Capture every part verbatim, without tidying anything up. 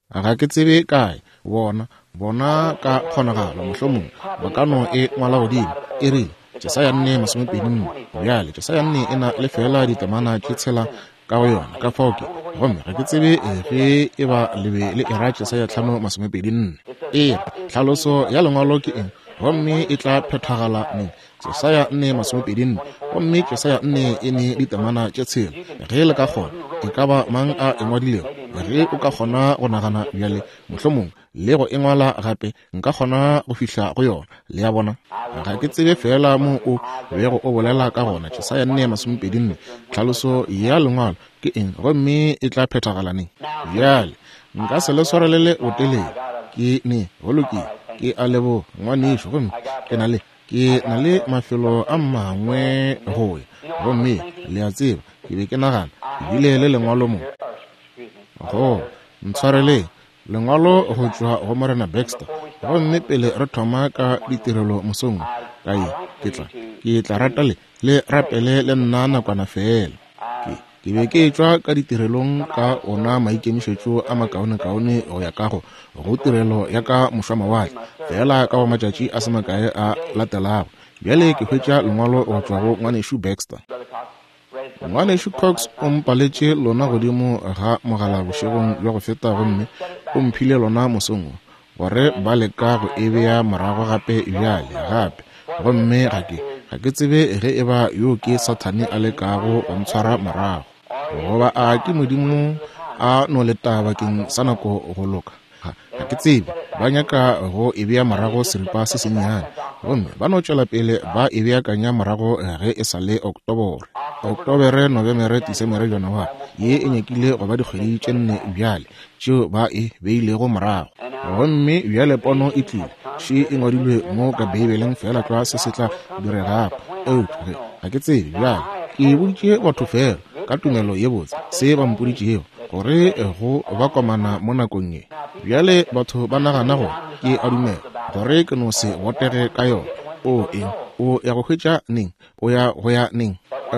ga ke tsebe kae bona bona ka kgonagalo mohlomong ba ka no e ngwala godimo e re Jesaya nne masomepedi nne bjale Jesaya nne e na le fela ditemana ke tshela ka go yona ka fao ke gomme ga ke tsebe ge e ba lebe le e ra Jesaya tlhano masomepedi nne e tlhaloso ya lengwalo ke eng gomme e tla phethagala neng Jesaya nne masomepedi nne gomme Jesaya nne e ne ditemana tše tshela ge le ka kgona e ka ba mang a engwadilego ge o ka kgona go nagana bjale mohlomong le go engwala gape nka kgona go fihla go yona le ya bona ga ke tsebe fela mo o bego o bolela ka gona Jesaya nne masomepedi nne tlhaloso ya lengwalo ke eng gomme e tla phethagala neng bjale nka se le swarelele o tele ke ne goloki ke a lebo ngwanešo gomme ke na le ke na le mafelo a mangwe go ya gomme le a tseba ke be ke nagana ebile le lengwalo mo go ntshwarele lengwalo go tswa go Morena Baxter gomme pele re thoma ka ditirelo mosong kae ke tla ke tla rata le le rapele le nna nakwana fela ke be ke tswa ka ditirelong ka ona maikemišetšo a makaone-kaone go ya ka go go tirelo ya ka mošwamawatle fela ka go matšatši a se makae a latelago bjale ke hwetša lengwalo go tswa go ngwanešo Baxter. Ngwanešo Cox o mpaletše lona godimo ga mogala bošegong bja go feta gomme o mphile lona mosong gore ba leka go e bea morago gape bjale gape gomme ga ke ga ke tsebe ge e ba yo ke Sathane a lekago go ntshwara morago goba a ke modimo a no le taba bakeng sa nako go loka ga ke tsebe ba nyaka go e bea morago seripa se senyane gomme ba no tšwela pele ba e beakanya morago ge e sa le Oktobore Oktobere Novemere Disemere Janawari ye e nyakile go ba dikgwedi tše nne bjale tšeo ba e beilego morago gomme bjale pono e tlile še e ngwadilwe mo ka Bibeleng fela tloa se se tla diregago eupge ga ke tsebe bjale ke boditše batho fela ka tumelo ye botse se ba mpoditšego gore go ba komana mo nakong ye bjale batho ba nagana go ke a dumela gore ke no se botege ka yona o eng o ya go hwetša neng o ya go ya neng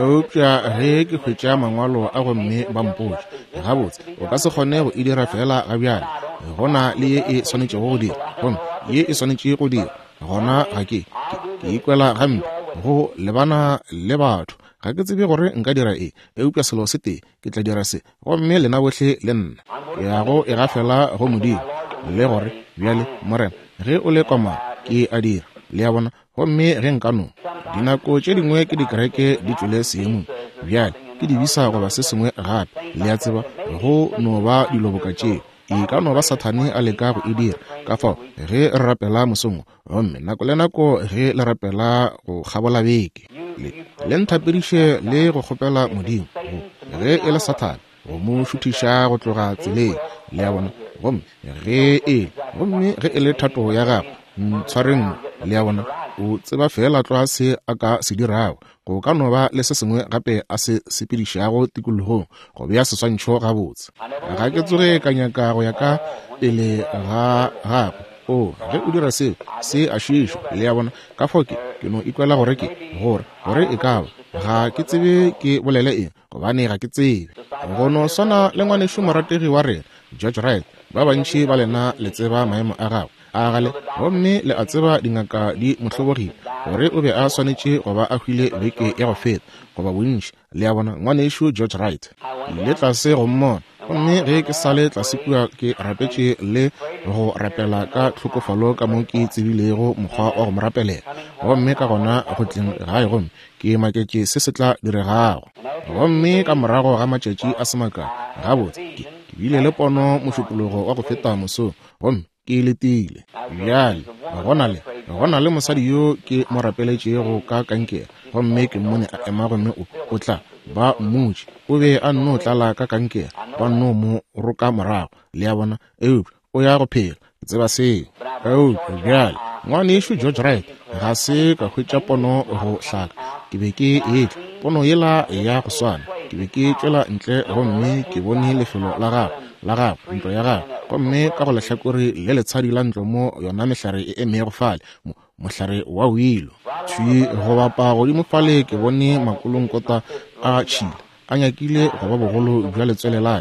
eupša ge ke hwetša mangwalo a go mme ba mpotše gabotse o ka se kgone go e dira fela ga bjale gona le ye e swanetšego go dira gomme ye e swanetše go dira gona ga ke ke ikwela gampe go lebana le batho ga ke tsebe gore nka dira e eupša selo se tee ke tla dira se gomme lena bohle le nna ke ya go e gafela go modimo le gore bjale Morena ge o le koma ke a dira le ya bona gomme ge nka no dinako tše dingwe ke dikereke di tswele seemong bjale ke di bisa goba se sengwe gape le ya tseba go no ba diloboka tšeo e ka no ba Sathane a leka go e dira ka fao ge re rapela mosong gomme nako le nako ge le rapela go kgabola beke le nthapediše le go kgopela modimo ge e le Sathane go mo šuthiša go tloga tseleng le ya bona gomme ge e gomme ge e le thato ya gago ntshwareng le ya bona o tseba fela tloa se a ka se dirago go ka no ba le se sengwe gape a se sepedišago tikologong go bea seswantšho gabotse ga ke tsoge ka nyaka go ya ka pele ga gago o ge o dira seo se a šišo le ya bona ka fao ke ke no ikwela gore ke gore gore e ka ba ga ke tsebe ke bolele eng gobane ga ke tsebe go no swana le ngwanešo morategi wa rena George Wright ba bantši ba lena le tseba maemo a gago a gale gomme le a tseba dingaka di mohlobogile gore o be a swanetše go ba a hwile beke ya go feta goba bontši le ya bona ngwanešo George Wright le tlase go mmona gomme ge ke sa le tlasekua ke rapetše le go rapela ka tlhokofalo ka mo ke tsebilego mokgwa wa go mo rapelela gomme ka gona go tleng gae gomme ke maketše se se tla diregago gomme ka morago ga matšatši a semaka gabotse ke bile le pono mošupologo wa go feta mosong gomme ke letile bjale gona le gona le mosadi yo ke mo rapeletšego ka kankere gomme ke mmone a ema gomme o tla ba mmutši o be a nno tlala ka kankere ba nno mo roka morago le ya bona eupša o ya go phela ke tseba seo eupša bjale ngwanešo George Wright ga se ka hwetša pono go hlaka ke be ke etla pono yela ya go swana ke be ke tšwela ntle gomme ke bone lefelo la gago la gago ntlo ya gago gomme ka go lehlakore le letshadi la ntlo mo yona mehlare e emego fale mohlare wa wilo tšhwi go bapa godimo fale ke bone makolonkota a tšhila a nyakile go ba bogolo bja letswele laka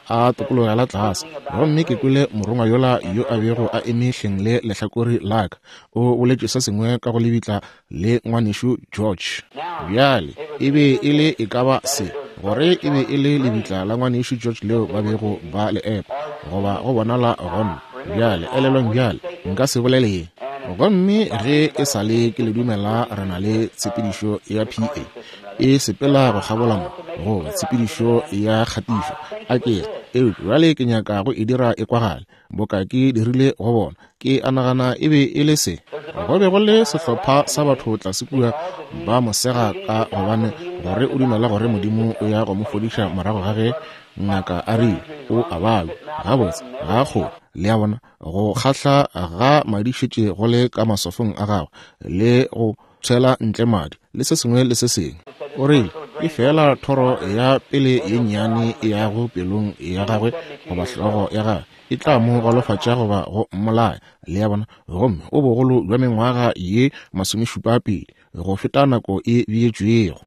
a tokologela tlase gomme ke kwele morongwa yola yo a bego a emehleng le lehlakore laka o boletše se sengwe ka go lebitla le ngwanešo George. Bjale e be e le e ka ba se gore e be e le lebitla la ngwanešo George leo ba bego ba le epa goba go bonala gona. Bjale elelwang bjale nka se boleleng gomme ge e sa le ke le dumela re na le tshepedišo ya P A e sepela go gabola mo go tshepedišo ya kgatišo a kere eo jwale ke nyaka go e dira e kwagale boka ke dirile go bona ke anagana e be e le se go be go le sehlopha sa batho tlase kua ba mosega ka gobane gore o dumela gore modimo o ya go mo fodiša morago ga ge ngaka a re o a babe gabotse ga go le a bona go kgahla ga madišitše go le ka masofong a gago le go tshela ntle madi le se sengwe le se sengwe o rile e fela thoro ya pele ye nnyane e ya go pelong ya gagwe goba hlogo ya gagwe e tla mo golofatša goba go mmolaya le ya bona gomme o bogolo jwa mengwaga ye masomešupa pele go feta nako e beetšwego.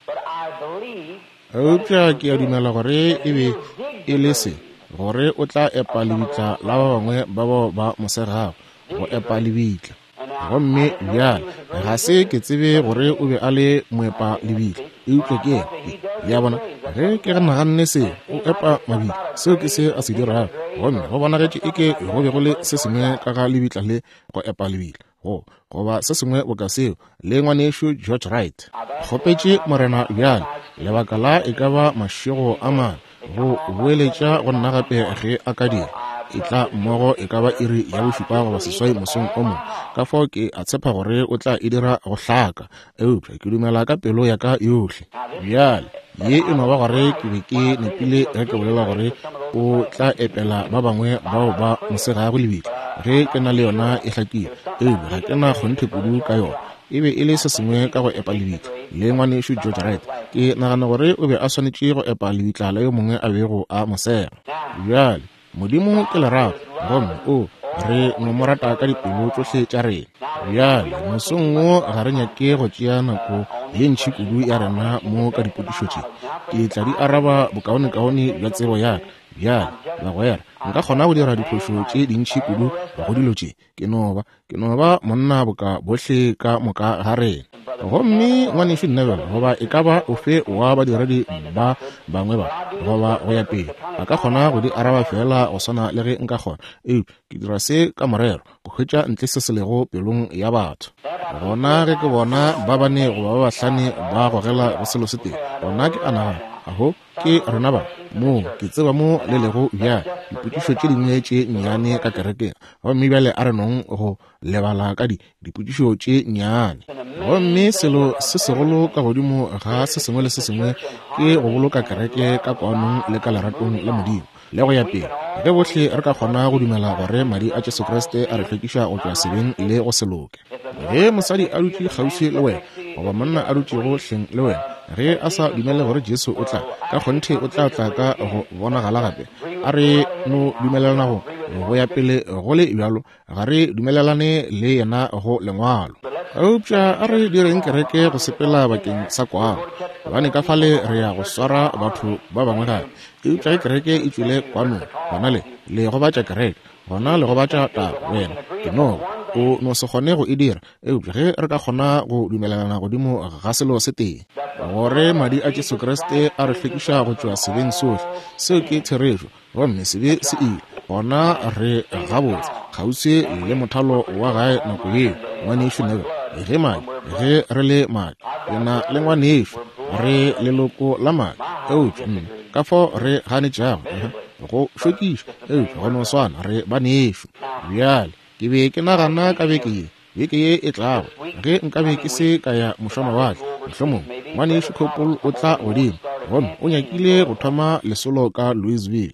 Eupša ke a dumela gore e be e le se gore o tla epa lebitla la ba bangwe ba bo ba mosegago go epa lebitla gomme bjale ga se ke tsebe gore o be a le moepa lebitla eupša ke ya bona ge ke re naganne se o epa mabitla seo ke se a se dirago gomme go bonagetše e ke go be go le se sengwe ka ga lebitla le go epa lebitla go goba se sengwe o ka seo le ngwanešo George Wright kgopetše morena bjale lebaka la e ka ba mašego a mane go boeletša go nna gape ge a ka dira e tla mmogo e ka ba iri ya bošupa goba seswai mosong o mongwe ka fao ke a tshepa gore o tla e dira go hlaka eupša ke dumela ka pelo ya ka yohle. Bjale ye e no ba gore ke be ke nepile ge ke bolela gore o tla epela ba bangwe bao ba mosega go lebitla ge ke na le yona e hlakile eupša ga ke na kgonthe kudu ka yona e be e le se sengwe ka go epa lebitla le ngwanešo George Wright ke nagana gore o be a swanetše go epa lebitla la yo mongwe a bego a mosega. Bjale modimo ke lerago gomme o re no mo rata ka dipelo tsohle tša rena. Bjale mosong wo ga re nyake go tšea nako ye ntšhi kudu ya rena mo ka dipotšišo tše ke tla di araba bokaone-kaone bja tsebo yaka. Bjale bagwera nka kgona go dira diphošo tše dintšhi kudu go dilo tše ke no ba ke no ba monna boka bohle ka moka ga rena gomme ngwanešo Neville goba e ka ba ofe wa badiredi ba bangwe ba goba go ya pele a ka kgona go di araba fela go swana le ge nka kgona eo ke dira se ka morero go hwetša ntle se se lego pelong ya batho gona ge ke bona ba bane goba ba bahlane ba gogela go selo se teng gona ke anagana aho ke rena ba mo ke tseba mo le lego bja dipotšišo tše dingwe tše nnyane ka kerekeng gomme bjale a re nong go lebala ka dipotšišo tše nnyane gomme selo se segolo ka godimo ga se sengwe le se sengwe ke go boloka kereke ka kwanong le ka leratong la modimo le go ya pele ge bohle re ka kgona go dumela gore madi a Jesu Kriste a re hlwekiša go tšwa sebeng le go se loke. Ge mosadi a dutše kgauswi le wena goba monna a dutšego hleng le wena ge a sa dumele gore Jesu o tla ka kgonthe o tla tla ka go bonagala gape a re no dumelelana go go ya pele go le bjalo ga re dumelelane le yena go lengwalo. Eupša a re direng kereke go sepela bakeng sa kwano gobane ka fale re ya go swara batho ba bangwe gape eupša ge kereke e tšwele kwanong gona le le go batša kereke gona le go batša taba wena ke no o no se kgone go e dira eupša ge re ka kgona go dumelelana godimo ga selo se teng gore madi a Jesu Kriste a re hlwekiša go tšwa sebeng sohle seo ke tsheretšo gomme se be se ile gona re gabotse kgauswi le mothalo wa gae nako yeo ngwanešo Neville ge madi ge re le madi yena le ngwanešo re leloko la madi eupša ka fo re ganetšago go hlwekiša eupša go no swana re banešo. Bjale ke be ke nagana ka beke ye beke ye e tlago ge nka be ke se ka ya mošamawatle mohlomong ngwanešo Khopolo o tla godimo gomme o nyakile go thoma lesolo ka Louisville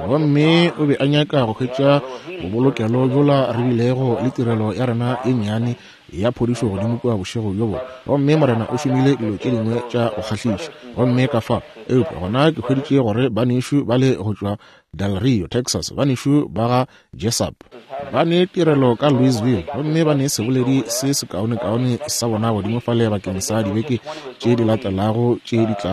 gomme o be a nyaka go hwetša bobolokelo bjola re bilego le tirelo ya rena e nnyane ya phodišo godimo kua bošego bjo bo gomme morena o šomile dilo tše dingwe tša go kgahliša gomme ka fa eupša gona ke hweditše gore banešo ba le go tšwa Del Rio Texas banešo ba ga Jessup ba ne tirelo ka Louisville gomme ba ne seboledi se sekaone-kaone sa bona godimo fale bakeng sa dibeke tše di latelago tše di tlago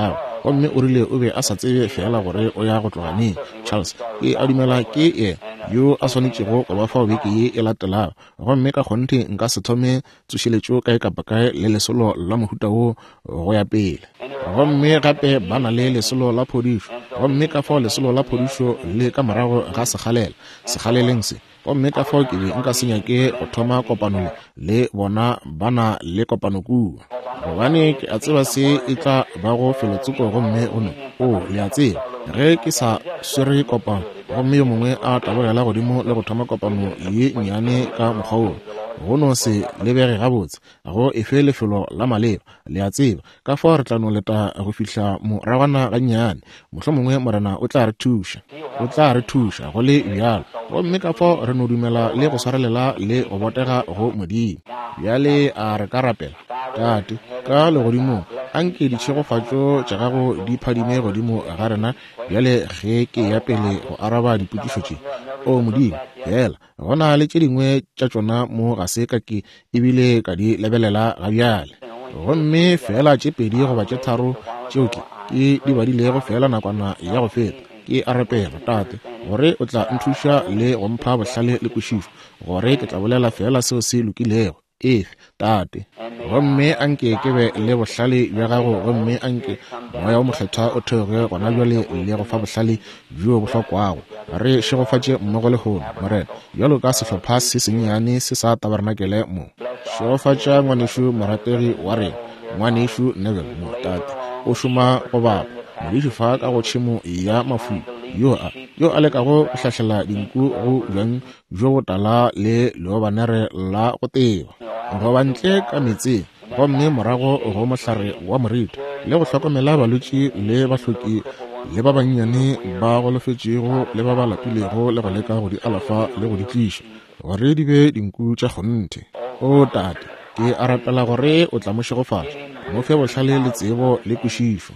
gomme o rile o be a sa tsebe fela gore o ya go tloganeng. Charles ke a dumela ke e yo a swanetšego go ba fa beke ye e latelago, gomme ka kgonte nka se thome tsošeletšo kae kapa kae le lesolo la mohuta wo go ya pele. Gomme gape ba na le lesolo la phodišo, gomme ka fao lesolo la phodišo le ka morago ga segalela segaleleng se, gomme ka fao ke be nka senya ke go thoma kopano le bona bana le kopano kua, gobane ke a tseba se e tla ba go felotsoko. Gomme ono o le a tseba ge ke sa swere kopano, gomme yo mongwe a tabogela godimo le go thoma kopano ye nnyane ka mokgwa gono se lebege gabotse go efe lefelo la maleba. Le a tseba ka fao re tla no leta go fihla moragwana ga nnyane, mohlomongwe morena o tla re thuša o tla re thuša go le bjalo. Gomme ka fao re no dumela le go swarelela le go botega go Modimo. Bjale a re ka rapela tate ka legodimong a nke ditšhegofatšo tša gago di phadime godimo ga rena. Bjale ge ke ya pele go araba dipotšišo tše, o Modimo fela go na le tše dingwe tša tšona mo ga se ka ke ebile ka di lebelela ga bjale, gomme fela tše pedi goba tše tharo tšeo ke ke di badilego fela nakwana ya go feta. Ke a rapela tate gore o tla nthuša le go mpha bohlale le kwešišo gore ke tla bolela fela seo se lokilego efe tate. Gomme anke ke be le bohlale bja gago, gomme anke moya o mokgetha o theoge gona bjale le go fa bohlale bjo bohlokwago. Re šegofatše mmogo le hono morena bjalo ka sehlopha se sennyane se sa tabaranakele mo. Šegofatša ngwanešo morategi wa rena ngwanešo Neville mo tate o šoma go baba modišifa ka go tšhemo ya mafu yo a yo a lekago go hlahlela dinku go bjang bjo botala le leobanere la go teba goba ntle ka metseng, gomme morago go mohlare wa moriti le go hlokomela balwetši le bahloki le ba bannyane ba golofetšego le ba ba lapilego le go leka go di alafa le go di tliša gore di be dinku tša kgonte. O tate ke a rapela gore o tla mo šegofatša mo fe bohlale le tsebo le kwešišo,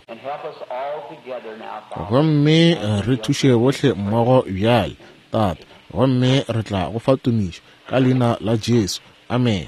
gomme re thuše bohle mmogo bjale tate. Gomme re tla go fatumiša ka leina la Jesu, amen.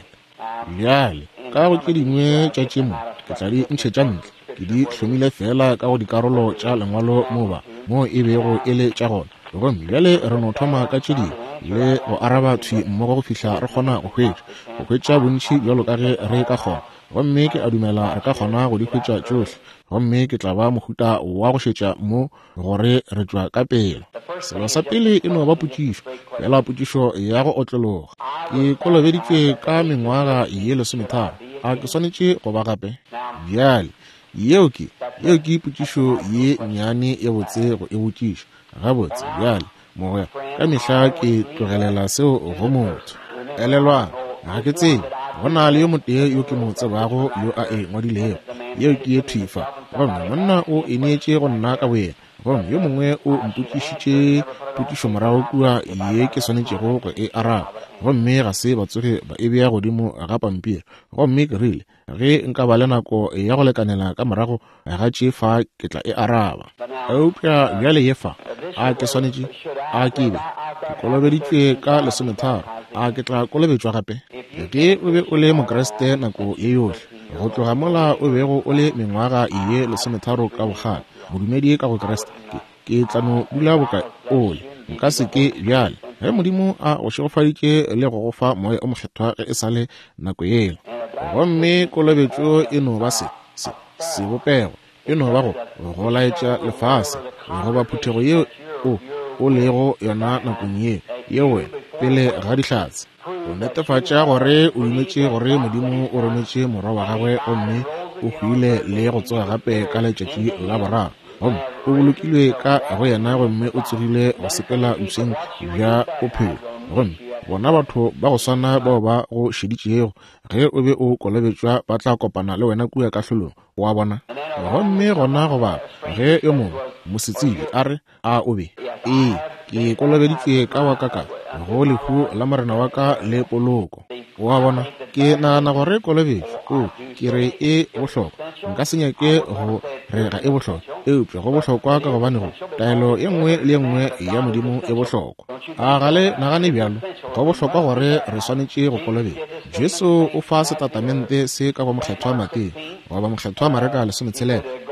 Bjale ka go tše dingwe tša tšemo ke tla di ntšhetša ntle, ke di hlomile fela ka go dikarolo tša lengwalo moba mo e bego e le tša gona. Gomme bjale re no thoma ka tše dingwe le go araba thwi mmogo go fihla re kgona go hwetša go hwetša bontši bjalo ka ge re ka kgona. Gomme ke a dumela re ka kgona go di hwetša tšohle, gomme ke tla ba mohuta wa go šetša mo gore re tšwa ka pele. Selo sa pele e no ba potšišo, fela potšišo ya go otlologa. Ke kolobeditšwe ka mengwaga ye lesometharo, a ke swanetše go ba gape bjale yeo ke yeo ke potšišo ye nnyane ye botse go e botšiša gabotse. Bjale moya ka mehla ke tlogelela seo go motho elelwang ga ke tsebe go na le yo motee yo ke mo tsebago yo a e ngwadilego yeo ke ye thifa, gomme monna o enetše go nna ka boyena, gomme yo mongwe o mpotšišitše potšišo morago kua ye ke swanetšego go e araba, gomme ga se batsoge ba e bea godimo ga pampiri. Gomme ke rile ge nka ba le nako ya go lekanela ka morago ga tše fa ke tla e araba. Eupša bjale ye fa a ke swanetše a ke be ke kolobeditšwe ka lesometharo, a ke tla kolobetšwa gape. Ke o be o le mokreste nako ye yohle, go tloga mola o bego o le mengwaga ye lesometharo ka bogale modumedi ka go kreste, ke tla no dula boka ole nka se ke bjale ge Modimo a go šegofaditše le go go fa moya o mokgethwa ge e sa le nako yelo. Gomme kolobetšo e no ba se sebopego, e no ba go go laetša lefase goba phuthego ye o o lego yona nakong ye ye wena pele ga dihlatse. O netefatša gore o dumetše gore Modimo o rometše morwa wa gagwe, gomme o hwile le go tsoga gape ka letšatši la boraro, gomme o bolokilwe ka go yena, gomme o tsogile go sepela boseng bja bophelo. Gomme bona batho ba go swana bao ba go šeditšego ge o be o kolobetšwa ba tla kopana le wena kua ka hlolong wa bona. Gomme gona goba ge yo mongwe mosetsile a re a o be ee ke kolobeditšwe ka wa kaka go lehu la morena wa ka le poloko wa bona. Ke nagana gore kolobetšo o ke re e bohlokwa, nka se nyake go re ga e bohlokwa, eupša go bohlokwa ka gobane go taelo ye nngwe le ye nngwe ya Modimo e bohlokwa. A gale nagane bjalo go bohlokwa gore re swanetše go kolobetša. Jesu o fa setatamente se ka go mokgethwa Matei goba mokgethwa Mareka lesometshela gore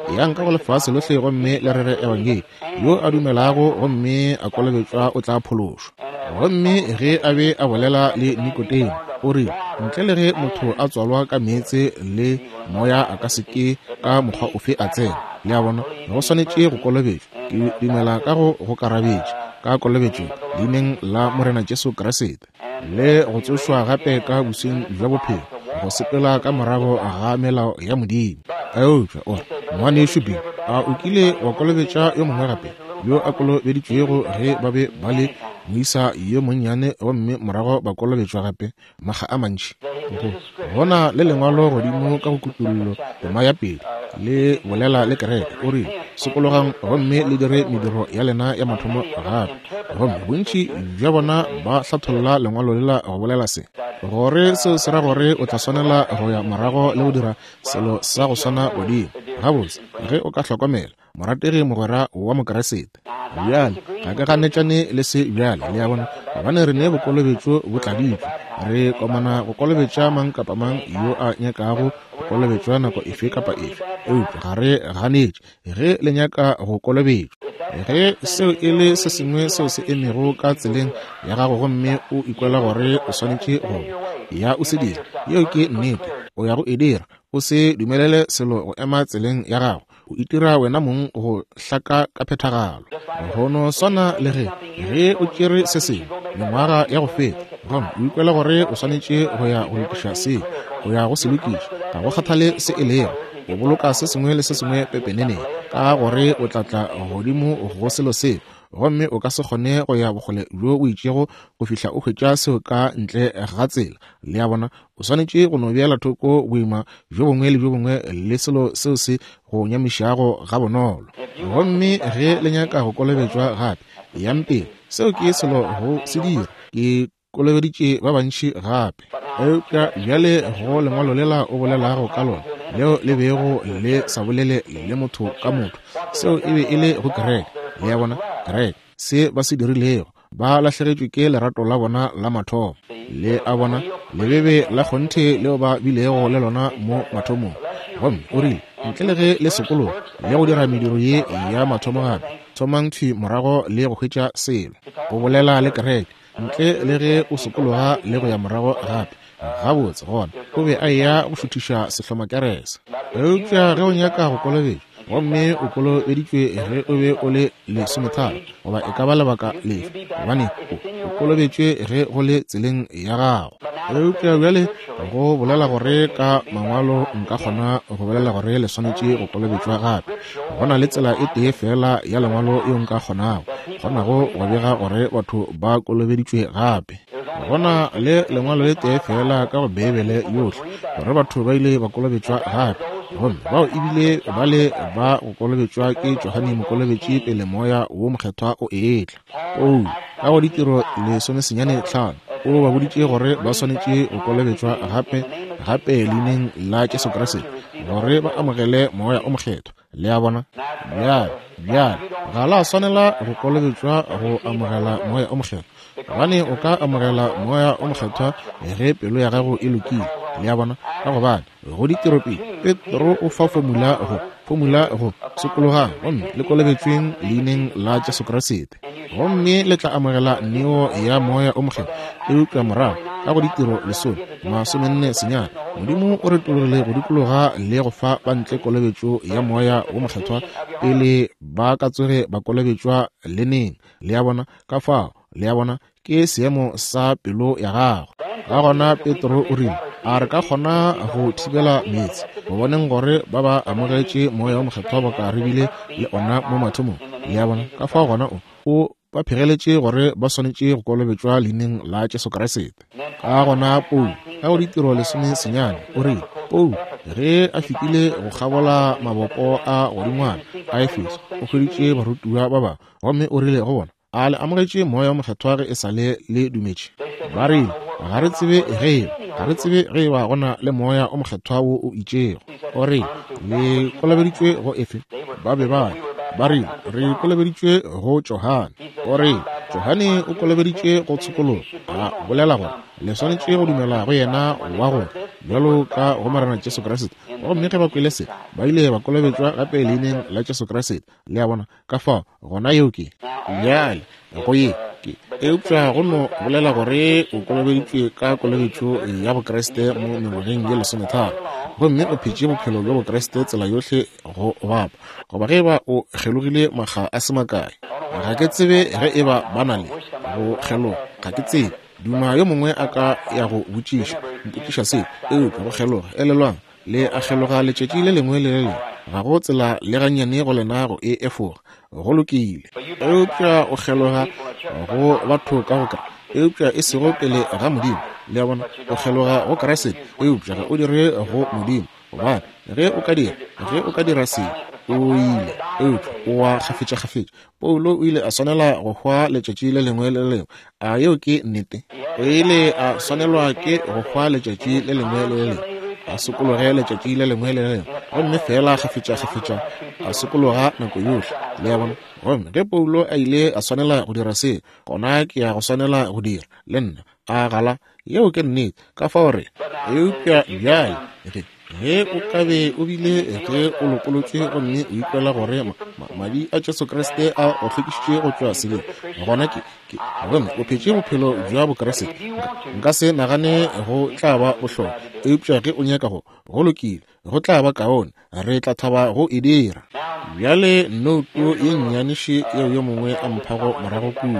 yang ka go lefase lotlhe gomme le rere evangeli yo a dumelago gomme a kolobetšwa o tla phološwa. Gomme ge a be a bolela le Nikodimo o re ntle le ge motho a tswalwa ka meetse le moya a ka seke ka mokgwa ofe a tsena. Le a bona go swanetše go kolobetšwa. Ke dumela ka go go karabetša ka kolobetšo leineng la Morena Jesu Kriste le go tsošwa gape ka bosing jwa bophelo go sepela ka morago ga melao ya Modimo. Eupša o ngwanešo Bing, a o kile wa kolobetša yo mongwe gape yo a kolobeditšwego ge ba be ba le moisa yo monnyane gomme morago ba kolobetšwa gape maga a mantši? Go bona le lengwalo godimo ka go kutullo tema ya pele le bolela le kereke o re sekologang gomme le dire mediro ya lena ya mathomo gape. Gomme bontši bja bona ba hlatholla lengwalo lela go bolela se gore seo se ra gore o tla swanela go ya morago le go dira selo sa go swana godimo gabotse ge o ka hlokomela morategi mogwera wa Mokeresete. Bjale ga ke ganetšane le se bjale le ya bona gobane re ne bokolobetšo bo tladitšwe re komana go kolobetša mang kapa mang yo a nyakago go kolobetšwa nako efe kapa efe. Eupša ga re ganetše ge le nyaka go kolobetšwa ge seo e le se sengwe seo se emego ka tseleng ya gago gomme o ikwela gore o swanetše go ya o se dira yeo ke nnete o ya go e dira o se dumelele selo go ema tseleng ya gago o itira wena mong go hlaka ka phethagalo. Go no swana le ge ge o tšere se sengwe mengwaga ya go feta gomme o ikwela gore o swanetše go ya go lokiša se go ya go se lokiša ga go kgathale se e lego o boloka se sengwe le se sengwe pepeneneng ka gore o tlatla godimo go selo seo gomme o ka se kgone go ya bogole jo o itšego go fihla o hwetša seo ka ntle ga tsela. Le ya bona o swanetše go no beela thoko boima jo bongwe le jo bongwe le selo seo se go nyamišago ga bonolo. Gomme ge le nyaka go kolobetšwa gape ya mpele seo ke selo go se dira ke kolobeditše ba bantši gape. Eupša bjale go lengwalo lela o bolelago ka lona leo le bego le sa bolele le motho ka motho seo e be e le go kereke. Le ya bona kereke se ba se dirilego ba lahlegetšwe ke lerato la bona la mathomo le a bona lebebe la kgonthe leo ba bilego le lona mo mathomong. Gomme o rile ntle le ge le sekolo le go dira mediro ye ya mathomo gape thomang thwi morago le go hwetša selo o bolela le kereke ntle le ge o sekologa le go ya morago gape gabotse gona o be a ya go šuthiša sehlomakerese. Eupša ge o nyaka go kolobetša gomme o kolobeditšwe ge o be o le lesometharo goba e ka ba lebaka lefe gobane o kolobetšwe ge go le tseleng ya gago. Eupša bjale go bolela gore ka mangwalo nka kgona go bolela gore le swanetše go kolobetšwa gape gona le tsela e tee fela ya lengwalo eo nka kgonago kgonago go bega gore batho ba kolobeditšwe gape. Gona le lengwalo le tee fela ka go beebele yohle gore batho ba ile ba kolobetšwa gape gomme bao ebile ba le ba go kolobetšwa ke Johane Mokolobetši pele moya wo mokgethwa o eetla o ka go ditiro lesomesenyane hlano o ba boditše gore ba swanetše go kolobetšwa gape gape leineng la Jesu Kriste gore ba amogele moya o mokgethwa. Le a bona bjale bjale ga la swanela go kolobetšwa go amogela moya o mokgethwa gobane o ka amogela moya o mokgethwa ge pelo ya gago e lokile. Le a bona ka gobane go ditiro pele Petro o fa formula go formula go sekologang gomme le kolobetšweng leineng la Jesu Kriste gomme le tla amogela neo ya moya o mokgethwa eupša morago ka go ditiro lesome masomenne senyane Modimo o re tlogerile go dikologa le go fa ba ntle kolobetšo ya moya o mokgethwa pele ba ka tsoge ba kolobetšwa leneng. Le a bona ka fao le a bona ke seemo sa pelo ya gago. Ga gona Petro o rile a re ka kgona go thibela meetse go boneng gore ba ba amogetše moya o mokgethwa ba ka rebile le ona mo mathomong. Le a bona ka fao gona o o ba phegeletše gore ba swanetše go kolobetšwa leineng la Jesu Kriste. Ka gona Paul ka go ditiro lesome senyane o rile Paul ge a fetile go kgabola maboko a godingwana a Efeso o hweditše barutiwa ba ba gomme o rile go bona a le amogetše moya o mokgethwa ge e sa le le dumetše. Ba rile ga re tsebe ge ga re tsebe ge ba gona le moya o mokgethwa wo o itšego o re le kolobeditšwe go efe ba be ba ba rile re kolobeditšwe go Johane o re Johane o kolobeditšwe go tshekolo a bolela gore le swanetše go dumela go yena wa gore bjalo ka go marana Jesu Kriste go mme ge ba kwele se ba ile ba kolobetswa gape leineng la Jesu Kriste le a bona ka fa gona yo ke bjale go ye ke eupša go no bolela gore o kolobeditswe ka kolobetšo ya bokreste mo mengwageng ye lesometharo gomme o phetše bophelo bja bokreste tsela yohle go bapa goba ge ba o gelogile makga a semakae ga ke tsebe ge e ba ba na le go geloga ga ke tsebe duma yo mongwe a ka ya go botšiša mpotšiša se eupša go geloga e lelwang le a geloga letšatši le lengwe le le lengwe ga go tsela le gannyane go lenago e efoga go lokile eupša o geloga go batho ka go kra eupša e sego pele ga modimo le a bona o geloga go Kriste eupša ga o dire go modimo gobane ge o ka dira ge o ka dira se o ile eupša o wa gafetša-gafetša Paulo o ile a swanela go hwa letšatši le lengwe le lengwe a yeo ke nnete o ile a swanelwa ke go hwa letšatši le lengwe le lengwe a sokologe letšatši le lengwe le lengwe gomme fela gafetša-gafetša a sokologa nako yohle le ya bona gomme ge Paulo a ile a swanela go dira se gona ke ya go swanela go dira le nna a gala yeo ke nnete ka fa gore eupša bjale ge o ka be o bile ge o lokolotswe gomme o ikwela gore madi a Jesu Kriste a o hlwekišitše go tšwa seleng gona ke gomme o phetše bophelo bja bokreste nka se nagane go tla ba bohlokwa eupša ge o nyaka go go lokile go tla ba kaone re tla thaba go e dira bjale noutu ye nnyaniše yeo yo mongwe a mphago morago kudu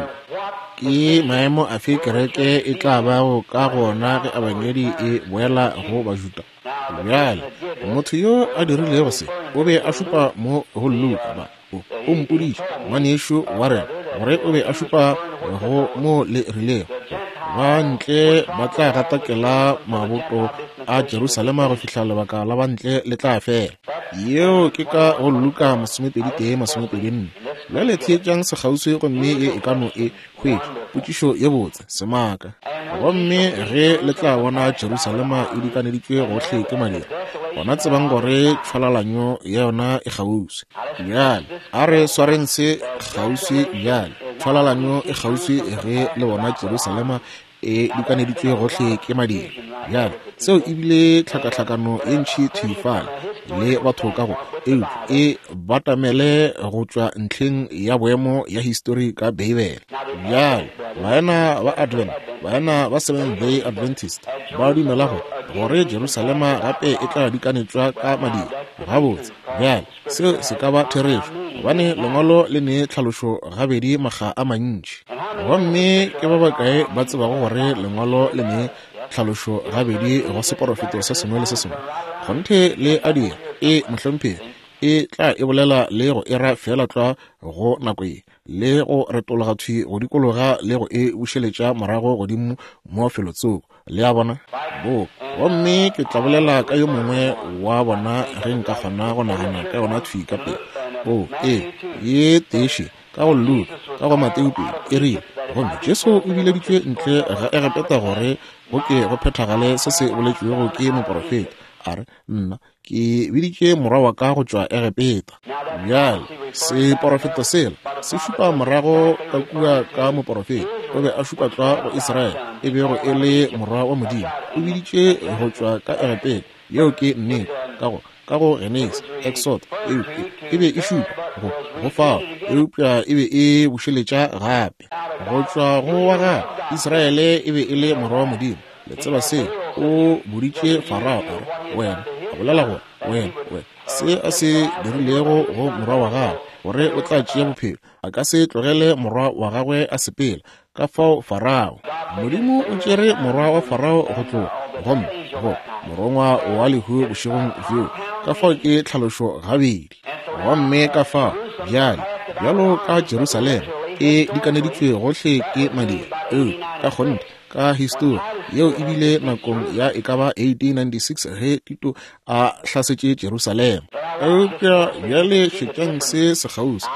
ke maemo a fe kereke e tla bago ka gona ge abanyedi e boela go bajuta bjale motho yo a dirilego se o be a šupa mo go Luka ba o mpoditše ngwanešo wa rena gore o be a šupa go mo le rilego ba ntle ba tla gatakela maboto a Jerusalema go fihla lebaka la bantle le tla fela yeo ke ka go Luka masomepedi tee masomepedi nne le le thietšang sekgauswi gomme e e kano e hwetše potšišo ye botse semaka gomme ge le tla bona Jerusalema e dikaneditšwe gohle ke madira gona tsebang gore tshwalalanyo ya yona e kgauswi bjale a re swareng se kgauswi bjale tshwalalanyo e kgauswi ge le bona Jerusalema e dikaneditšwe gohle ke madira bjale seo ebile tlhakatlhakano e ntšhi thefala le batho ka go eo e batamele go tšwa ntlheng ya boemo ya history ka Bibele bjale baena ba Advent baena ba Seventh Day Adventist ba dumela go gore Jerusalema gape e tla dikanetšwa ka madira gabotse bjale seo se ka ba therešo gobane lengwalo le ne tlhalošo gabedi makga a mantši gomme ke ba bakae ba tsebago gore lengwalo le ne tlhalošo gabedi go seporofeto se sengwe le se sengwe kgonthe le adira e mohlomphegi e tla e bolela le go era fela tla go nako e le go retologa thwi go dikologa le go e bušeletša morago godimo mo felotsong le a bona bo gomme ke tla bolela ka yo mongwe wa bona ge nka kgona go nagana ka yona thwi ka pele o e ye teše ka go Luka ka go Mateo pele e rile gomme Jesu o bileditšwe ntle ga e repeta gore go ke go phethagale se se boletšwego ke moprofeta a re nna ke biditše morwa wa ka go tšwa e repeta bjale seporofeta sela se šupa morago ka kua ka moprofeta o be a šupa tšwa go Israele e bego e le morwa wa modimo o biditše go tšwa ka e repeta yeo ke nnete ka go ka go Genesis Exodus e be e šupa go go fao eupša e be e bušeletša gape go tšwa go wa ga Israele e be e le morwa wa modimo le tseba se o boditše Farao a re wena a bolela gore wena wena se a se dirilego go morwa wa gago gore o tla tšea bophelo a ka se tlogele morwa wa gagwe a sepela ka fao Farao modimo o tšere morwa wa Farao go tloga gomme go morongwa wa lehu bošegong bjo ka fao ke tlhalošo gabedi gomme ka fao bjale bjalo ka Jerusalema e dikaneditšwe gohle ke madira eo ka kgonte ka history yeo e bile nakong ya e ka ba eighteen ninety-six ge Tito a hlasetše Jerusalema eupša bjale šetšang se sekgauswi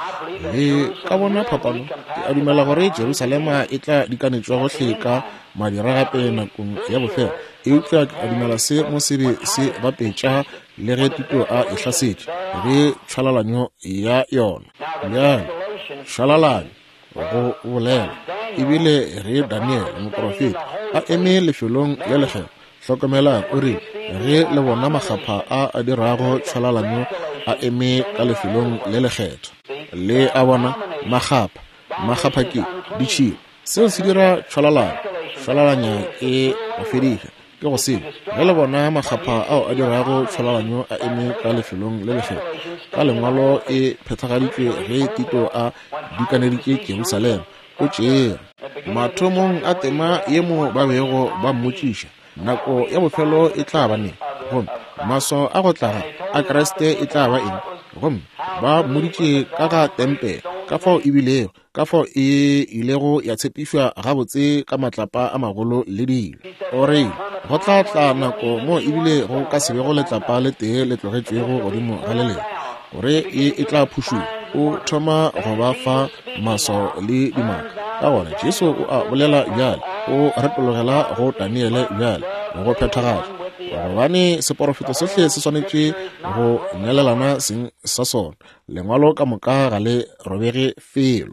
le ka bona phapano ke a dumela gore Jerusalema e tla dikanetšwa gohle ka madira gape nakong ya bofelo eupša ke a dumela se mo sebe se bapetša le ge Tito a e hlasetše ge tshwalalanyo ya yona bjale tshwalalanyo go bolela ebile ge Daniel moprofeta a eme lefelong ya legelo hlokomelang o re ge le bona magapha a a dirago tshwalalanyo a eme ka lefelong le lekgetho le a bona magapha magapha ke ditšhilo seo se dira tshwalalanyo tshwalalanya ke go fedika ke go sebe ge le bona magapha ao a dirago tshwalalanyo a eme ka lefelong le lekgetho ka lengwalo e phethagaditswe ge Tito a dikaneditše Jerusalema o tšere mathomong a tema ye mo ba bego ba mmotšiša nako ya bofelo e tla ba neng gomme maso a go tlaga a Kreste e tla ba eng gomme ba mmoditše ka ga tempele ka fao e bilego ka fao e ilego ya tshepišwa gabotse ka matlapa a magolo le dilo o re go tla tla nako mo ebile go ka se be go letlapa le tee le tlogetšwego godimo ga le leng gore e tla phušuwa o thoma go ba fa maso le dimaka ka gona Jesu o a bolela bjale o retologela go Daniele bjale go phethagatša gobane seporofeto sohle se swanetše go nyalelana seng sa sona lengwalo ka moka ga le robege felo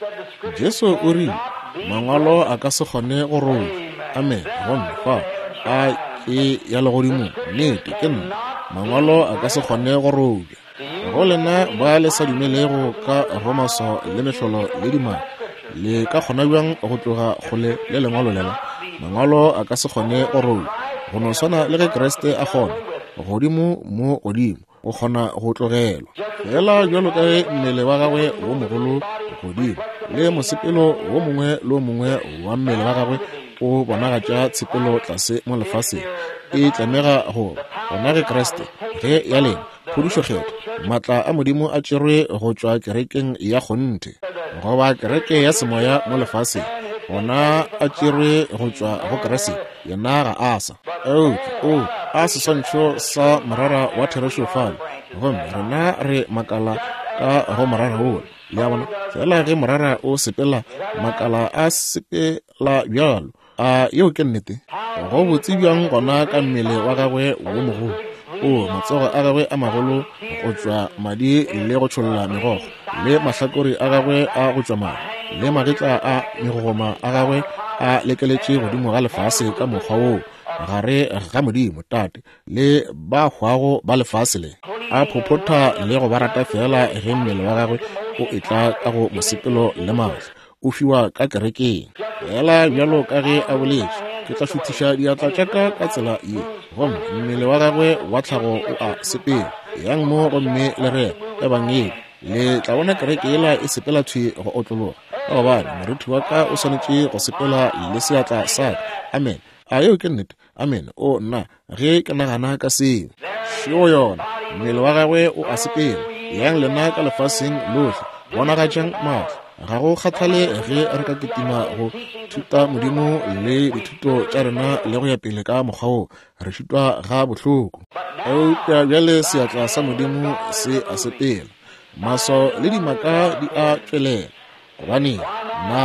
Jesu o rile mangwalo a ka se kgone go roba amen gomme fa a ke ya legodimo nnete ke nna mangwalo a ka se kgone go robja go lena ba le sa dumelego ka romaso le mehlolo le dimaka le ka kgona bjang go tloga kgole le lengwalo lela mangwalo a ka se kgone go roba go no swana le ge Kreste a kgona godimo mo godimo o kgona go tlogelwa fela jalo ka mmele wa gagwe wo mogolo godimo le mosepelo wo mongwe le wo mongwe wa mmele wa gagwe o bonagatša tshepelo tlase mo lefaseng e tlamega go gona ge Kreste ge ya lena phodišokgetho maatla a modimo a tšerwe go tšwa kerekeng ya kgonte goba kereke ya semoya mo lefaseng gona a tšerwe go tšwa go Kreste yena ga asa o o a seswantšho sa morara wa therešofale gomme rena re makala ka go morara o le a bona fela ge morara o sepela makala a sepela bjalo a yeo ke nnete go botse bjang gona ka mmele wa gagwe wo mogolo o matsogo a gagwe a magolo go tšwa madi le go tšholola megogo le mahlakore a gagwe a go tšwa madi le magetla a megogoma a gagwe a lekeletše godimo ga lefase ka mokgwa woo gare ga modimo tate le ba hwago ba lefase le a phophotha le go ba rata fela ge mmele wa gagwe o etla ka go mosepelo le maatla o fiwa ka kerekeng fela bjalo ka ge a boletše ke tla šuthiša diatla tšaka ka tsela ye gomme mmele wa gagwe wa tlhago o a sepela yang mo gomme le re e bang ye le tla bona kereke yela e sepela thwe go otlologa ka gobane moruti wa ka o swanetše go sepela le seatla sa amen a yeo ke nnete amen o nna ge ke nagana ka seo šeo yona mmele wa gagwe o a sepela yang lena ka lefaseng lohle bonagatšang maatla ga go kgathale ge re ka ketima go thuta modimo le dithuto tša rena le go ya pele ka mokgwao re šitwa ga bohloko eupša bjale seatla sa modimo se a sepela maso le dimaka di a tšwelela gobane na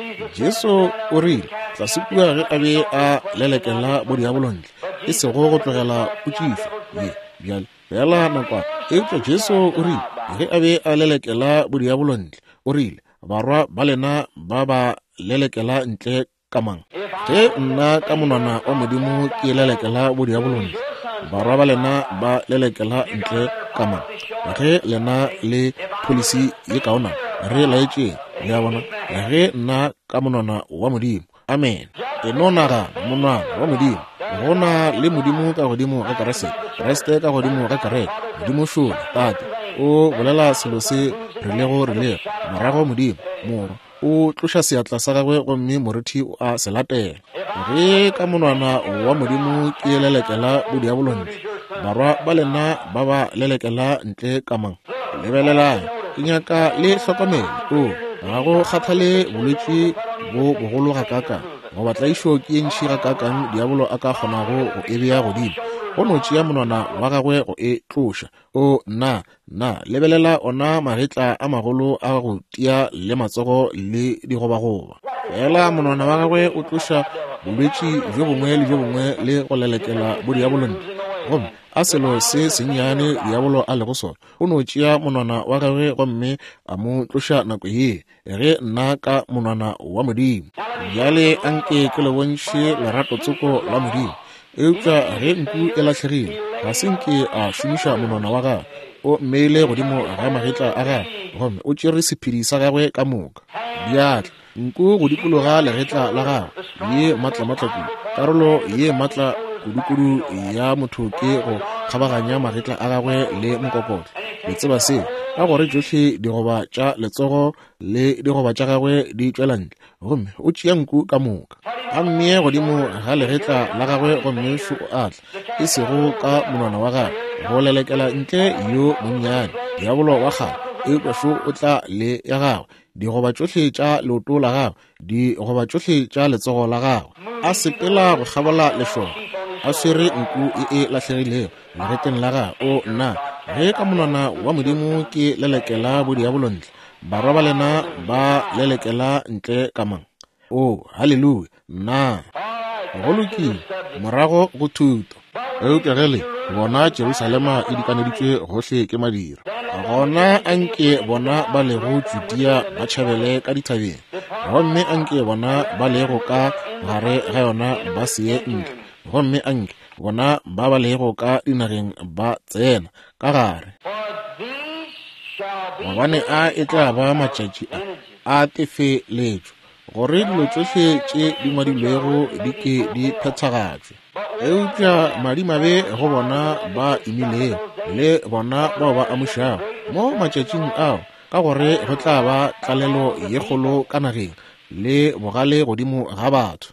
Jesu o rile tla sekua ge a be a lelekela bodiabolontle e sego go tlogela potšišo ye bjale fela nakwa eupša Jesu o rile ge a be a lelekela bodiabolontle o rile barwa ba lena ba ba lelekela ntle ka mang ge nna ka monwana wa modimo ke lelekela bodiabolontle barwa ba lena ba lelekela ntle ka mang ge lena le polisi ye kaona re laetše le a bona ge nna ka monwana wa modimo amen e nonaga monwana wa modimo gona le modimo ka godimo ga Kreste Kreste ka godimo ga kereke modimo šola tate o bolela selo se rilego rile morago modimo moro o tloša seatla sa gagwe gomme moruti o a se latela ge ka monwana wa modimo ke lelekela bodiabolontle barwa ba lena ba ba lelekela ntle ka mang lebelelang ke nyaka le hlokomele o ga go kgathale bolwetši bo bogolo ga kaka go batlaišo ke e ntši ga kakang diabolo a ka kgonago go e beya godimo go no tšea monwana wa gagwe go e tloša o na na lebelela ona magetla a magolo a go tia le matsogo le digobagoba fela monwana wa gagwe o tloša bolwetši jo bongwe le jo bongwe le go lelekela bodiabolontle gomme a selo se sennyane diabolo a lego sona o no tšea monwana wa gagwe gomme a mo tloša nako ye ge nna ka monwana wa modimo bjale anke ke le bontšhe lerato tsoko la modimo eupša ge nku e latlhegile ga senke a šomiša monwana wa gagwe o mmeile godimo ga magetla a gagwe gomme o tšere sephedi sa gagwe ka moka. Bjatla nku go dikologa legetla la gagwe ye maatla-maatla kudu. Karolo ye maatla kudu-kudu ya motho ke go kgabaganya magetla a gagwe le mokokotlo. Le tseba se ka gore tšohle digoba tša letsogo le digoba tša gagwe di tšwelantle gomme o tšea nku ka moka a mmee godimo ga legetla la gagwe gomme šu o atla e sego ka monwana wa gagwe go lelekela ntle yo monnyane diabolo wa gagwe eupša šu o tla le ya gagwe digoba tšohle tša leoto la gagwe digoba tšohle tša letsogo la gagwe a sepela go kgabola lešogo a swere nku e e latlhegilego legetleng la gagwe o nna ge ka monwana wa modimo ke lelekela bodiabolontle barwa ba lena ba lelekela ntle ka mang. O halleluja nna go lokile morago go thuto eupšagele bona Jerusalema e dikaneditšwe gohle ke madira gona anke bona ba lego Judea ba tšhabele ka dithabeng gomme anke bona ba lego ka gare ga yona ba seye ntle gomme anke bona ba ba lego ka dinageng ba tsena ka gare gobane a e tla ba matšatši a a tefeletšo gore dilo tšohle tše di ngwadilwego di ke di phethagatšwe. Eupša madimabe go bona ba imilego le bona bao ba amošago mo matšatšing ao ka gore go tla ba tlalelo ye kgolo ka nageng le bogale godimo ga batho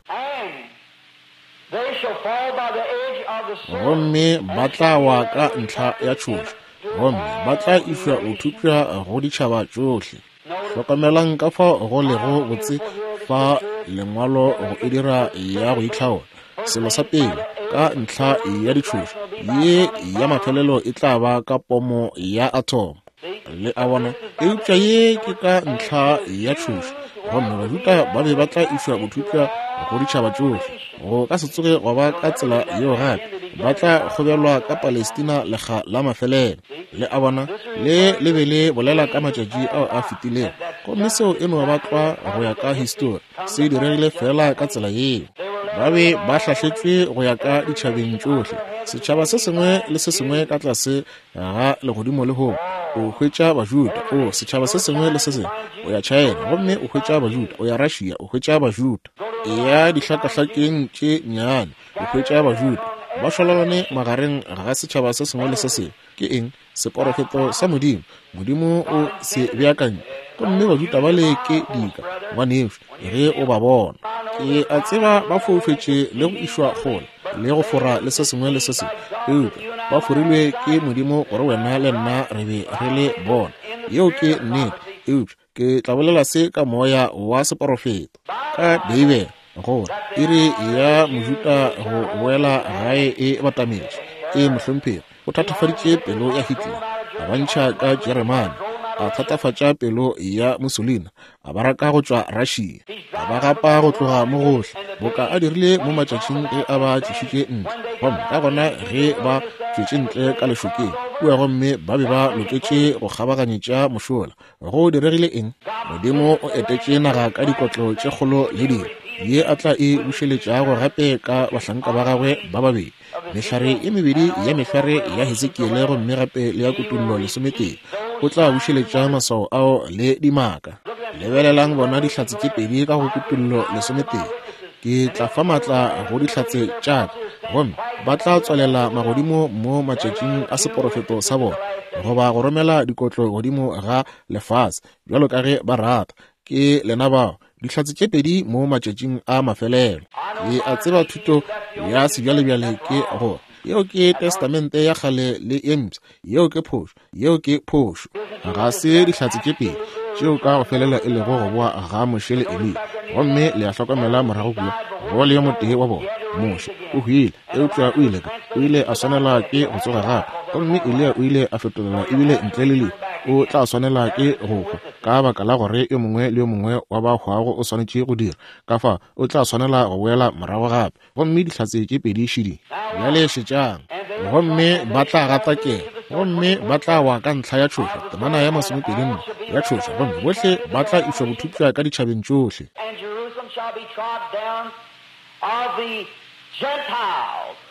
gomme ba tla wa ka ntlha ya tšhošo gomme ba tla išwa go thupša go ditšhaba tšohle. Hlokomelang ka fa go lego botse fa lengwalo go e dira ya go itlhaola selo sa pele ka ntlha ya ditšhošo ye ya mafelelo e tla ba ka pomo ya atomo le a bona eupša ye ke ka ntlha ya tšhošo gomme bajuda ba be ba tla išwa go thupša go ditšhaba tšohle go ka se tsoge go ba ka tsela yeo gape ba tla kgobelwa ka Palestina lega la mafelelo le a bona le le be le bolela ka matšatši ao a fetilego gomme seo e no batlwa go ya ka histori se diregile fela ka tsela yeo ba be ba hlahletšwe go ya ka ditšhabeng tšohle setšhaba se sengwe le se sengwe ka tlase ga legodimo le hoo o hwetša bajuda o setšhaba se sengwe le se sengwe o ya China gomme o hwetša bajuda o ya Russia o hwetša bajuda e ya dihlakahlakeng tše nnyane o hwetša bajuda ba šolalane magareng ga setšhaba se sengwe le se sengwe ke eng seporofeto sa modimo modimo o se beakanye gomme bajuda ba le ke dika ngwaneso ge o ba bona ke a tseba ba foufetše le go išwa kgole le go fora le se sengwe le se sengwe eupša ba forilwe ke modimo gore wena le nna re be re le bona yeo ke nnete eupša ke tla bolela se ka moya wa seporofeto ka David gore e re ya mojuta go boela gae e batametše e mohlomphego o thatafaditše pelo ya Hitler a bantšha ka Jeremane a thatafatša pelo ya Mussolini a ba raka go tšwa Russia a ba gapa go tloga mo gohle boka a dirile mo matšatšing ge a ba tšešitše ntle gomme ka gona ge ba tšwetše ntle ka lešokeng kua gomme ba be ba loketše go kgabaganyetša mošola go diregile eng modimo o etetše naga ka dikotlo tše kgolo le dira ye a tla e bušeletšago gape ka bahlanka ba gagwe ba babedi mehlare e mebedi ya mehlare ya Hezekiele gomme gape le ya kutullo lesometee o tla bušeletša maswao ao le dimaka lebelelang bona dihlatse tše pedi ka go kutullo lesometee ke tla fa maatla go dihlatse tšaka gomme ba tla tswalela magodimo mo matšatšing a seporofeto sa bona goba go romela dikotlo godimo ga lefase bjalo ka ge ba rata ke lena bao dihlatse tše pedi mo matšatšing a mafelelo ke a tseba thuto ya sebjalebjale ke gore yeo ke testamente ya kgale le ems yeo ke phošo yeo ke phošo ga se dihlatse tše pedi tšeo ka go felela e lego go boa ga mošele Elia gomme le a hlokomela morago kua go le yo motee wa bona moše o hwile eupša o ile ka o ile a swanela ke go tsoga gape gomme Elia o ile a fetolela ebile ntle le le o tla swanela ke go hwa ka baka la gore yo mongwe le yo mongwe wa ba hwago o swanetše go dira ka fa o tla swanela go boela morago gape gomme dihlatse tše pedi šidi bjale šetšang gomme ba tla gatakela gomme ba tla wa ka ntlha ya tšhošo temana ya masomepedi nne ya tšhošo gomme bohle ba tla išwa go thupša ka ditšhabeng tšohle Shall be trod down of the Gentiles.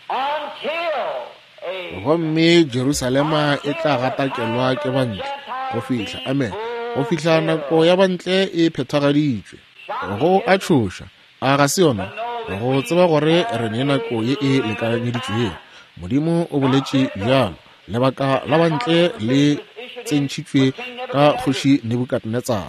gomme Jerusalema e tla gatakelwa ke bantle go fihla amen go fihla nako ya bantle e phethagaditšwe go a tšhoša a ga se yona go tseba gore re ne nako ye e lekanyeditšweng modimo o boletše bjalo lebaka la bantle le tsentšhitšwe ka kgoši Nebukadnezar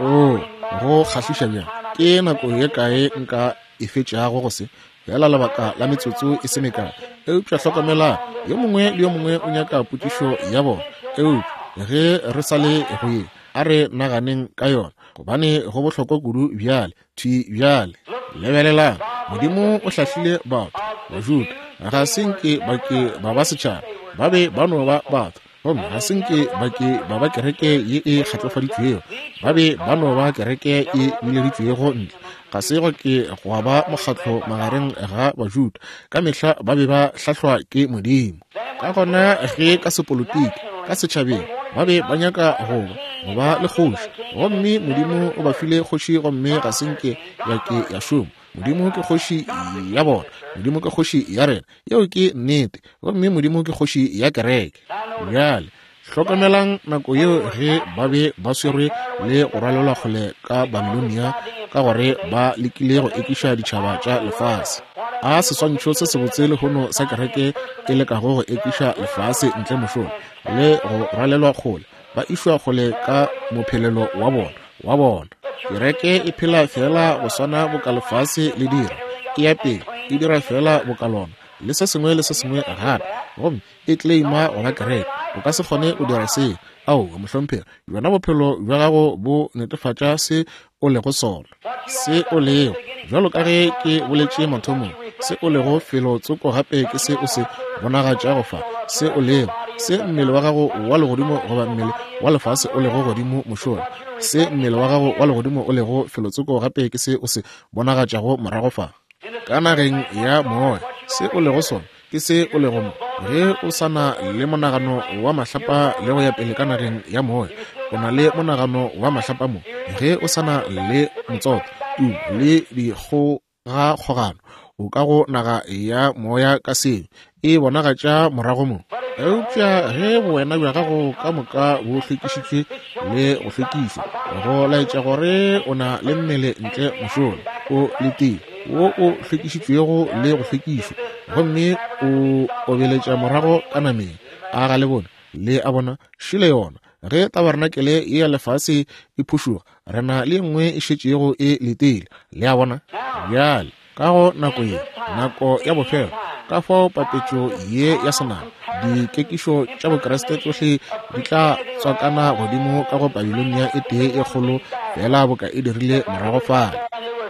o go kgahliša bjang ke nako ye kae nka e fetšago go se fela lebaka la metsotso e se mekae eupša hlokomela yo mongwe le yo mongwe o nyaka potšišo ya bona eupša ge re sa le go ye a re naganeng ka yona gobane go bohlokwa kudu bjale thi bjale lebelelang modimo o hlahlile batho bajuda ga senke bake ba ba setšhaba ba be ba no ba batho gomme ga senke bake ba ba kereke ye e kgatlofaditšwego ba be ba no ba kereke e bileditšwego ntle ga se go ke go ba mokgatlo magareng ga bajuda ka mehla ba be ba hlahlwa ke modimo ka gona ge ka sepolotiki ka setšhabeng ba be ba nyaka go go ba le kgoši gomme modimo o ba file kgoši gomme ga senke yake ya šoma modimo ke kgoši ya bona modimo ke kgoši ya rena yeo ke nnete gomme modimo ke kgoši ya kereke bjale hlokomelang nako yeo ge ba be ba swerwe le go ralelwa kgole ka Babilonia ka gore ba lekile go ekiša ditšhaba tša lefase a seswantšho se se botse lehono sa kereke e lekago go ekiša lefase ntle mošomo le go ralelwa kgole ba išwa kgole ka mophelelo wa bona wa bona kereke e phela fela go swana bokalefase le dira e ya pele e dira fela bokalona le se sengwe le se sengwe gape gomme e tleima gona kereke o ka se kgone o dira se ao mohlomphega jona bophelo jwa gago bo netefatša se o lego sona se o lego jalo ka ge ke boletše mathomong se o lego felo tsoko gape ke se o se bonagatša go fa se o lego se mmele wa gago wa legodimo goba mmele wa lefase o lego godimo mošola se mmele wa gago wa legodimo o lego felo tsoko gape ke se o se bonagatšago morago fa ka nageng ya moya se o lego sona ke se o lego mo ge o sana le monagano wa mahlapa le go ya pele ka nageng ya moya o na le monagano wa mahlapa mo ge o sana le motsoto tu le dikgogakgogano o ka go naga ya moya ka seo e bonagatša morago mo eupša ge boena bja gago ka moka bo hlwekišitšwe le go hlwekišwa go laetša gore o na le mmele ntle mošola o le tee wo o hlwekišitšwego le go hlwekišwa gomme o obeletša morago ka nameng a ga le bona le a bona šile yona ge tabarenakele e ya lefase e phušuga rena le nngwe e šetšego e letele le a bona bjale ka go nako ye nako ya bofelo ka fao papetšo ye ya senama dikekišo tša bokreste tsohle di tla tswakana godimo ka go Babilonia e tee e kgolo fela boka e dirile morago fale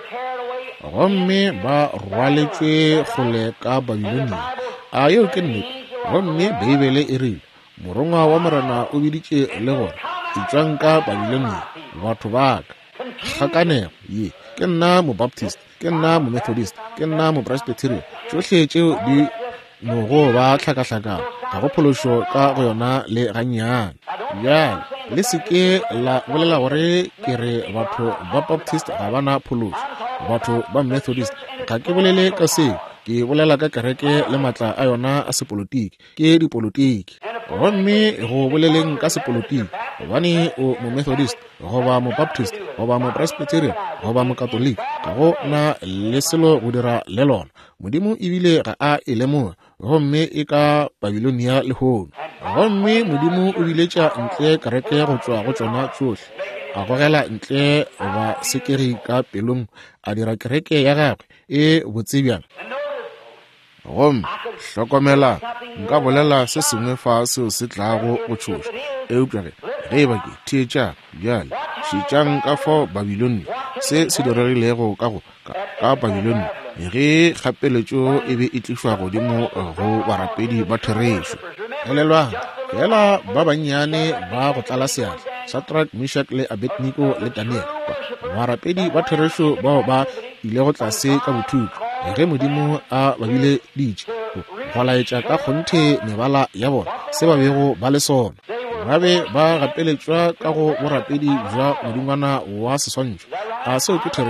gomme ba rwaletšwe kgole ka Babilonia a yeo ke nnete gomme Beibele e rile morongwa wa morena o biditše le gore etswang ka Babilonia batho ba ka kgakanego ye ke nna mo Baptist ke nna mo Methodist ke nna mo Presbyterian tšohle tšeo di nogo ba hlakahlakana ga go phološo ka go yona le gannyane bjale le seke la bolela gore ke re batho ba Baptist ga bana phološo batho ba Methodist ga ke bolele ka seo ke bolela ka kereke le matla a yona a sepolotiki ke dipolotiki gomme go boleleng ka sepolotiki gobane o mo Methodist goba mo Baptist goba mo Presbyterian goba mo Catholic ga go na le selo go dira le lona modimo ebile ga a e lemoga gomme e ka Babilonia le hono gomme modimo o biletša ntle kereke go tšwa go tšona tšohle a gogela ntle ba sekeri ka pelong a dira kereke ya gagwe e botsebjang gomme hlokomela nka bolela se sengwe fa seo se tlago go tšhoša eupša ge ge e bake theetša bjale šetšang ka fao Babilonia se se diregilego ka go ka Babilonia ge kgapeletšo e be e tlišwa godimo go barapedi ba therešo elelwang fela ba bannyane ba go tlala seatla Shadrach, Meshach le Abednego le Daniel barapedi ba therešo bao ba ile go tlase ka bothuto ge modimo a ba bile ditše go laetša ka kgonthe mebala ya bona se ba bego ba le sona ba be ba gapeletšwa ka go borapedi jwa modingwana wa seswantšho a seo ke therešo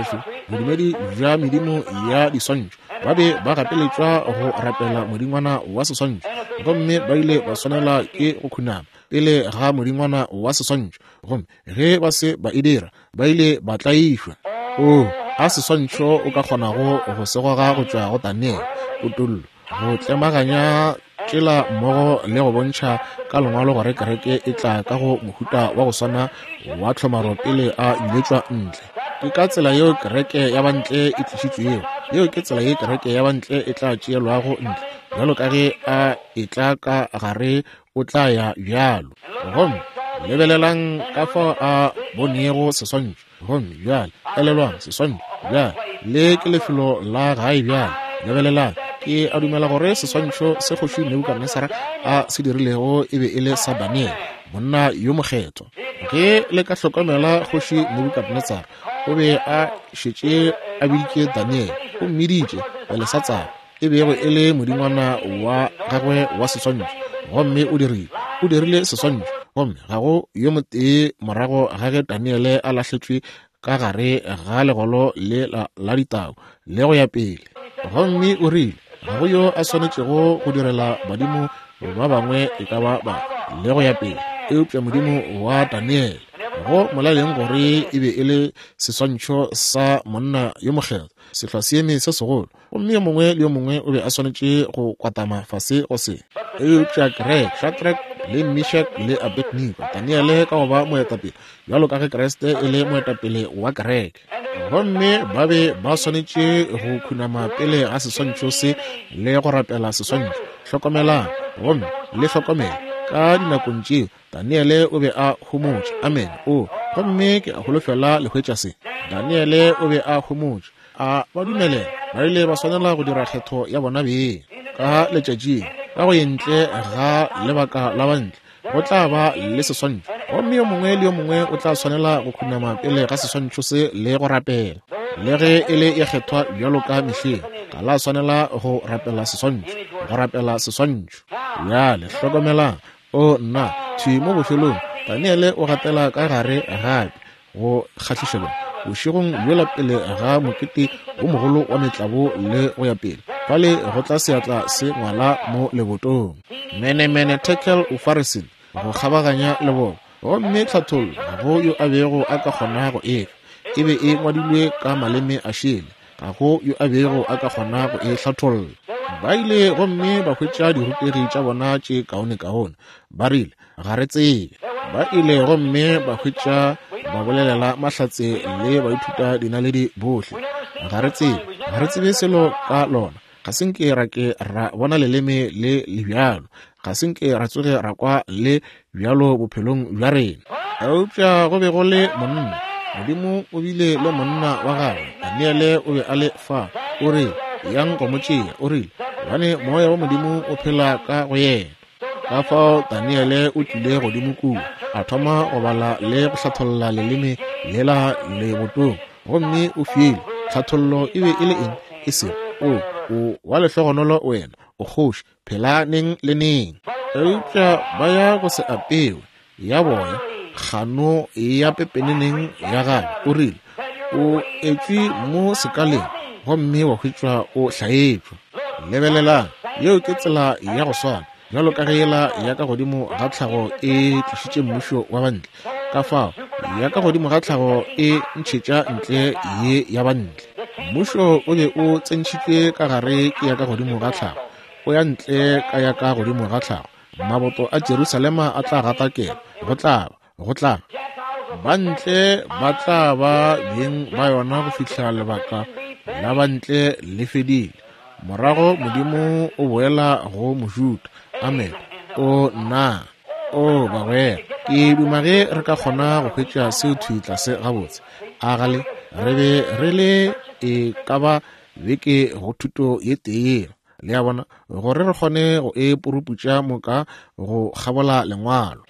bodumedi jwa medimo ya diswantšho ba be ba gapeletšwa go rapela modingwana wa seswantšho gomme ba ile ba swanela ke go khunama pele ga modingwana wa seswantšho gomme ge ba se ba e dira ba ile ba tlaišwa o a seswantšho o ka kgonago go segoga go tšwa go Daniel o tollo go tlemaganya tsela mmogo le go bontšha ka lengwalo gore kereke e tla ka go mohuta wa go swana wa tlhomaro pele a nyetswa ntle. Ke ka tsela yeo kereke ya bantle e tlišitšwego yeo ke tsela ye kereke ya bantle e tla tšeelwago ntle bjalo ka ge a e tla ka gare o tla ya bjalo gomme lebelelang ka fao a bonego seswantšho gomme bjale elelwang seswantšho bjale le ke lefelo la gae bjale lebelelang ke a dumela gore seswantšho se kgoši Nebukadnesara a se dirilego e be e le sa Daniel monna yo mokgetho ge le ka hlokomela kgoši Nebukadnesara o be a šetše a biditše Daniel o mmiditše pele sa tsaba e bego e le modingwana wa gagwe wa seswantšho gomme o dirile o dirile seswantšho gomme ga go yo motee morago ga ge Daniel a lahletšwe ka gare ga legolo le la ditau le go ya pele gomme o rile ga go yo a swanetšego go direla badimo ba bangwe e ka ba ba le go ya pele eupša modimo wa Daniel go molaleng gore e be e le seswantšho sa monna yo mokgetho sehlwa seeme se segolo gomme yo mongwe le yo mongwe o be a swanetše go kwatama fase go se eupša kereke Shadrach le Meshach le Abednego Daniel ka go ba moetapele bjalo ka ge Kriste e le moetapele wa kereke gomme ba be ba swanetše go khunama pele ga seswantšho se le go rapela seswantšho hlokomelang gomme le hlokomela ka dinakong tšeo Daniel o be a homotše amen o gomme ke a holofela le hwetša se Daniel o be a homotše a ba dumelela ba ile ba swanela go dira kgetho ya bona beng ka letšatšing ka go yentle ga lebaka la bantle go tla ba le seswantšho gomme yo mongwe le yo mongwe o tla swanela go khunama pele ga seswantšho se le go rapela le ge e le e kgethwa bjalo ka mehleng ga la swanela go rapela seswantšho go rapela seswantšho bjale hlokomelang o nna thwi mo bofelong Daniel o gatela ka gare gape go kgahlešelwa bošegong bjola pele ga mokete o mogolo wa metlabo le go ya pele bale go tla seatla se ngwala mo lebotong mene-mene Tekel o Farisin go kgabaganya le bona gomme tlhathollo go yo a bego a ka kgona go efa e be e ngwadilwe ka maleme a šele ga go yo a bego a ka kgona go e hlatholla ba ile gomme ba hwetša dirutegi tša bona tše kaone-kaone ba rile ga re tsebe ba ile gomme ba hwetša ba bolelela mahlatse le ba ithuta dinaledi bohle ga re tsebe ga re tsebe selo ka lona ga senke ra ke ra bona leleme le lebjalo ga senke ra tsoge ra kwa le bjalo bophelong bja rena eupša go be go le monna modimo o bile le monna wa gagwe Daniel o be a le fa o re yang komotšea o rile gane moya wa modimo o phela ka go yena ka fao Daniel o tlile godimo kudu a thoma go bala le go hlatholla leleme lela lebotong gomme o fiele hlathollo e be e le eng e se o o wa lehlogonolo wena o kgoši phela neng le neng eupša ba ya go se apewe ya boya kgano ya pepeneneng ya gane o rile o etšwe mo sekaleng gomme wa hwetšwa o hlaetšwa lebelelang yeo ke tsela ya go swana bjalo ka geela ya ka godimo ga tlhago e tlišitše mmušo wa bantle ka fao ya ka godimo ga tlhago e ntšhetša ntle ye ya bantle mmušo o be o tsentšhitšwe ka gare ke ya ka godimo ga tlhago o ya ntle ka ya ka godimo ga tlhago maboto a Jerusalema a tla gatakela go tlaba go tla ba ntle ba tla ba beng ba yona go fihla lebaka la bantle le fedile morago modimo o boela go mojuda amen o na o bagwera ke duma ge re ka kgona go hwetša seo thwitla se gabotse a gale re be re le e ka ba beke go thuto ye tee le ya bona gore re kgone go e puruputša moka go gabola lengwalo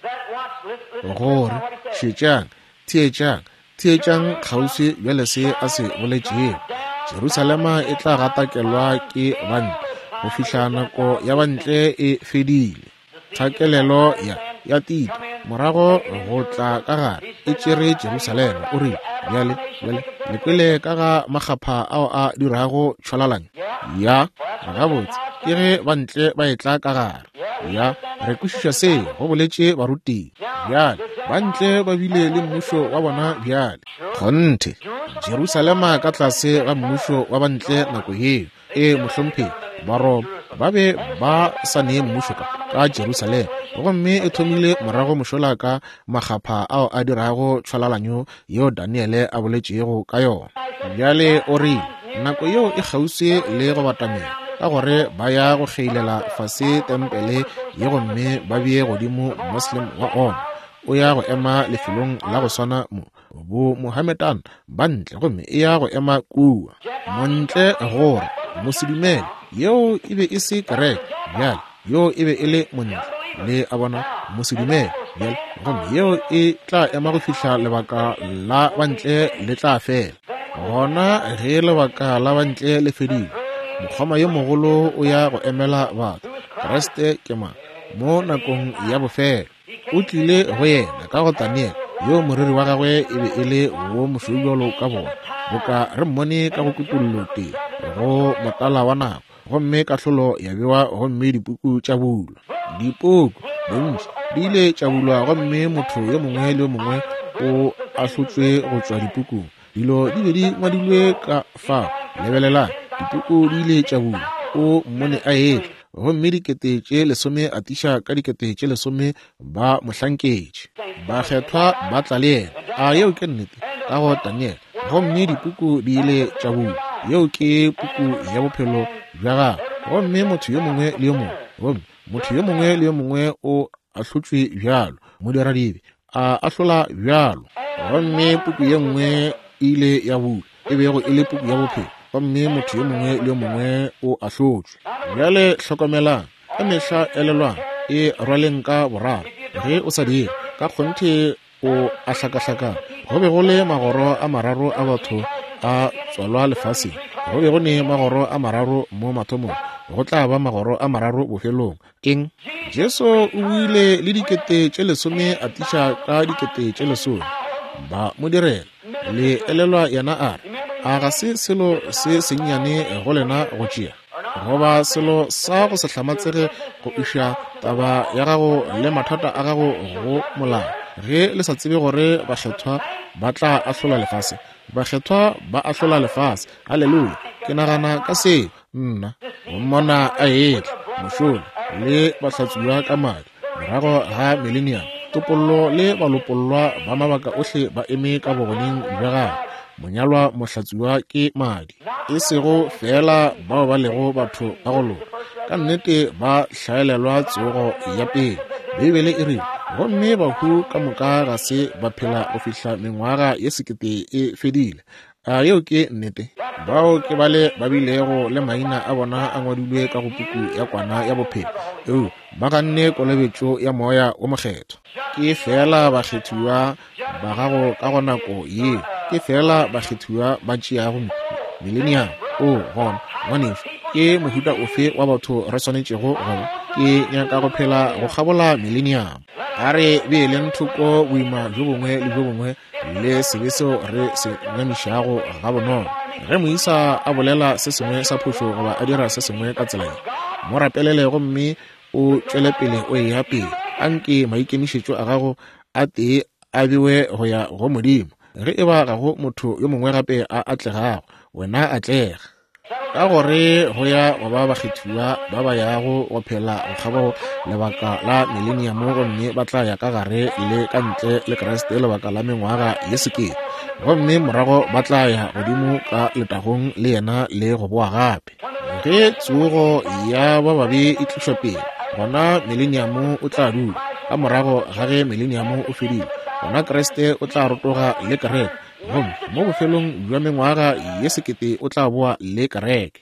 gore šetšang theetšang theetšang kgauswi bjale se a se boletšego Jerusalema e tla gatakelwa ke bantle go fihla nako ya bantle e fedile thakelelo ya ya Tito morago go tla ka gare e tšere Jerusalema o re bjale bjale le kwele ka ga magapha ao a dirago tšholalanya ya gabotse ke ge ba ntle ba etla ka gare ya re kwešiša se go boletše baruti bjale ba ntle ba bile le mmušo wa bona bjale kgonthe Jerusalema ka tlase ga mmušo wa ba ntle nako yeo e mohlomphe baroma ba be ba sa nee mmušo ka Jerusalema gomme e thomile morago mošola ka magapha ao a dirago tšhwalalanyo yeo Daniele a boletšego ka yona bjale o re nako yeo e kgauswi le go batamela ka gore ba ya go kgeilela fase tempele ye gomme ba bie godimo Muslim wa ona o ya go ema lefelong la go swana mo bo Mohammedan ba ntle gomme e ya go ema kua montle gore mosedumele yeo e be e se kereke bjale yo e be e le montle le a bona mosedumele bjale gomme yeo e tla ema go fihla lebaka la bantle le tla fela gona ge lebaka la bantle le fedile mokgoma yo mogolo o ya go emela batho Kriste ke mang mo nakong ya bofelo o tlile go yena ka go Daniel yo moriri wa gagwe e be e le wo mošweulo ka bona bo ka re mmone ka go kutullo teng go motala wa nako gomme kahlolo ya bewa gomme dipuku tša bulwa dipuku bontši di ile tša bulwa gomme motho yo mongwe le yo mongwe o ahlotswe go tšwa dipukung dilo di be di ngwadilwe ka fa lebelela dipuku di ile tša bulwa o mmone a etla gomme dikete tše lesome a tiša ka dikete tše lesome ba mohlanketše ba kgethwa ba tla le yena a yeo ke nnete ka go Daniel gomme dipuku di ile tša bulwa yeo ke puku ya bophelo bja gagwe gomme motho yo mongwe le yo mongwe gomme motho yo mongwe le yo mongwe o ahlotswe bjalo mo diradibe a ahlola bjalo gomme puku ye nngwe ile ya bulwa e bego e le puku ya bophelo gomme motho yo mongwe le yo mongwe o ahlotswe bjale hlokomelang ka mehla elelwang e rwaleng ka boraro ge o sa dire ka kgonthe o a hlakahlakang go be go le magoro a mararo a batho a tswalwa lefaseng go be go ne magoro a mararo mo mathomong go tla ba magoro a mararo bofelong eng Jesu o buile le dikete tše lesome a tiša ka dikete tše lesome ba mo direla le elelwa yena a re a ga se selo se sennyane go lena go tšea goba selo sa go se hlamatsege go iša taba ya gago le mathata a gago go molao ge le sa tsebe gore bakgethwa ba tla ahlola lefase bakgethwa ba ahlola lefase halleluja ke nagana ka se nna go mmona a etla mošola le bahlatswiwa ka madi morago ga millennium topollo le balopollwa ba mabaka ohle ba eme ka bogoneng bja gagwe monyalwa mohlatsiwa ke madi e sego fela bao ba lego batho ba go lona ka nnete ba hlaelelwa tsogo ya pele bibele e re gomme bahu ka moka ga se ba phela go fihla mengwaga ye sekete e fedile a yeo ke nnete bao ke bale ba bilego le maina a bona a ngwadilwe ka go puku ya kwana ya bophelo eo ba ganne kolobetšo ya moya o mokgetho ke fela bakgethiwa ba gago ka go nako ye ke fela bakgethiwa ba tšeago millennium o gona ngwaneso ke mohuta ofe wa batho re swanetšego go ke nyaka go phela go kgabola millennium a re beeleng thoko boima jo bongwe le jo bongwe le sebe seo re se nyamišago ga bonolo ge moisa a bolela se sengwe sa phošo goba a dira se sengwe ka tsela mo rapelele gomme o tšwele pele o eya pele a nke maikemišetšo a gago a tee a bewe go ya go modimo ge e ba gago motho yo mongwe gape a atlegago wena atlega ka gore go ya go ba bakgethiwa ba ba yago go phela go kgabo lebaka la millennium gomme ba tla ya ka gare le ka ntle le Kriste lebaka la mengwaga ye sekete gomme morago ba tla ya godimo ka letagong le yena le go boa gape ge tsogo ya ba babe e tlišwa pele gona millennium o tla dula ka morago ga ge millennium o fedile gona Kriste o tla rotoga le kereke gomme mo bofelong jwa mengwaga ye sekete o tla boa le kereke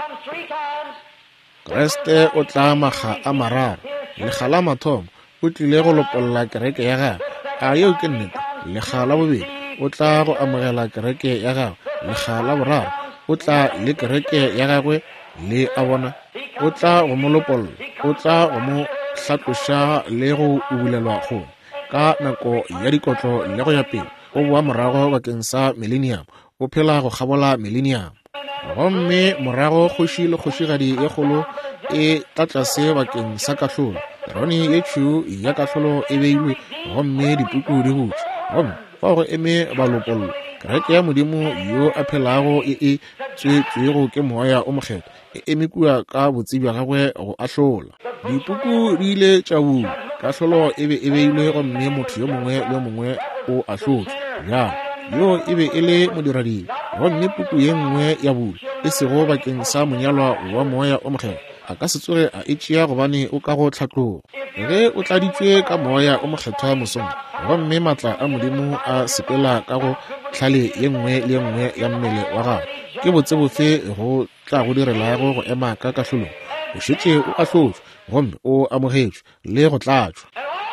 Kriste o tla maga a mararo legala mathomo o tlile go lopolola kereke ya gagwe a yeo ke nnete legala bobedi o tla go amogela kereke ya gagwe legala boraro o tla le kereke ya gagwe le a bona o tla go mo lopolola o tla go mo hlatloša le go ubulelwa go ka nako ya dikotlo le go ya pele o boa morago bakeng sa millennium o phela go gabola millennium gomme morago kgoši le kgošigadi e kgolo e tlatlase bakeng sa kahlolo rone ye tšhuu ya kahlolo e beilwe gomme dipuku di butse gomme fa go eme balopollo kereke ya modimo yo a phelago e e tswetswego ke moya o mokgetho e eme kua ka botsebi bja gagwe go ahlola dipuku di ile tša bua kahlolo e be e beilwe gomme motho yo mongwe le yo mongwe o ahlotswe bjalo yo e be e le modirading gomme puku ye nngwe ya bula e sego bakeng sa monyalwa wa moya o mokgetho a ka se tsoge a etšea gobane o ka go tlhatloga ge o tladitšwe ka moya o mokgethwa mosong gomme maatla a modimo a sepela ka go tlhale ye nngwe le ye nngwe ya mmele wa gago ke botsebotse go tla go direlago go ema ka kahlolong o šetše o ahlotswe gomme o amogetšwe le go tlatšwa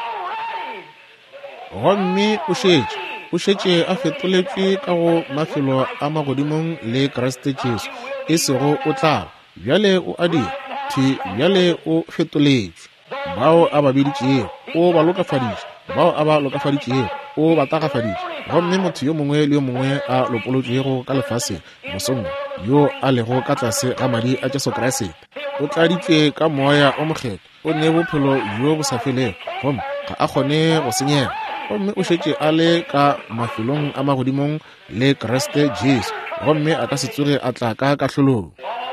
gomme o šetše o šetše a fetoletšwe ka go mafelo a magodimong le Kriste Jesu e sego o tla bjale o adia thi bjale o fetoletšwe bao a ba biditšego o ba lokafaditše bao a ba lokafaditšego o ba tagafaditše gomme motho yo mongwe le yo mongwe a lopolotšego ka lefase mosong yo a lego ka tlase ga madi a Jesu Kriste o tladitšwe ka moya o mokgetho o ne bophelo yo bo sa felego gomme ga a kgone go senyega gomme o šetše a le ka mafelong a magodimong le Kriste Jesu gomme a ka se tsoge a tla ka kahlolong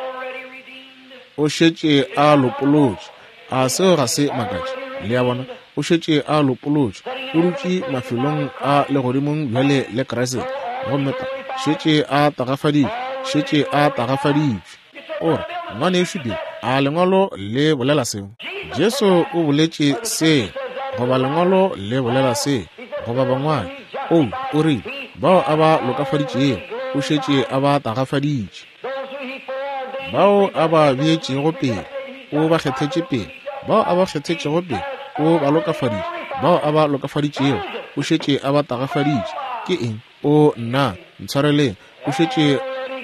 o šetše a lopolotše a seo ga se makatše le ya bona o šetše a lopolotše o dutše mafelong a legodimong bjale le Kriste gomme šetše a tagafaditše šetše a tagafaditše ore ngwane e šupile a lengwalo le bolela seo Jesu o boletše se goba lengwalo le bolela se goba bangwane o o rile bao a ba lokafaditšego o šetše a ba tagafaditše bao a ba beetšego pele o ba kgethetše pele bao a ba kgethetšego pele o ba lokafaditše bao a ba lokafaditšego o šetše a ba tagafaditše ke eng o nna ntshwareleng o šetše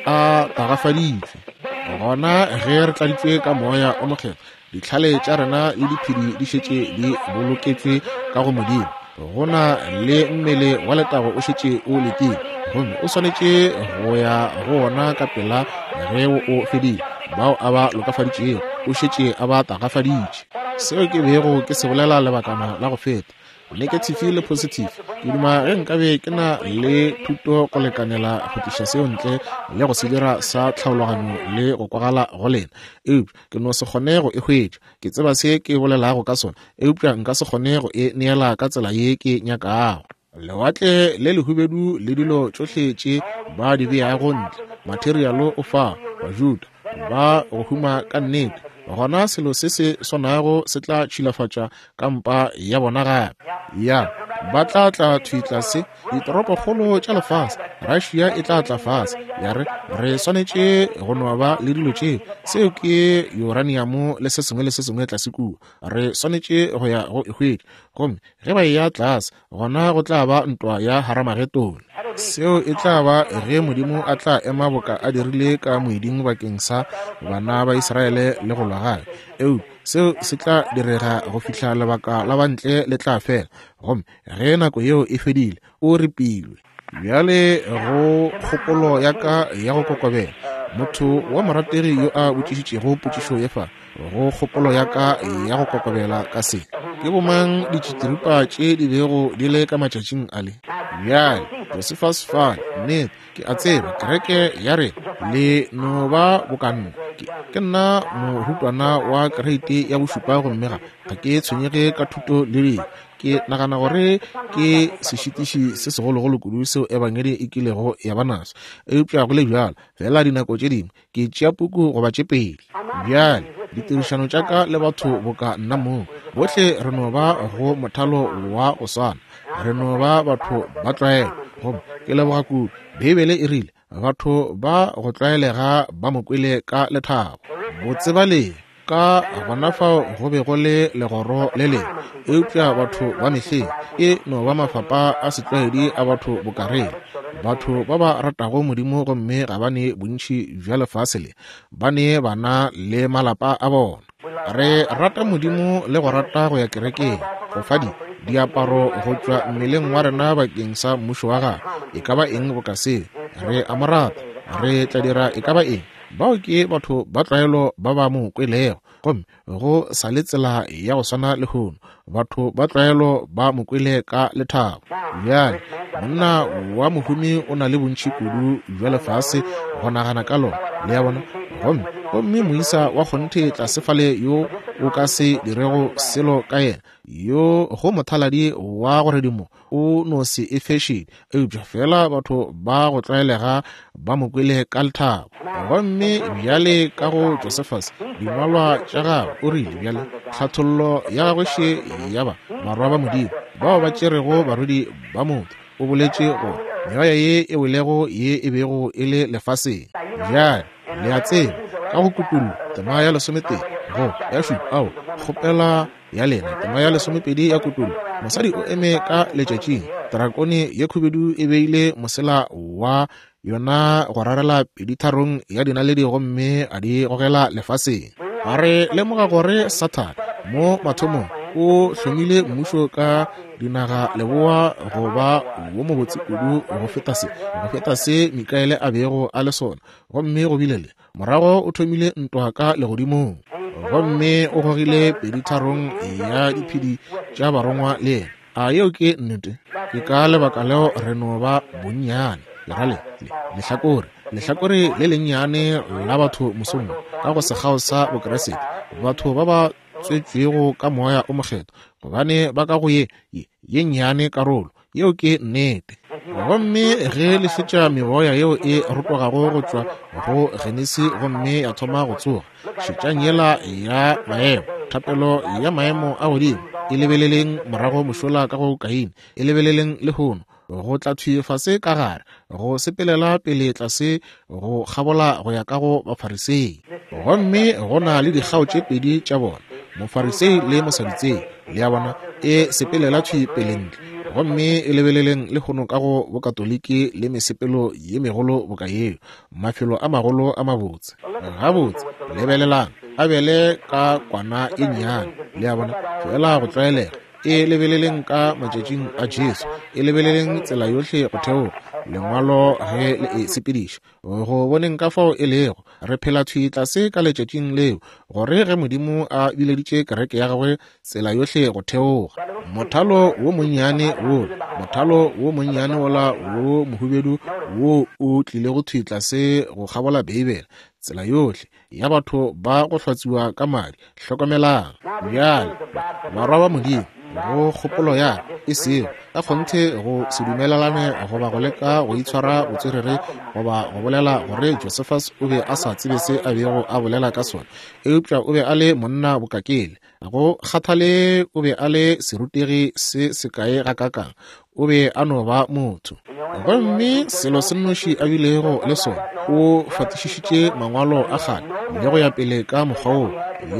a tagafaditšwe gona ge re tladitšwe ka moya o mokgetho ditlhale tša rena le diphedi di šetše di boloketšwe ka go modimo gona le mmele wa letago o šetše o letile gomme o swanetše go ya go ona ka pela ge o fedile bao a ba lokafaditšego o šetše a ba tagafaditše seo ke bego ke se bolela lebakana la go feta negative le positive ke duma ge nkabe ke na le thuto go lekanela go tliša seo ntle le go se dira sa tlhaologano le go kwagala go lena eupša ke no se kgone go e hwetša ke tseba se ke bolelago ka sona eupša nka se kgone go e neela ka tsela ye ke nyakago lewatle le lehubedu le dilo tšohle tše ba di beago ntle materialo o fa bajuda ba go huma ka nnete gona selo se se swanego se tla tšhilafatša kampa ya bona gape ya ba tla tla thwitlase ditoropokgolo tša lefase Russia e tla tla fase ya re re swanetše go no ba le dilo tše seo ke uranium le se sengwe le se sengwe tlase kua re swanetše go ya go ehwedi gomme ge ba ya tlase gona go tla ba ntwa ya haramagetone seo e tla ba ge modimo a tla ema boka a dirile ka moeding bakeng sa bana ba Israele le go lwa gae eo seo se tla direga go fihla lebaka la bantle le tla fela gomme ge nako yeo e fedile o repilwe bjale go kgopolo ya ka ya go kokobela motho wa morategi yo a botšišitšego potšišo ye fa go kgopolo ya ka ya go kokobela ka se ke bomang ditšhitirupa tše di bego di le ka matšatšing a le bjale Josephus Fall nnete ke a tseba kereke ya re le no ba bokanno ke nna morutwana wa kereiti ya bošupa gomme ga ga ke tshwenyege ka thuto le dilo ke nagana gore ke sešitiši se segologolo kudu seo e bangedi e kilego ya banaso eupša go le bjalo fela dinako tše dingwe ke tšea puku goba tše pedi bjale ditirišano tša ka le batho bo ka nna moo bohle re no ba go mothalo wa go swana re no ba batho ba tlwaela gomme ke leboga kudu Bibele e rile batho ba go tlwaelega ba mokwele ka lethabo botsebaleng ka gona fao go be go le legoro le le eupša batho ba mehleng e no ba mafapa a setlwaedi a batho bokareng batho ba ba ratago modimo gomme ga ba ne bontši bja lefase le ba ne bana le malapa a bona re rata modimo le go rata go ya kerekeng go fadi diaparo go tswa mmeleng wa rena bakeng sa mmušo wa gago e ka ba eng bokase re a morata re tla dira e ka ba eng bao ke batho ba tlwaelo ba ba mo kwelego gomme go sa le tsela ya go swana le gono batho ba tlwaelo ba mo kwele ka lethabo bjale monna wa mohumi o na le bontši kudu jwa lefase go nagana ka lona le ya bona gomme gomme moisa wa kgonthe tlasefale yo o ka se dirego selo ka yena yo go mothaladi wa gore dimo o no se e fešene eupša fela batho ba go tlwaelega ba mo kwele ka lethabo gomme bjale ka go Josephus dingwalwa tša gago o rile bjale tlhathollo ya gagwešo ya ba barwa ba modimo bao ba tšerego barodi ba motho o boletše gore meoya ye e welego ye e bego e le lefaseng bjale le a tseba ka go kutullo tema ya lesometee go ya šupa ao kgopela ya lena tema ya lesomepedi ya kutullo mosadi o eme ka letšatšing trakone ye khubedu e beile mosela wa yona go rarela peditharong ya dinaledi gomme a di gogela lefaseng a re lemoga gore Satan mo mathomong o hlomile mmušo ka dinaga leboa go ba wo mobotse kudu go feta se go feta se Mikaele a bego a le sona gomme go bilele morago o thomile ntwa ka legodimong gomme o gogile peditharong ya diphedi tša barongwa le yena a yeo ke nnete ke ka lebaka leo re no ba bonnyane lerale lehlakore lehlakore le lennyane la batho mosong ka go sekgao sa bokeresete batho ba ba tswetšwego ka moya o mokgetho gobane ba ka go ye ye nnyane karolo yeo ke nnete gomme ge le fetša meboya yeo e rotogago go tšwa go Genesi gomme ya thoma go tsoga šetšang yela ya maemo thapelo ya maemo a godimo e lebeleleng morago mošola ka go Kaini e lebeleleng le hono go tla thuyefase ka gare go sepelela pele tlase go kgabola go ya ka go bafarisei gomme go na le dikgao tše pedi tša bona mofarisei le mosaditsei le ya bona e sepelela thuyepeleng gomme e lebeleleng le gono ka go bokatoliki le mesepelo ye megolo bokaeo mafelo a magolo a mabotse gabotse lebelelang a bele ka kwana e nnyane le ya bona fela go tlwaelega e lebeleleng ka matšatšing a Jesu e lebeleleng tsela yohle go theoga lengwalo ge le e sepediša go boneng ka fao e lego re phela thwi tlase ka letšatšing leo gore ge modimo a bileditše kereke ya gagwe tsela yohle go theoga mothalo wo monnyane wo mothalo wo monnyane wola wo mohubedu wo o tlile go thwi tlase go kgabola beibele tsela yohle ya batho ba go hlatsiwa ka madi hlokomelang bjale barwa ba modimo go kgopolo ya e seo ka kgonthe go se dumelelane goba go leka go itshwara botswerere goba go bolela gore Josephus o be a sa tsebe se a bego a bolela ka sona eupša o be a le monna bokakele go kgathale o be a le serutegi se se kae ga kakang o be a no ba motho gomme selo se nnoši a bilego le sona o fatišišitše mangwalo a gale le go ya pele ka mokgwao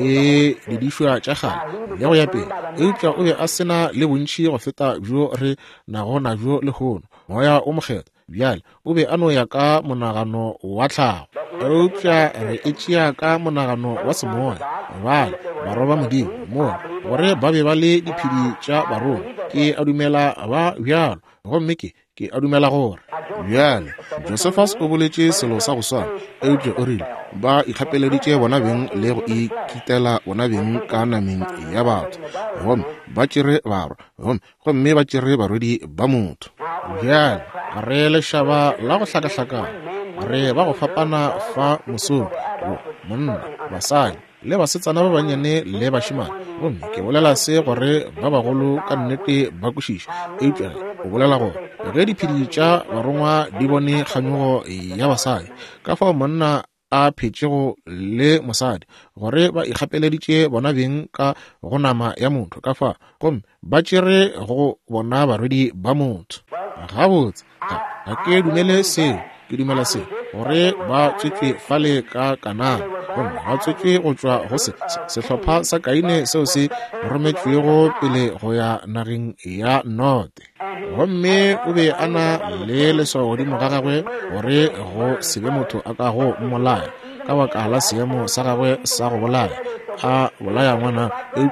le didišwa tša gale le go ya pele eupša o be a sena le bontši go feta bjo re nagona bjo le gono moya o mokgetho bjale o be a no ya ka monagano wa tlhago eupša re e tšea ka monagano wa semoya bale barwa ba modimo mona gore ba be ba le diphedi tša barong ke a dumela ba bjalo gomme ke ke a dumela gore bjale Josephus o boletše selo sa go swana eupša o rile ba ikgapeleditše bona beng le go ikitela bona beng ka nameng ya batho gomme ba tšere barwa gomme ba tšere barwedi ba motho bjale re lešaba la go hlakahlakana re ba go fapana fa mosong monna basadi le basetsana ba bannyane le bašimane gomme ke bolela se gore ba bagolo ka nnete ba kwešiša eupša o bolela gore ge diphedi tša barongwa di bone kganyogo ya basadi ka fao monna a phetšego le mosadi gore ba ikgapeleditše bona beng ka go nama ya motho ka fa gomme ba tšere go bona barwedi ba motho gabotse ga ke dumele seo ke dumela se gore ba tswetswe fale ka kanana gomme ba tswetswe go tšwa go se sehlopha sa Kaine seo se rometšwego pele go ya nageng ya Norte gomme o be a na le leswao godimo ga gagwe gore go sebe motho a ka go mmolaya ka baka la seemo sa gagwe sa go bolaya a bolaya ngwana eupša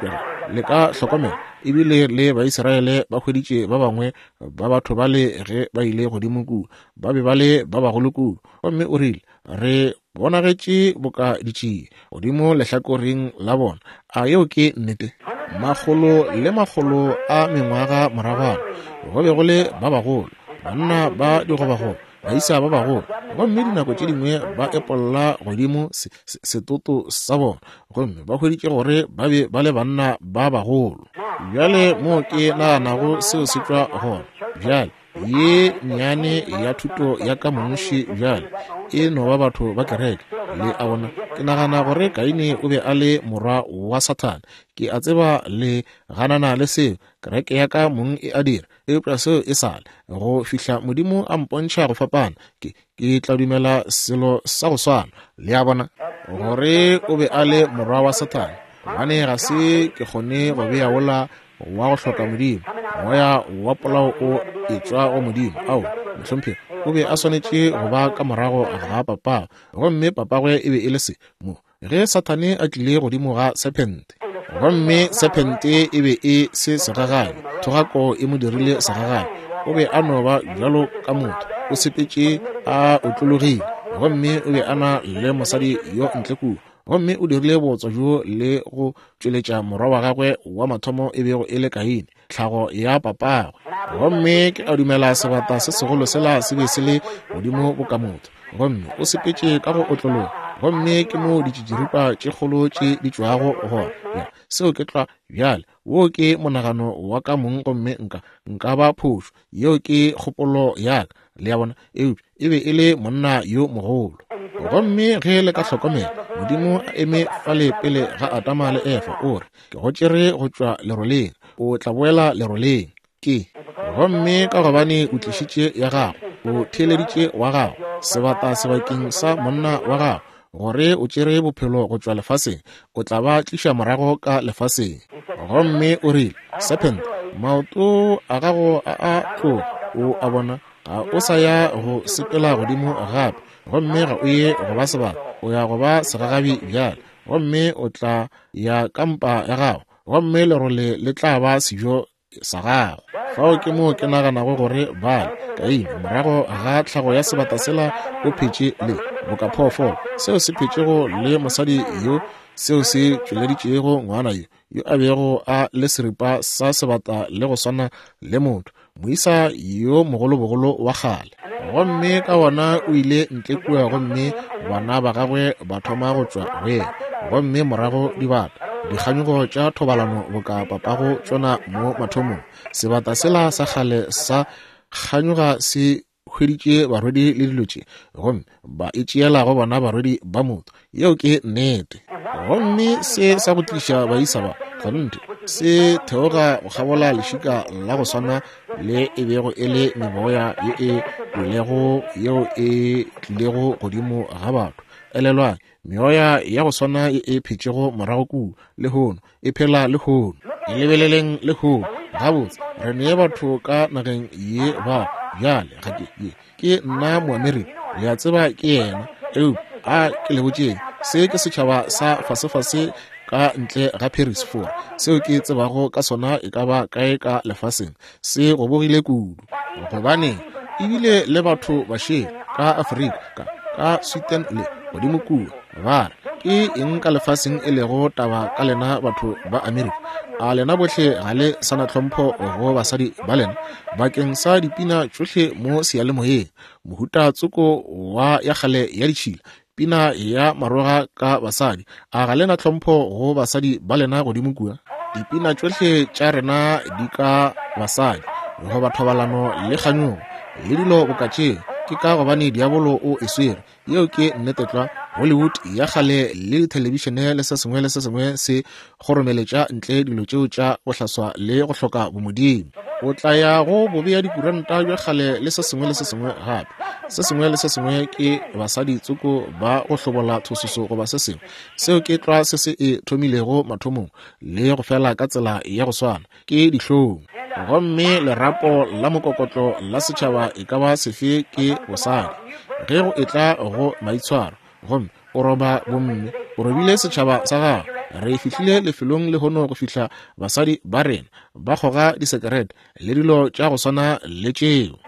le ka hlokomela ebile le Baiseraele ba hweditše ba bangwe ba batho ba le ge ba ile godimo kudu ba be ba le ba bagolo kudu. Gomme o rile re bonagetše boka ditšie godimo lehlakoreng la bona. A yeo ke nnete? Makgolo le makgolo a mengwaga moragana go be go le ba bagolo, banna ba digobagolo, baisa ba bagolo, gomme dinako tše dingwe ba epolola godimo setoto sa bona, gomme ba hweditše gore ba be ba le banna ba bagolo. Bjale mo ke naganago seo se tšwa gona, bjale ye nnyane ya thuto ya ka monši bjale e no ba batho ba kereke le a bona. Ke nagana gore Kaini o be a le morwa wa Satane. Ke a tseba le ganana le seo kereke ya ka mong e a dira eupša seo e sale go fihla Modimo a mpontšha go fapana. Ke ke tla dumela selo sa go swana le a bona gore o be a le morwa wa Satane, gane ga se ke kgone go bea ola wa go hloka Modimo. Moya wa polao o e tšwa go Modimo. Ao mohlomphegi o be a swanetše go ba ka morago ga papa, gomme papagwe e be e le se mo ge Satane a tlile godimo ga Serpente, gomme Serpente e be e se segagane, thogako e mo dirile segagane. O be a no ba bjalo ka motho o sepetše a otlologile, gomme o be a na le mosadi yo ntle kudu, gomme o dirile botswa jo le go tšweletša morwa wa gagwe wa mathomo e bego e le Kaini, tlhago ya papagwe. Gomme ke a dumela sebata se segolo sela se be se le godimo boka motho, gomme o sepetše ka go otlologa, gomme ke mo ditšidiripa tše kgolo tše di tšwago gona. Seo ke tla bjale wo ke monagano wa ka mong, gomme nka nka ba phošo yeo ke kgopolo yaka le ya bona eupša e be e le monna yo mogolo. Gomme ge le ka hlokomela Modimo a eme fale pele ga Adama le Eva o re, ke go tšere go tšwa leroleng, o tla boela leroleng. Ke gomme ka gobane o tlišitše ya gago, o theeleditše wa gago sebata sebakeng sa monna wa gago, gore o tšere bophelo go tšwa lefaseng, o tla ba tliša morago ka lefaseng. Gomme o rile, Serpent, maoto a gago a a tlo o a bona, ga o sa ya go sepela godimo gape, gomme ga o ye go ba sebaka, o ya go ba segagabi bjale, gomme o tla ya ka mpa ya gago, gomme lerole le tla ba sejo sa gago. Fao ke mo ke naganago gore bale Kaini morago ga tlhago ya sebata sela o phetše le boka phoofolo seo se phetšego le mosadi yo, seo se tšweleditšego ngwana yo yo a bego a le seripa sa sebata le go swana le motho, moisa yo mogolo-bogolo wa kgale. Gomme ka wona o ile ntle kua, gomme bana ba gagwe ba thoma go tšwa go yena, gomme morago dibata dikganyogo tša thobalano boka papago tšona mo mathomong. Sebata sela sa kgale sa kganyoga se hweditše barwedi le dilo tše, gomme ba e tšeelago bona barwedi ba motho yeo ke nnete. Gomme se sa go tliša baisa ba gante se theoga go gabola lešika la go swana le e bego e le meboya ye e dulego yeo e tlilego godimo ga batho. Elelwa meoya ya go swana e e phetšego morago kudu le hono e phela le hono, e lebeleleng le hono gabotse. Re nee batho ka nageng ye ba bjale ga ke ke nna Moamerika, le a tseba ke yena eo a ke le botšeng se ke setšhaba sa fasefase ka ntle ga Paris four, seo ke tsebago ka sona e ka ba kae ka lefaseng se go bogile kudu, gobane ebile le batho ba šeng ka Afrika ka Sweden le godimo kudu ba re ke eng ka lefaseng e lego taba ka lena batho ba Amerika. A lena bohle ga le sana tlhompho go basadi ba lena bakeng sa dipina tsohle mo seyalemoyeng, mohuta tsoko wa ya kgale ya ditšhila, pina ya maroga ka basadi. A ga lena tlhompho go basadi ba lena godimo kua. Dipina tsohle tša rena di ka basadi go bathobalano le kganyogo le dilo bokatšeng, ke ka gobane diabolo o e swere yeo ke nnetetla. Hollywood ya kgale le televišene le se sengwe le se sengwe se goromeletša ntle dilo tšeo tša go hlaswa le go hloka bomodimo. O tla ya go bobea dikuranta bja kgale le se sengwe le se sengwe gape, se sengwe le se sengwe ke basadi tsoko ba go hlobola thososo goba se sengwe seo ke tla se se e thomilego mathomong le go fela ka tsela ya go swana ke dihlong. Gomme lerapo la mokokotlo la setšhaba e ka ba sefe ke bosadi ge go e tla go maitshwaro, gomme o roba bomme o robile setšhaba sa gago. re fihlile lefelong le hono go fihla basadi ba rena ba goga disekerete le dilo tša go swana le tšeo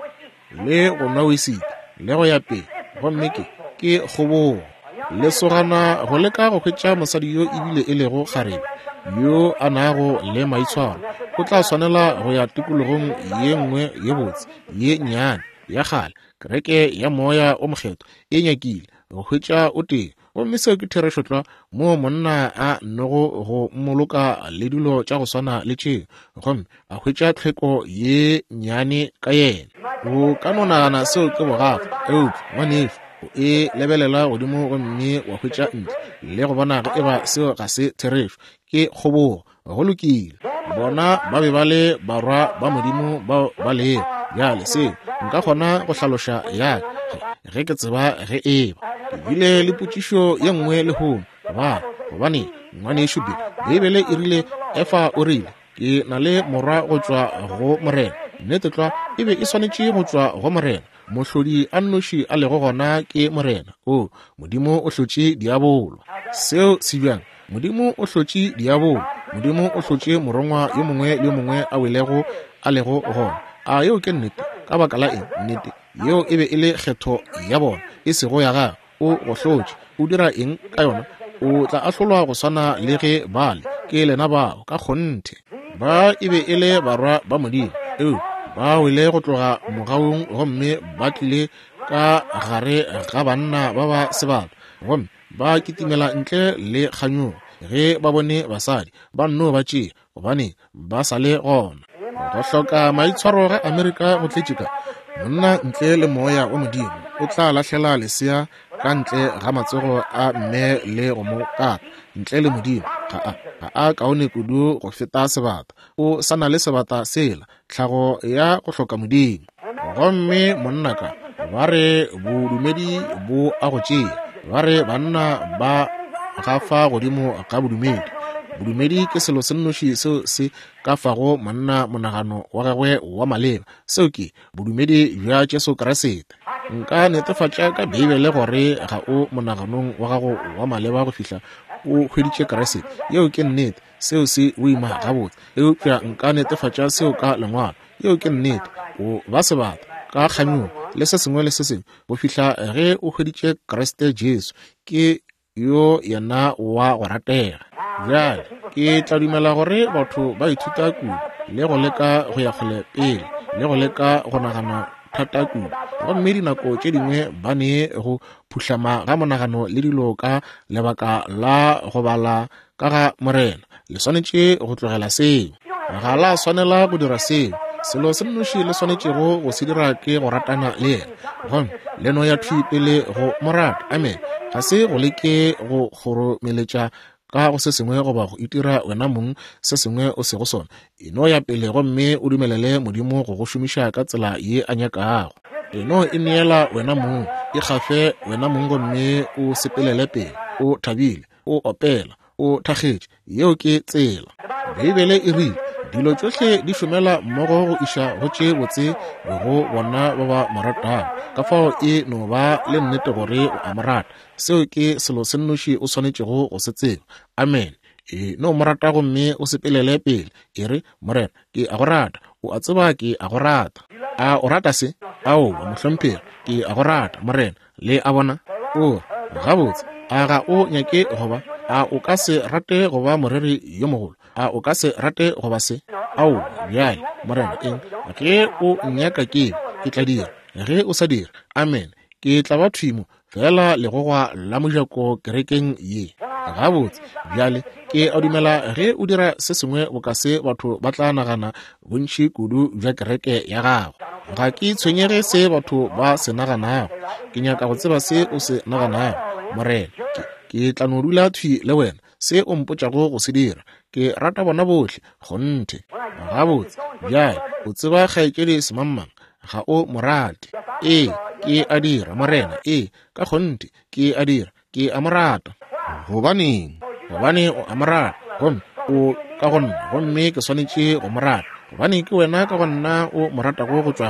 le go nwa whisky le go ya pele gomme ke ke kgobogo le sogana go leka go hwetša mosadi yo ebile e lego kgarebe yo a nago le maitshwaro o tla swanela go ya tikologong ye nngwe ye botse ye nnyane ya gale kereke ya moya o mokgetho e nyakile go hwetša o teng gomme seo ke therešotlwa mo monna a nnego go mmoloka le dilo tša go swana le tšeo gomme a hwetša tlhweko ye nnyane ka yena o ka no nagana seo ke bogago eupša ngwanefe o e lebelela godimo gomme wa hwetša ntle le go bona ge e ba seo ga se therešo ke kgobogo go lokile bona ba be ba le barwa ba modimo ba ba leo bjale seo nka kgona go hlaloša ya ge ke tseba ge eba ke bile le potšišo ye nngwe le home ba gobane ngwane šupi beebele e rile efa o rile ke na le morwa go tšwa go morena nnete tloa e be e swanetše go tšwa go morena mohlodi a nnoši a lego gona ke morena o modimo o hlotše diabolo seo se bjang modimo o hlotše diabolo modimo o hlotše morongwa yo mongwe le yo mongwe a welego a lego gona a yeo ke nnete ka baka la eng nnete yeo e be e le kgetho ya bona e sego ya gago o go hlotše o dira eng ka yona o tla ahlolwa go swana le ge bale ke lena bao ka kgonthe ba e be e le barwa ba modimo eo ba wele go tloga mogaong gomme ba tlile ka gare ga banna ba ba sebaka gomme ba kitimela ntle le kganyong ge ba bone basadi ba nno ba tšea gobane ba sa le gona go hloka maitshwaro ga amerika go tletšeka monna ntle le moya wa modimo o tla lahlela lesea ka ntle ga matsogo a mme le go mo kapa ntle le modimo ga a ga a kaone kudu go feta sebata o sana le sebata sela tlhago ya go hloka modimo gomme monna ka ba re bodumedi bo a go tšea ba re banna ba gafa godimo ka bodumedi bodumedi ke selo se nnoši seo se ka fago monna monagano wa gagwe wa maleba seo ke bodumedi bja Jesu Kriste nka netefatša ka beibele gore ga o monaganong wa gago wa maleba go fihla o hweditše Kriste yeo ke nnete seo se boima gabotse eupša nka netefatša seo ka lengwalo yeo ke nnete o ba sebata ka kganyong le se sengwe le se sengwe go fihla ge o hweditše Kriste Jesu ke yo yena wa go ratega bjale ke tla dumela gore batho ba ithuta kudu le go leka go ya kgole pele le go leka go nagana thata kudu gomme dinako tše dingwe ba nee go phuhlama ga monagano le dilo ka lebaka la go bala ka ga morena le swanetše go tlogela seo ga la swanela go dira seo selo se nnoši le swanetšego go se dira ke go ratana le yena gomme leno ya thui pele go morata amen ga se go leke go kgoromeletša ka go se sengwe goba go itira wena mong se sengwe o se go sona eno ya pele gomme o dumelele modimo go go šomiša ka tsela ye a nyakago eno e neela wena mong e kgafe wena mong gomme o sepelele pele o thabile o opela o thakgetše yeo ke tsela beibele e rile dilo tsohle di šomela mmogo go iša go tše botse go bona ba ba moratang ka fao e no ba le nnete gore o a morata seo ke selo se nnoši o swanetšego go se tseba amen e no morata gomme o sepelele pele e re morena ke a go rata o a tseba ke a go rata a o rata se ao a mohlomphegi ke a go rata morena le a bona o gabotse a ga o nyake goba a o ka se rate goba moreri yo mogolo a o ka se rate goba se ao bjale morena eng ge o nyaka ke ke tla dira ge o sa dira amen ke tla ba thwimo fela legogwa la mojako kerekeng ye gabotse bjale ke a dumela ge o dira se sengwe o ka se batho ba tla nagana bontši kudu bja kereke ya gago ga ke tshwenyege se batho ba se naganago ke nyaka go tseba se o se naganago morena ke tla no dula thwi le wena se o mpotšago go se dira ke rata bona bohle gonthe gabotse bjale o tseba kgaetšedi semammang ga o morate ee ke a dira morena ee ka kgonthe ke a dira ke a morata gobaneng gobane o a morata gomme o ka gonna gomme ke swanetše go morata gobane ke wena ka gonna o moratago go tšwa gonna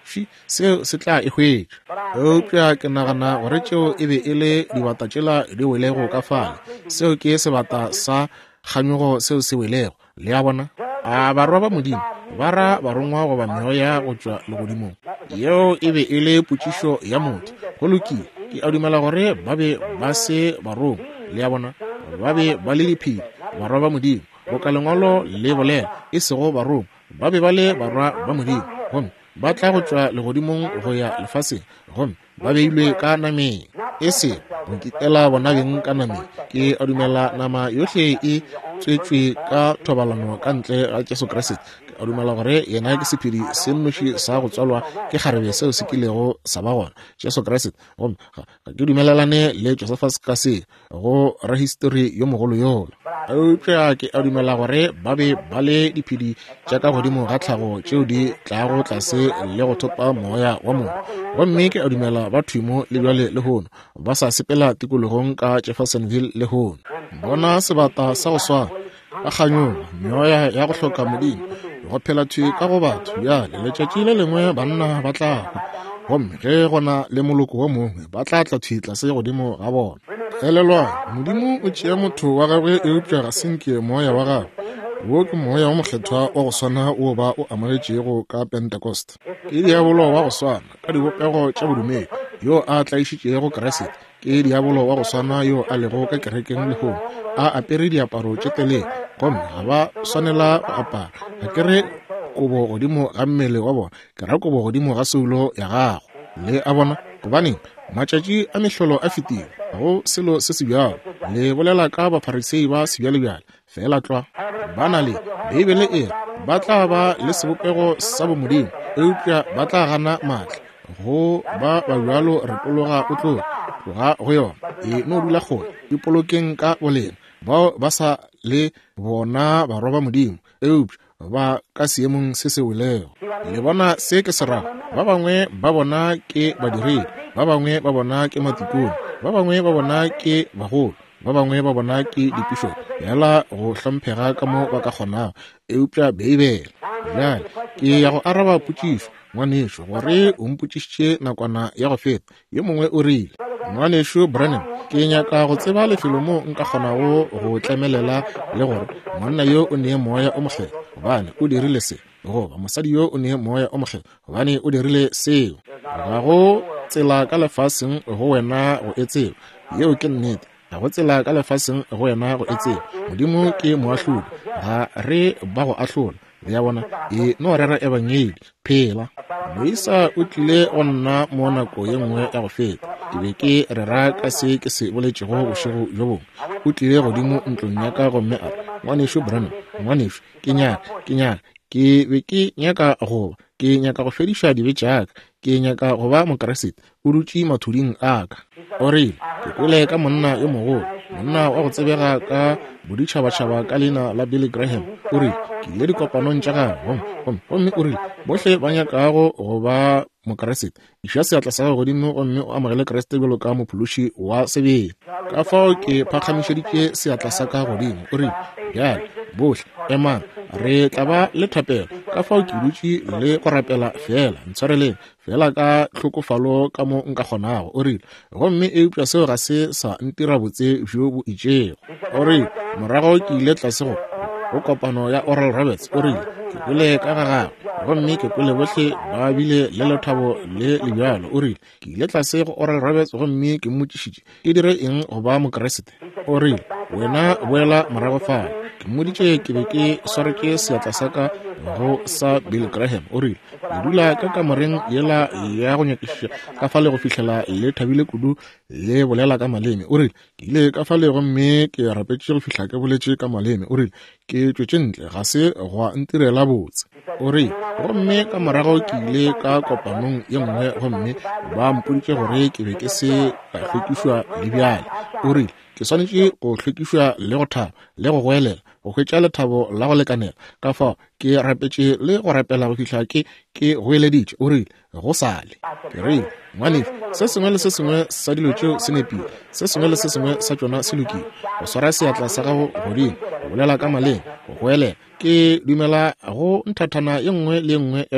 shi seo se tla e hwetša. Eupša ke nagana gore tšeo e be e le dibata tšela di welego ka fale, seo ke sebata sa kganyogo seo se welego. Le a bona a barwa ba Modimo ba ra barongwa goba meoya go tšwa legodimong, yeo e be e le potšišo ya motho. Go lokile, ke a dumela gore ba be ba se barong. Le a bona ba be ba le diphedi barwa ba Modimo, go ka lengwalo le bolela e sego barong ba be ba le barwa ba Modimo, gomme ba tla go tšwa legodimong go ya lefaseng, gomme ba beilwe ka nameng. E se go nkitela bona beng ka nameng. Ke a dumela nama yohle e tswetswe ka thobalano ka ntle ga Jesu Kriste. Ke a dumela gore yena ke sephedi se nnoši sa go tswalwa ke kgarebe seo se kilego sa ba gona, Jesu Kriste. Gomme ga ke dumelelane le Josephus ka se go rahistory yo mogolo yola. Eupša ke a dumela gore ba be ba le diphedi tša ka godimo ga tlhago tšeo di tlago tlase le go thopa moya wa motho. Gomme ke a dumela ba thwimo le bjale le hono ba sa sepela tikologong ka Jeffersonville le hono. Bona sebata sa go swana ka kganyong meoya ya go hloka Modimo go phela thwi ka go batho bjale letšatši le lengwe banna ba tla gomme ge gona le moloko wo mongwe ba tla tla thwi tlase godimo ga bona. Elelwa Modimo o tšea motho wa gagwe eupša ga senke moya wa gagwe wo ke moya wa mokgethwa wa go swana o ba o amogetšego ka Pentecost. Ke diabolo wa go swana ka dibopego tša bodumedi yo a tlaišitšego Kriste. Ke diabolo wa go swana yo a lego ka kerekeng le hono a apere diaparo tše telele, gomme ga ba swanela go apara ga kere kobo godimo ga mmele wa bona, ke ra kobo godimo ga seulo ya gago. Le a bona gobaneng matšatši a mehlolo a fetile ga go selo se se bjalo. Le bolela ka baparisei ba sebjalebjale fela tlwa ba na le Bibele e ba tla ba le sebopego sa bomodimo, eupša ba tla gana maatla go ba babjalo retologa o tlo tloga go yona e no dula gone dipolokeng ka boleng bao ba sa le bona barwa ba Modimo eupša ba ka seemong se se welego. Le bona se ke se rago, ba bangwe ba bona ke badiredi, ba bangwe ba bona ke matikone, ba bangwe ba bona ke bagolo, ba bangwe ba bona ke dipišo yala go hlomphega ka mo ba ka kgonago eupša Beibele. Bjale ke ya go araba potšišo ngwanešo gore o mpotšišitše nakwana ya go feta. Yo mongwe o rile, ngwanešo Branham, ke nyaka go tseba lefelo mo nka kgonago go tlemelela le gore monna yo o nee moya o mokgele gobane o dirile se, goba mosadi yo o nee moya o mokgele gobane o dirile seo. Ga go tsela ka lefaseng go wena go etseo, yeo ke nnete. Ga go tsela ka lefaseng go wena go etseo. Modimo ke moahlodi, ga re ba go ahlola. Ya bona e no rera e bangedi phela. Moisa o tlile go nna mo nako ye nngwe ya go feta. Ke be ke rera ka se ke se boletšego bošego jo bongwe. O tlile godimo ntlong ya ka gomme a re, ngwanešo Branham, ngwanešo ke nyaka ke nyaka ke be ke nyaka go ke nyaka go fediša dibe tšaka, ke nyaka go ba mokeresete o dutše mathuding a ka. O rile, ke kwele ka monna yo mogolo, monna wa go tsebega ka boditšhabatšhaba ka leina la Billy Graham. O rile, ke ile dikopanong tša gagwe gomme o rile bohle ba nyakago go ba mokeresete iša seatla sa godimo gomme o amogele Kriste bjalo ka mophološi wa sebele. Ka fao ke phakgamišeditše seatla sa ka godimo. O rile, bjale bohle emang re tla ba le thapelo. Ka fao ke dutše le go rapela fela, ntshwareleng fela ka tlhokofalo ka mo nka kgonago. O rile, gomme eupša seo ga se sa ntira botse bjo bo itšego. O rile, morago ke ile tlase go go kopano ya Oral Roberts. O rile, ke kwele ka ga gagwe gomme ke kwele bohle ba bile le lethabo le lebjalo. O rile, ke ile tlase go Oral Roberts gomme ke mmotšišitše ke dire eng go ba mokeresete. O rile, wena boela morago fao. Ke mmoditše ke be ke sware ke seatla sa ka go sa Bill Graham. O rile, le dula ka kamoreng yela ya go nyakiša ka fale go fihlela le thabile kudu le bolela ka maleme. O rile, ke ile ka fale gomme ke rapetše go fihla ke boletše ka maleme. O rile, ke tšwetše ntle ga se go ntirela botse. O rile, gomme ka morago ke ile ka kopanong ye nngwe gomme ba mpoditše gore ke be ke se ka hlwekišwa le bjale. O rile, ke swanetše go hlwekišwa le go thaba le go goelela go hwetša lethabo la go lekanela. Ka fao ke rapetše le go rapela go fihla ke ke goeleditše. O rile, go sale. Ke rile, ngwanešo, se sengwe le se sengwe sa dilo tšeo se nepile, se sengwe le se sengwe sa tšona se lokile. Go swara seatla sa gago godimo, go bolela ka maleng, go goelela. Ke dumela go nthathana ye nngwe le ye nngwe ya yona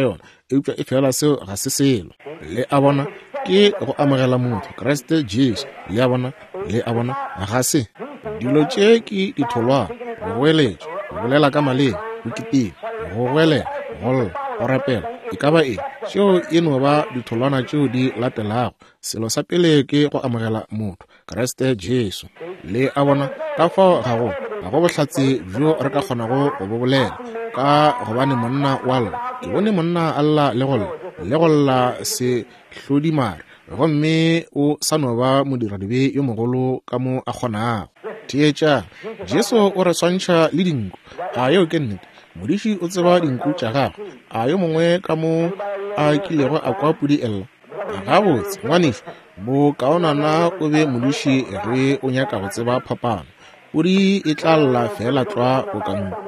eupša e fela seo ga se selo le a bona ke go amogela motho Kriste Jesu le a bona le a bona ga se dilo tše ke ditholwana go goeletša go bolela ka maleng go kiteng go goelela go lla go rapela e ka ba eng tšeo e no ba ditholwana tšeo di latelago selo sa pele ke go amogela motho Kriste Jesu le a bona ka fao ga go ga go bohlatse bjo re ka kgonago go bo bolela ka gobane monna wa lla ke bone monna a lla le go lla le go lla se hlodimare gomme o sa no ba modiradibe yo mogolo ka mo a kgonago theetša Jesu o re swantšha le dinku a yeo ke nnete modiši o tseba dinku tša gagwe a yo mongwe ka mo a kilego a kwa pudi ella gabotse ngwanešo bo kaonana o be modiši ge o nyaka go tseba phapano pudi e tla lla fela tloa o ka nku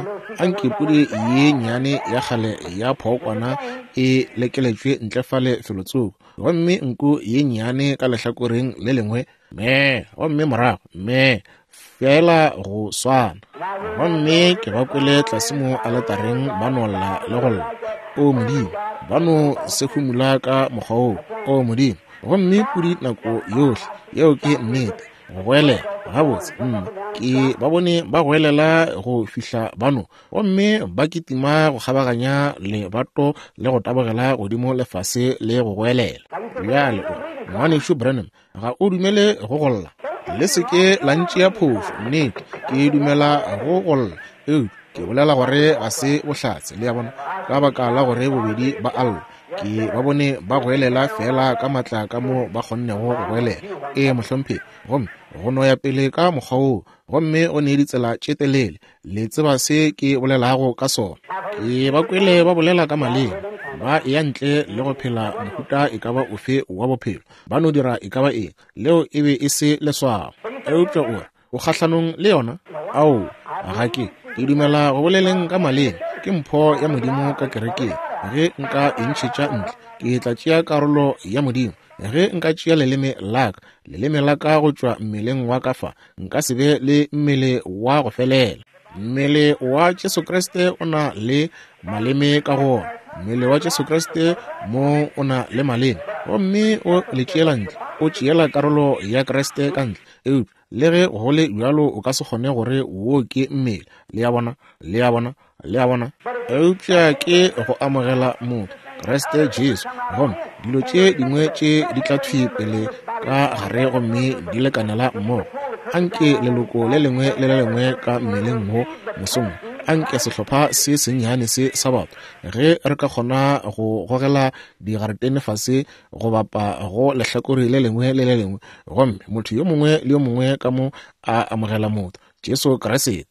a nke pudi ye nnyane ya kgale ya phokwana e lekeletšwe ntlefale felotsoko gomme nku ye nnyane ka lehlakoreng le lengwe me gomme morago me fela go swana gomme ke ba kwele tlase mo aletareng ba nolla le go lla o modimo ba no sehumula ka mokgwa o o modimo gomme pudi nako yohle yeo ke nnete go goelela gabotse nna ke ba bone ba goelela go fihla bano gomme ba kitima go kgabaganya lebato le go tabogela godimo lefase le go goelela bjale ngwanešo Branham ga o dumele go golla le seke la ntšea phošo nnete ke dumela go golla eo ke bolela gore ga se bohlatse le ya bona ka baka la gore bobedi ba alla ke ba bone ba goelela fela ka matla ka mo ba kgonnego go goelela e mohlomphe gomme go no ya pele ka mokgwa o gomme o ne ditsela tše telele le tseba se ke bolelago ka sona ke ba kwele ba bolela ka maleng ba ya ntle le go phela mohuta e ka ba ofe wa bophelo ba no dira e ka ba eng leo e be e se leswao eupša ore o kgahlanong le yona ao ga ke ke dumela go boleleng ka maleng ke mpho ya modimo ka kerekeng ge nka entšhetša ntle ke tla tšea karolo ya modimo ge nka tšea leleme laka leleme la ka go tšwa mmeleng wa ka fa nka se be le mmele wa go felela mmele wa Jesu Kriste o na le maleme ka gona mmele wa Jesu Kriste mo o na le maleme gomme o le tšeela ntle o tšeela karolo ya Kriste ka ntle eo le ge go le bjalo o ka se kgone gore wo ke mmele le ya bona le ya bona le ya bona eupša ke go amogela motho Kriste Jesu gomme dilo tše dingwe tše di tla thwi pele ka gare gomme di lekanela mmogo anke leloko le lengwe le le lengwe ka mmeleng mo mosong anke sehlopha se sennyane se sa batho ge re ka kgona go gogela digaretene fase go bapa go lehlakore le lengwe le le lengwe gomme motho yo mongwe le yo mongwe ka mo a amogela motho Jesu Kriste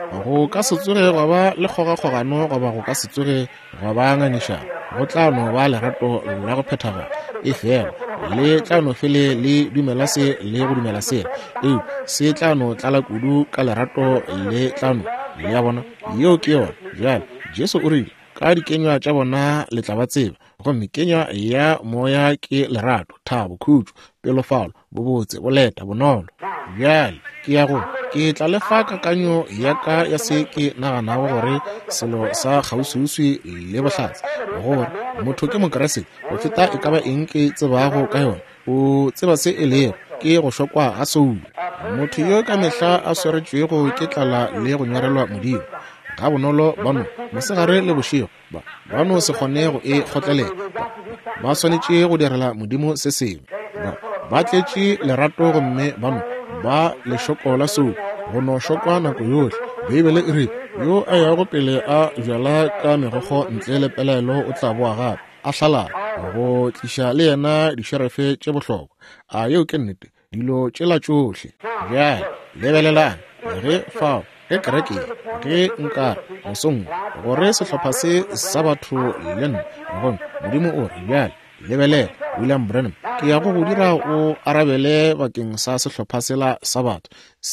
go ka se tsoge go ba le kgogakgogano goba go ka se tsoge go ba nganiša go tla no ba lerato la go phethaga e fela le tla no fele le dumela se le go dumela se eo se tla no tlala kudu ka lerato le tla no le ya bona yeo ke yona bjale Jesu o rile ka dikenywa tša bona le tla ba tseba gomme kenywa ya moya ke lerato thabo khutšo pelofalo bobotse boleta bonolo bjale ke ya go ke tla lefa kakanyo ya ka ya se ke naganago gore selo sa kgauswiuswi le bohlatse gore motho ke mokeresete go feta e ka ba eng ke tsebago ka yona o tseba se e lego ke go šokwa ga soula motho yo ka mehla a swaretšwego ke tlala le go nyarelwa modimo ga bonolo bano mosegare le bošego bano se kgone go e kgotlelela ba swanetše go direla modimo se sengwe ba tletše lerato gomme bano ba lešoko la sou go no šokwa nako yohle beibele e re yo a yago pele a jala ka megogo ntle le pelaelo o tla boa gape a hlala go tliša le yena dišerefe tše bohlokwa a yeo ke nnete dilo tšela tšohle bjale lebelelang ge fao ge kerekeng ge nka mosong gore sehlopha se sa batho le nna gomme modimo o re bjale lebelela William Branham ke ya go go dira o arabele bakeng sa sehlopha sela sa batho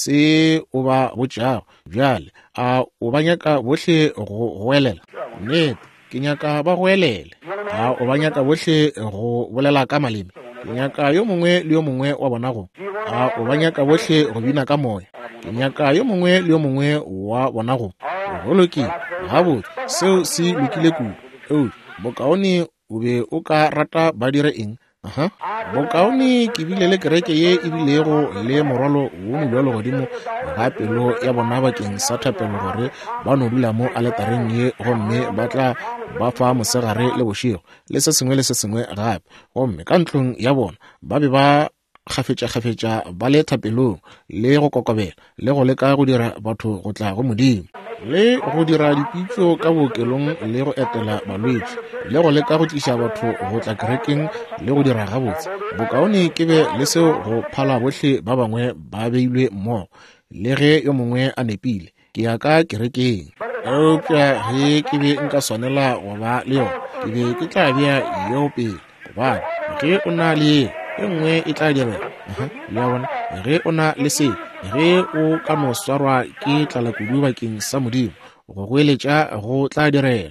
se o ba botšago bjale a o ba nyaka bohle go goelela nnete ke nyaka ba goelele a o ba nyaka bohle go bolela ka maleme ke nyaka yo mongwe le yo mongwe wa bona go a o ba nyaka bohle go bina ka moya ke nyaka yo mongwe le yo mongwe wa bona go goloke gabotse seo se lokile kudu eo bokaone o be o ka rata ba dire eng? Aha, bokaone ke bile le kereke ye e bilego le morwalo wo molwalo godimo ga pelo ya bona bakeng sa thapelo gore ba no dula mo aletareng ye gomme ba tla ba fa mosegare le bošego le se sengwe le se sengwe gape gomme ka ntlong ya bona ba be ba gafetša-gafetša ba le thapelong le go kokobela le go leka go dira batho go tla go modimo le go dira dipitso ka bookelong le go etela balwetši le go leka go tliša batho go tla kerekeng le go dira gabotse. Bokaone ke be le seo go phala bohle ba bangwe ba beilwe mmogo le ge yo mongwe a nepile ke ya ka kerekeng eupša ge ke be nka swanela go ba le yona ke be ke tla bea yeo pele gobane ge o na le e nngwe e tla direla le ya bona ge o na le se ge o ka no swarwa ke tlalakudu bakeng sa modimo go goeletša go tla direga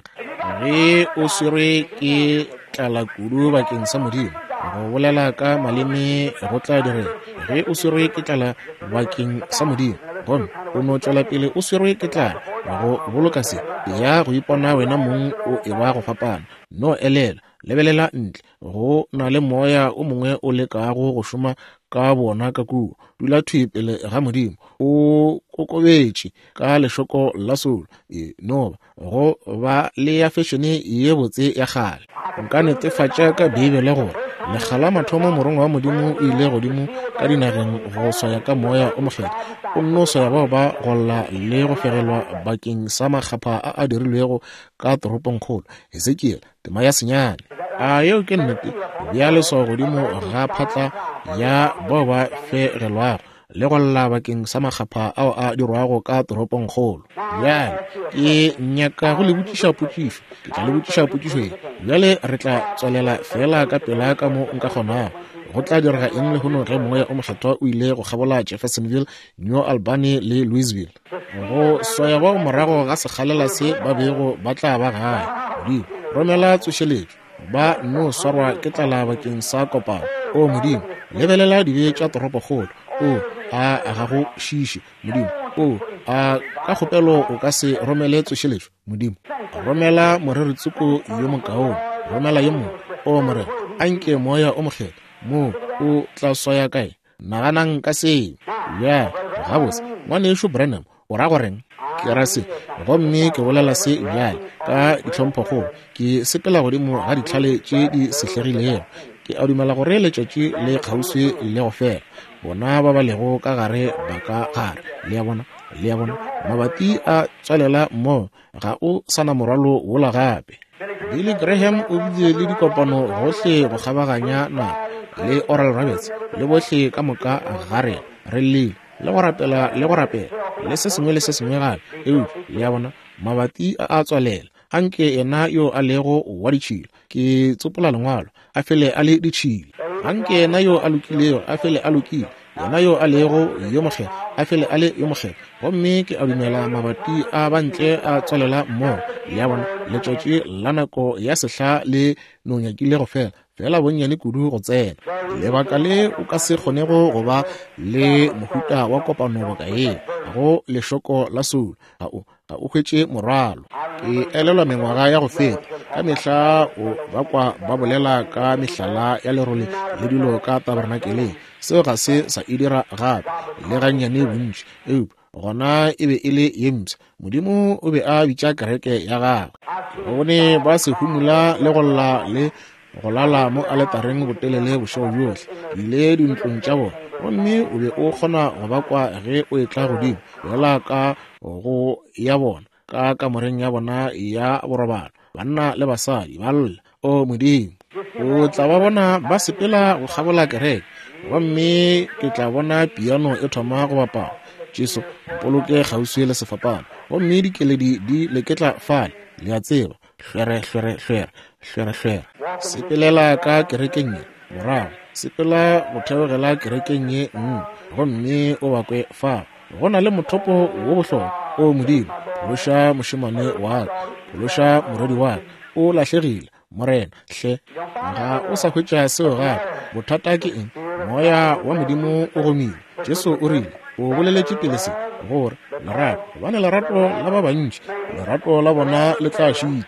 ge o swerwe ke tlalakudu bakeng sa modimo go bolela ka maleme go tla direga ge o swerwe ke tlala bakeng sa modimo gomme o no tšwela pele o swerwe ke tlala go boloka se ya go ipona wena mong o e ba go fapana no elela lebelela ntle go na le moya o mongwe o lekago go šoma ka bona ka kuo dula thwi pele ga modimo o kokobetše ka lešoko la solo e no go ba le ya fešene ye botse ya gale nka netefatša ka bibele gore legala mathomo morongwa wa modimo o ile godimo ka dinageng go swaya ka moya o mokgetho o nno swaya bao ba golla le go fegelwa bakeng sa makgapha a a dirilwego ka toropong kgolo Ezekiel tema ya senyane a yeo ke nnete bja leswao godimo ga phatla ya bao ba fegelwago le go lla bakeng sa makgapha ao a dirwago ka toropong kgolo bjale ke nyaka go le botšiša potšišo ke tla le botšiša potšišo e bjale re tla tswalela fela ka pela ka mo nka kgonago go tla direga eng le gono ge moya o mokgethwa o ile go kgabola Jeffersonville, New Albany le Louisville go swaya bao morago ga sekgalela se ba bego ba tla ba gae modimo romela tsošeletšo ba no swarwa ke tlala bakeng sa kopano o modimo lebelela dibe tša toropo kgolo o a ga go šiše modimo o a ka kgopelo o ka se romele tsošeletšo modimo romela moreretsoko yo mokaone romela ye mongwe o morero a nke moya o mokgetho mo o tla swaya kae naganang ka se ya gabotse ngwanešo Branham o ra goreng ke ra se gomme ke bolela se bjale ka ditlhomphokgolo ke sepela godimo ga ditlhale tše di sehlegilego ke a dumela gore letšatši le kgauswi le go fela bona ba ba lego ka gare ba ka gare le ya bona le ya bona mabati a tswalela mo ga o sana morwalo wola gape Billy Graham o bile le dikopano gohle go kgabaganya nako le Oral Roberts le bohle ka moka gare re le le go rapela le go rapela le se sengwe le se sengwe gape eo le ya bona mabati a a tswalela anke ena yo a lego wa ditšhilo ke tsopola lengwalo a fele a le ditšhilo anke ena yo a lokilego a fele a lokile yena yo a lego yo mokgetho a fele a le yo mokgetho gomme ke a dumela mabati a bantle a tswalela mmogo le ya bona letšatši la nako ya sehla le no nyakile go fela fela bonnyane kudu go tsena lebaka le o ka se kgonego go ba le mohuta wa kopano bokae go lešoko la solo ga o ga o hwetše morwalo ke elelwa mengwaga ya go feta ka mehla o bakwa ba bolela ka mehlala ya lerole le dilo ka tabernakeleng seo ga se sa e dira gape le gannyane bontši eo gona e be e le yems modimo o be a bitša kereke ya gagwe bone ba se humula le go lla le go lala mo aletareng botelele bošego bjohle ile dintlong tša bona gomme o be o kgona go bakwa ge o e tla godimo fela ka go ya bona ka kamoreng ya bona ya borobalo banna le basadi ba lla o modimo o tla ba bona ba sepela go kgabola kereke gomme ke tla bona piano e thoma go bapala Jesu mpoloke kgauswi le sefapano gomme dikeledi di leketla fale le a tseba hlwere hlwere hlwere hlwere hlwere sepelela ka kerekeng ye morago sepela go theogela kerekeng ye nngwe gomme o bakwe fa go na le mothopo wo bohlokwa o modimo phološa mošemane wa phološa moredi wa o lahlegile morena hle ga o sa hwetša seo gape bothata ke eng moya wa modimo o gomile Jesu o rile o boleletše pele se gore lerato gobane lerato la ba bantši lerato la bona le tla šitwa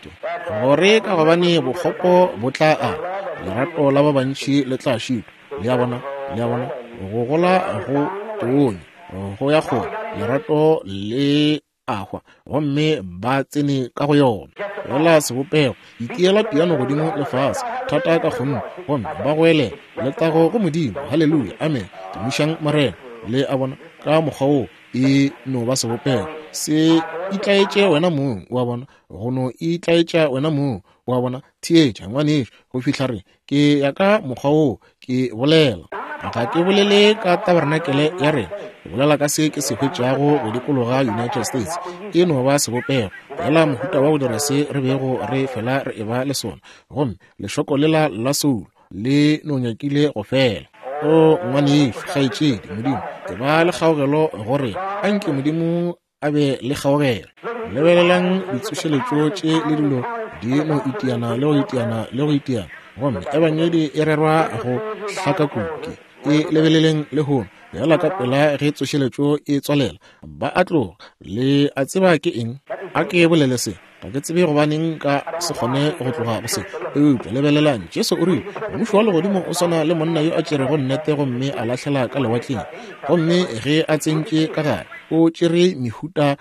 gore ka gobane bokgopo bo tla a lerato la ba bantši le tla šitwa le ya bona le ya bona go gola go tonya go ya go lerato le agwa gomme ba tsene ka go yona fela sebopego itiela piano godimo lefase thata ka gonne gomme ba goele le tago go modimo halleluja amen temišang morena le a bona ka mokgwa o e no ba sebopego se itlaetše wena moo wa bona go no itlaetša wena moo wa bona theetša ngwanešo go fitlha re ke ya ka mokgwa o ke bolela ga ke bolele ka tabernakele ya rena ke bolela ka se ke se hwetšago go dikologa United States e no ba sebopego fela mohuta wa go dira se re bego re fela re eba le sona gomme lešoko lela la soulo le no nyakile go fela o ngwanešo kgaetšedi modimo ke ba le kgaogelo gore a nke modimo a be le kgaogelo lebelelang ditsošeletšo tše le dilo di no itiana le go itiana le go itiana gomme e banyedi e rerwa go hlaka kuki e lebeleleng le hono yala ka pela ge tsošeletšo e tswalela ba a tloga le a tseba ke eng a ke bolele se ga ke tsebe gobaneng ka se kgone go tloga go se eupša lebelelang jesu o rile mmušo wa legodimo o swana le monna yo a tšerego nnete gomme a lahlela ka lewatleng gomme ge a tsentše ka gare o tšere mehuta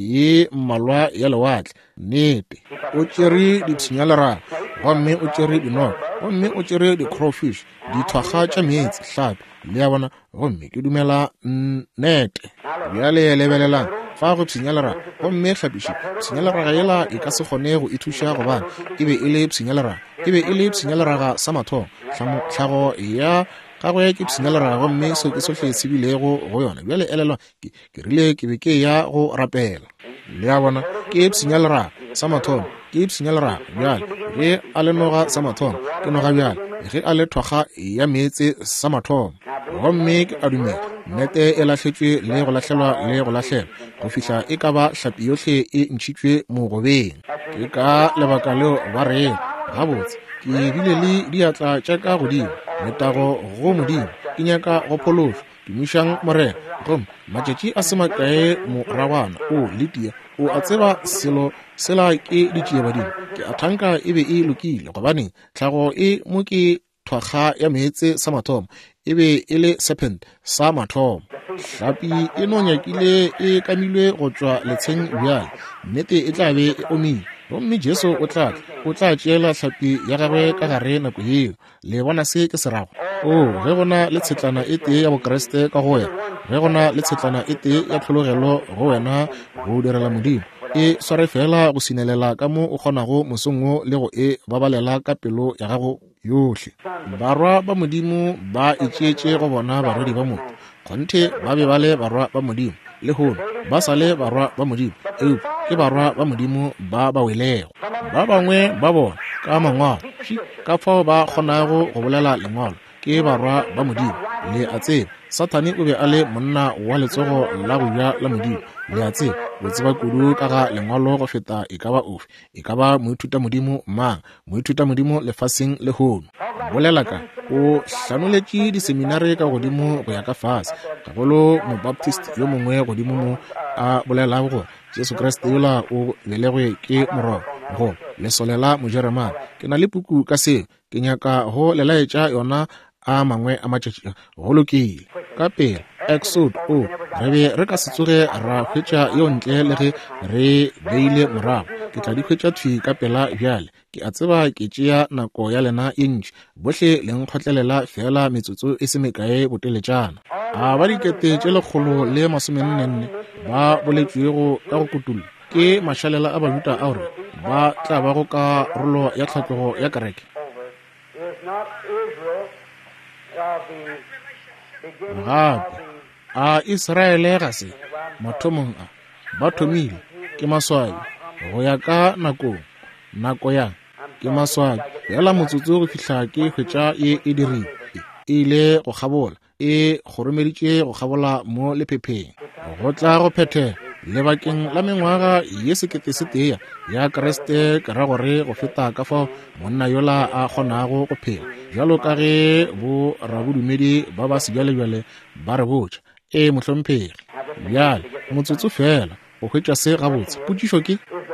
ye mmalwa ya lewatle nnete o tšere ditšhinyaleraga gomme o tšere dinoko gomme o tšere di-crowfish dithwaga tša meetse hlapi le ya bona gomme ke dumela nnete bjale lebelelang fa go tshinyaleraga gomme hlapiši tshinyaleraga yela e ka se kgone go ithuša gobane e be e le tshinyaleraga e be e le tshinyaleraga sa mathomo tlhago ya gagwe ke tshinyaleraga gomme seo ke sohle se bilego go yona bjale elelwa ke rile ke be ke ya go rapela le ya bona ke tshinyaleraga sa mathomo ke tshinyaleraga bjale ge a le noga sa mathomo ke noga bjale ge a le thwaga ya meetse sa mathomo gomme ke a dumela nnete e lahletšwe le go lahlelwa le go lahlela go fihla e ka ba hlapi yohle e ntšhitšwe mogobeng ke ka lebaka leo ba reng gabotse ke bile le diatla tša ka godimo metago go modimo ke nyaka go phološwa tumišang morena gomme matšatši a se makae moragwana o letia o a tseba selo sela ke ditšee badimo ke a thanka e be e lokile gobane tlhago e mo ke thwaga ya meetse sa mathomo e be e le serpent sa mathomo hlapi e no nyakile e kamilwe go tšwa letsheng bjale nnete e tla be e omile gomme jesu o tla o tla tšeela hlapi ya gagwe ka gare nako yeo le bona se ke se rago o ge gona le tshetlana e tee ya bokeresete ka go wena ge gona le tshetlana e tee ya tlhologelo go wena go direla modimo e sware fela go sinelela ka mo o kgonago mosong o le go e babalela ka pelo ya gago yohle barwa ba modimo ba itšeetše go bona barwedi ba motho kgonthe ba be ba le barwa ba modimo le hono ba sa le barwa ba modimo eo ke barwa ba modimo ba ba welego ba bangwe ba bona ka mangwalo ka fao ba kgonago go bolela lengwalo ke barwa ba modimo le a tseba Satane o be a le monna wa letsogo la go ja la modimo le a tseba go tseba kudu ka ga lengwalo go feta e ka ba ofe e ka ba moithuta modimo mang moithuta modimo lefaseng le hono bolela ka o hlanoletše diseminari ka godimo go ya ka fase gagolo mobaptist yo mongwe godimo mo a bolelago gore Jesu Kriste yola o belegwe ke morogo go lesolela mojeremane ke na le puku ka seo ke nyaka go lelaetša yona a mangwe a matšatši go lokile ka pele exode o re be re ka se tsoge ra hwetša yo ntle le ge re beile morago ke tla di hwetša thwi ka pela bjale ke a tseba ke tšea nako ya lena e ntši bohle le nkgotlelela fela metsotso e se mekae boteletšana a ba dikete tše lekgolo le masomennenne ba boletšwego ka go kutula ke mašalela a bajuta a gore ba tla ba go karolo ya tlhatlogo ya kereke gape a Israele ga se mathomong a ba thomile ke maswai go ya ka nakong nako ya ke maswai yala motsotso go fihla ke hwetša ye e dirile e ile go gabola e goromeditše go gabola mo lephepheng go tla go phethela lebakeng la mengwaga ye sekete se tee ya Kriste ka ra gore go feta ka fao monna yola a kgonago go phela jalo ka ge bo rabodumedi ba ba sebjalebjale ba re botša e mohlomphegi bjale motsotso fela go hwetša se gabotse potšišo ke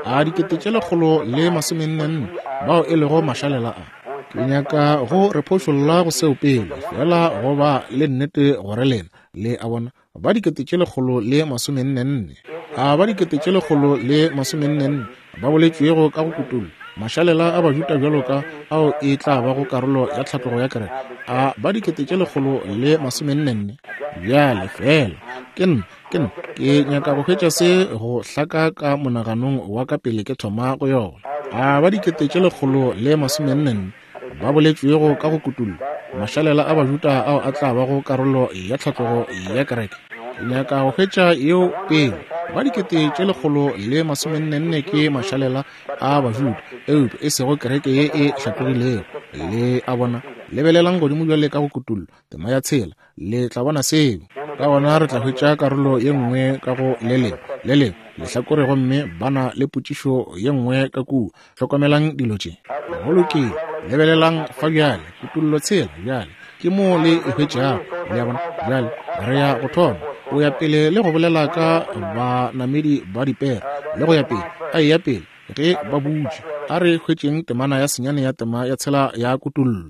a dikete tše lekgolo le masomenne bao e lego mašalela a. Ke nyaka go re phošolla go seo pele fela go ba le nnete gore lena le a bona ba dikete tše lekgolo le masomenne a ba dikete tše lekgolo le masomenne ba boletšwego ka go kutulo mašalela a bajuta bjalo ka ao e tla ba go karolo ya tlhatlogo ya kereke a ba dikete tše lekgolo le masomenne bjale fela ke nna ke nna ke nyaka go hwetša se go hlaka ka monaganong wa ka pele ke thoma go yona a ba dikete tše lekgolo le masomenne ba boletšwego ka go kutulo mašalela a bajuta ao a tla ba go karolo ya tlhatlogo ya kereke nyaka go hwetša yeo pele ba dikete tše lekgolo le masomenne ke mašalela a bajuda eupe e sego kereke ye e hlatlogilego le a bona lebelelang godimo bjale ka go kutulo tema ya tshela le tla bona seo ka gona re tla hwetša karolo ye nngwe ka go leleng le leng lehlakore gomme bana le potšišo ye nngwe ka kuo hlokomelang dilo tše golokeng lebelelang fa bjale kutullo tshela bjale ke mo le e hwetšago le a bona bjale re ya go thoma o ya pele le go bolela ka banamedi ba dipere le go ya pele a e ya pele ge ba butše a re hwetšeng temana ya senyane ya tema ya tshela ya kutullo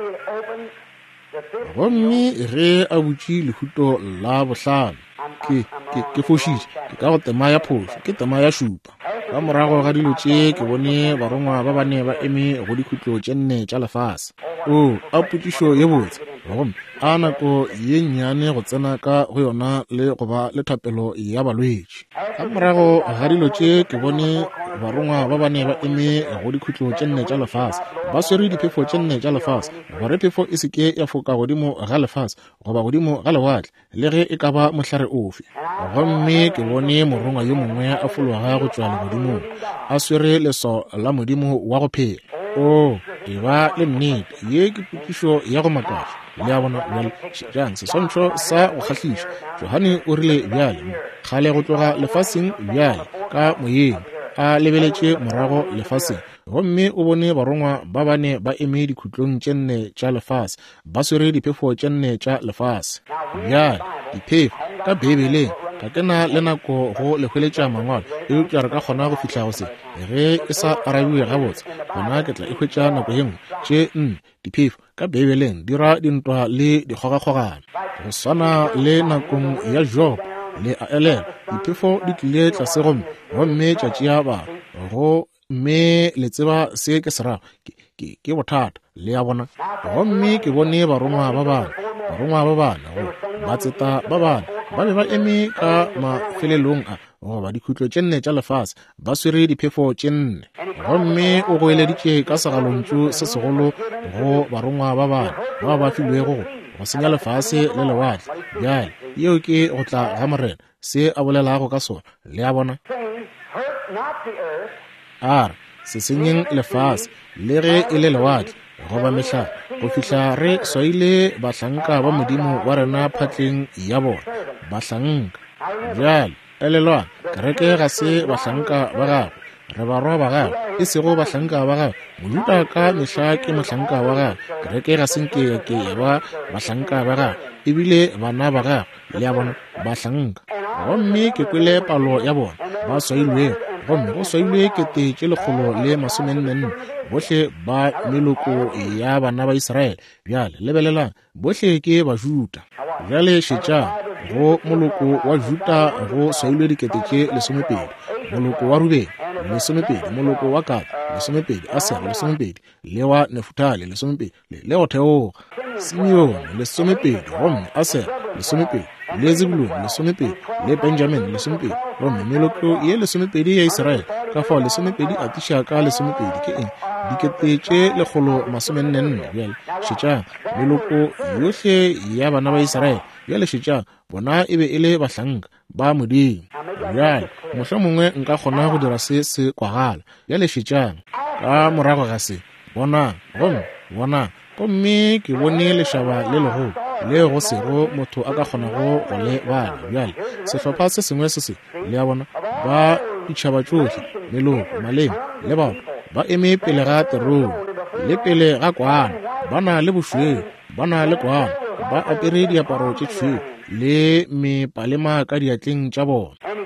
gomme ge a butše lehuto la bohlano ke ke ke fošitše ke ka go tema ya phošo ke tema ya šupa ka morago ga dilo tše ke bone barongwa ba bane ba eme go dikhutlo tše nne tša lefase o a potšišo ye botse gomme a nako ye nnyane go tsena ka go yona le go ba le thapelo ya balwetši ka morago ga dilo tše ke bone barongwa ba bane ba eme go dikhutlo tše nne tša lefase ba swere diphefo tše nne tša lefase gore phefo e seke ya foka godimo ga lefase goba godimo ga lewatle le ge e ka ba mohlare ofe gomme ke bone morongwa yo mongwe a fologa go tšwa legodimong a swere leso la modimo wa go phela o e ba le nnete ye ke potšišo ya go makaša le a bona bjale jang seswantšho sa go kgahliša johane o rile bjale kgale go tloga lefaseng bjale ka moyeng a lebeletše morago lefaseng gomme o bone barongwa ba bane ba eme dikhutlong tše nne tša lefase ba swere diphefo tše nne tša lefase bjale diphefo ka bebeleng ka kena le nako go lehweletša mangwalo eupša re ka kgona go fihla go se ge e sa arabiwe gabotse gona ke tla e hwetša nako ye nngwe tše nne diphefo ka bebeleng di ra dintwa le dikgogakgogano go swana le nakong ya Job le a elela diphefo di tlile tlase gomme gomme tšatši ya ba go mme le tseba se ke se rago ke bothata le a bona gomme ke bone barongwa ba bana barongwa ba bana go ba tseta ba bana ba be ba eme ka mafelelong a goba dikhutlo tše nne tša lefase ba swere diphefo tše nne gomme o go eleditše ka segalontšu se segolo go barongwa ba bana ba ba filwego go senya lefase le lewatle bjale yeo ke go tla ga morena se a bolelago ka sona le a bona a re se senyeng lefase le ge e le lewatle goba mehlala go fihla re swaile bahlanka ba modimo wa rena phatleng ya bona bahlanka bjale elelwana kereke ga se bahlanka ba gago re barwa ba gago e sego bahlanka ba gago mojuta ka mehla ke mohlanka wa gago kereke ga senke ke ba bahlanka ba gago ebile bana ba gago le a bona bahlanka gomme ke kwele palo ya bona ba swailweng gomme go swailwe kete tše lekgolo le masomenne bohle ba meloko ya bana ba Israele bjale lebelelang bohle ke bajuta bjale šetša go moloko wa juta go swailwe dikete tše lesomepedi moloko wa Rubeni lesomepedi moloko wa Gad lesomepedi Aser lesomepedi le wa Nefutali lesomepedi le go theoga Simeon lesomepedi gomme Aser lesomepedi le Zebulun lesomepedi le Benjamin lesomepedi gomme meloko ye lesomepedi ya Israele ka fao lesomepedi a tiša ka lesomepedi ke eng dikete tše lekgolo masomenne bjale šetšang meloko yohle ya bana ba Israele bjale šetšang bona e be e le bahlanka ba modimo bjale mohla mongwe nka kgona go dira se se kwagala bjale šetšang ka morago ga se bonang gomme bonang gomme ke bone lešaba le legolo le go sego motho a ka kgonago go le bala bjale sehlopha se sengwe se se le a bona ba ditšhaba tšohle meloko maleme le batho ba eme pele ga terone le pele ga kwana ba na le bošweu ba na le kwana ba apere diaparo tše tšweu le mepalema ka diatleng tša bona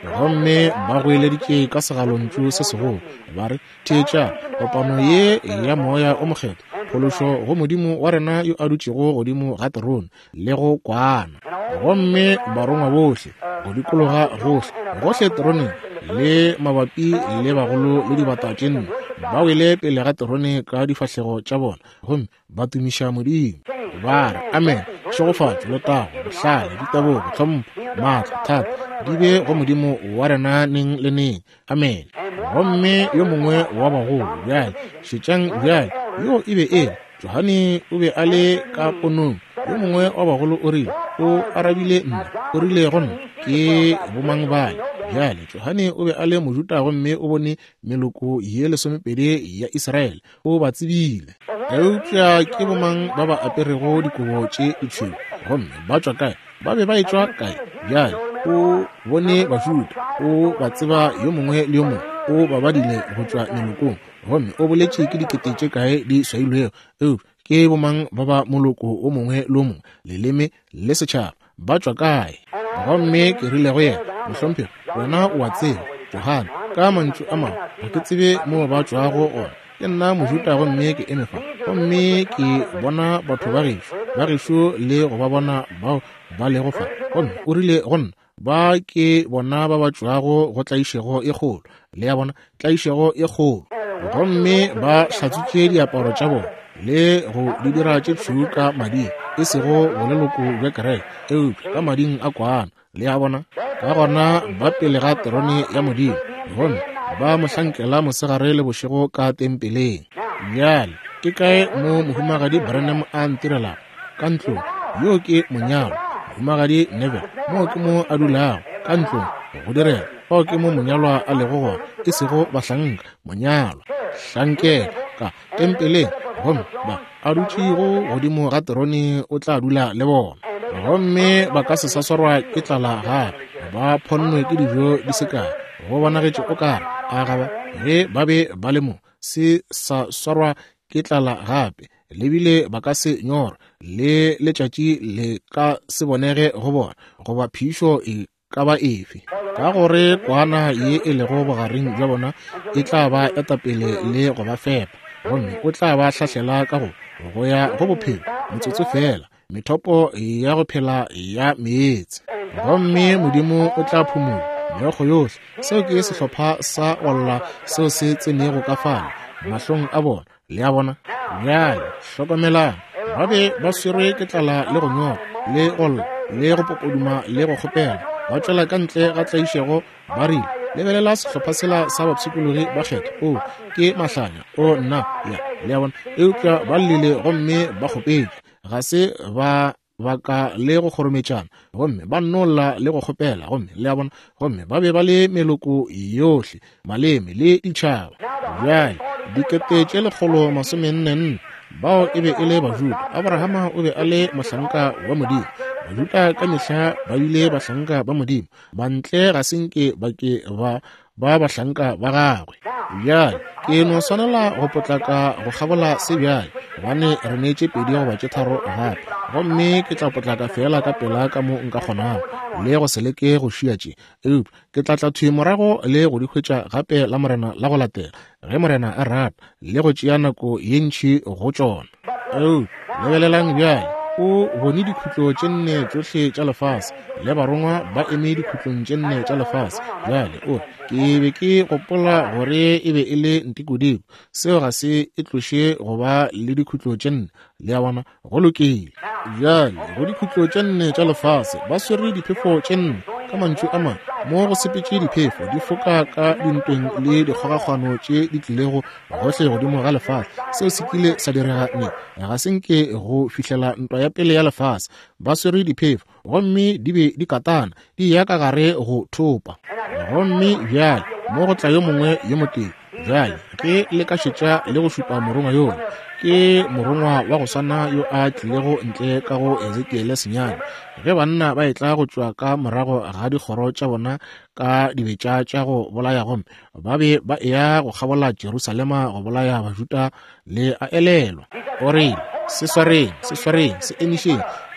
gomme ba goeleditše ka segalontšu se segolo ba re thetša kopano ye ya moya o mokgetho phološo go modimo wa rena yo a dutšego godimo ga terone le go kwana gomme barongwa bohle go dikologa gohle gohle teroneng le mabapi le bagolo le dibata tše nne ba wele pele ga terone ka difahlego tša bona gomme ba tumiša modimo ba re amen tšegofatšo le tago bohlale ditabogo tlhompho maatla thata di be go modimo wa rena neng le neng amen gomme yo mongwe wa bagolo bjale šetšang bjale yo e be e Johane o be a le ka ponong yo mongwe wa bagolo o rile o arabile nna o rile gona ke bomang bale bjale Johane o be a le mojuta gomme o bone meloko ye lesomepedi ya Israele o ba tsebile eupša ke bomang ba ba aperego dikobo tše ditšhweu gomme ba tšwa kae ba be ba e tšwa kae bjale o bone bajuda o ba tseba yo mongwe le yo mongwe o ba badile go tšwa melokong gomme o boletše ke dikete tše kae di swailwego eo ke bomang ba ba moloko o mongwe le o mongwe leleme le setšhaba ba tšwa kae gomme ke rile go yena mohlomphego wena o a tseba Johane ka mantšu a mangwe ga ke tsebe mo ba tšwago gona ke nna mojuta gomme ke emefa gomme ke bona batho ba gešo ba gešo le go ba bona bao ba le go fa gomme o rile gonna ba ke bona ba ba tšwago go tlaišego e kgolo le ya bona tlaišego e kgolo gomme ba hlatsutše diaparo tša bona le go di dira tše tšhweu ka mading e sego go leloko bja kereke eo ka mading a kwana le ya bona ka gona ba pele ga terone ya modimo gomme ba mohlankela mosegare le bošego ka tempeleng bjale ke kae mo mohumagadi Branham a ntirelago ka ntlong yo ke monyalo mohumagadi Neville mo ke mo a dulago ka ntlong go direla bao ke mo monyalwa a lego gona e sego bahlanka monyalo hlankela ka tempeleng gomme ba a dutšego godimo ga terone o tla dula le bona gomme ba ka se sa swarwa ke tlala gape ba phonnwe ke dijo di se kae go bonagetše o kare a gaba ge ba be ba le mo se sa swarwa ke tlala gape lebile ba ka se nyora le letšatši le ka se bonege go bona goba phišo e ka ba efe ka gore kwana ye e lego bogareng bja bona e tla ba etapele le go ba fepa gomme o tla ba hlahlela ka go go ya go bophelo metsotso fela methopo ya go phela ya meetse gomme modimo o tla phumula meokgo yohle seo ke sehlopha sa golla seo se tsenego ka fana mahlong a bona le a bona bjale hlokomelang ba be ba swerwe ke tlala le go nyora le golla le go popoduma le go kgopela ba tšwela ka ntle ga tlaišego ba rile lebelela sehlopha sela sa bapshikologi ba kgetha o ke mahlanya o nna ya le a bona eupša ba llele gomme ba kgopetše ga se ba ba ka le go kgorometšana gomme ba nnolla le go kgopela gomme le a bona gomme ba be ba le meloko yohle maleme le ditšhaba bjale dikete tše lekgolo masomennenne bao e be e le bajuda Abrahama o be a le mohlanka wa modimo bajuda ka mehla ba ile bahlanka ba modimo bantle ga senke ba ke ba ba bahlanka ba gagwe bjale ke no swanela go potlaka go kgabola se bjale gobane re neetše pedi goba tše tharo gape gomme ke tla potlaka fela ka pela ka mo nka kgonago le go se leke go šiatše eup ke tla tla thwe morago le go di hwetša gape la morena la go latela ge morena a rata le go tšea nako ye ntšhi go tšona eup lebelelang bjale o bone dikhutlo tše nne tšohle tša lefase le barongwa ba eme dikhutlong tše nne tša lefase bjale o ke be ke gopola gore e be e le ntikodimo seo ga se e tloše go ba le dikhutlo tše nne le a bona go lokile bjale go dikhutlo tše nne tša lefase ba swere diphefo tše nne ka mantšu a mang mo go sepetše diphefo di foka ka dintweng le dikgogakgwano tše di tlilego gohle godimo ga lefase seo se kile sa direga ne ga senke go fihlela ntwa ya pele ya lefase ba swere diphefo gomme di be di katana di ya ka gare go thopa gomme bjale mo go tla yo mongwe yo moteng bjale ke le ka šetša le go šupa morongwa yoo ke morongwa wa go sana yo a tlilego ntle ka go Ezekiele senyane ge banna ba etla go tšwa ka morago ga dikgoro tša bona ka dibetša tša go bolaya gomme ba be ba eya go kgabola Jerusalema go bolaya bajuta le a elelwa o rile se swareng se swareng se emišeng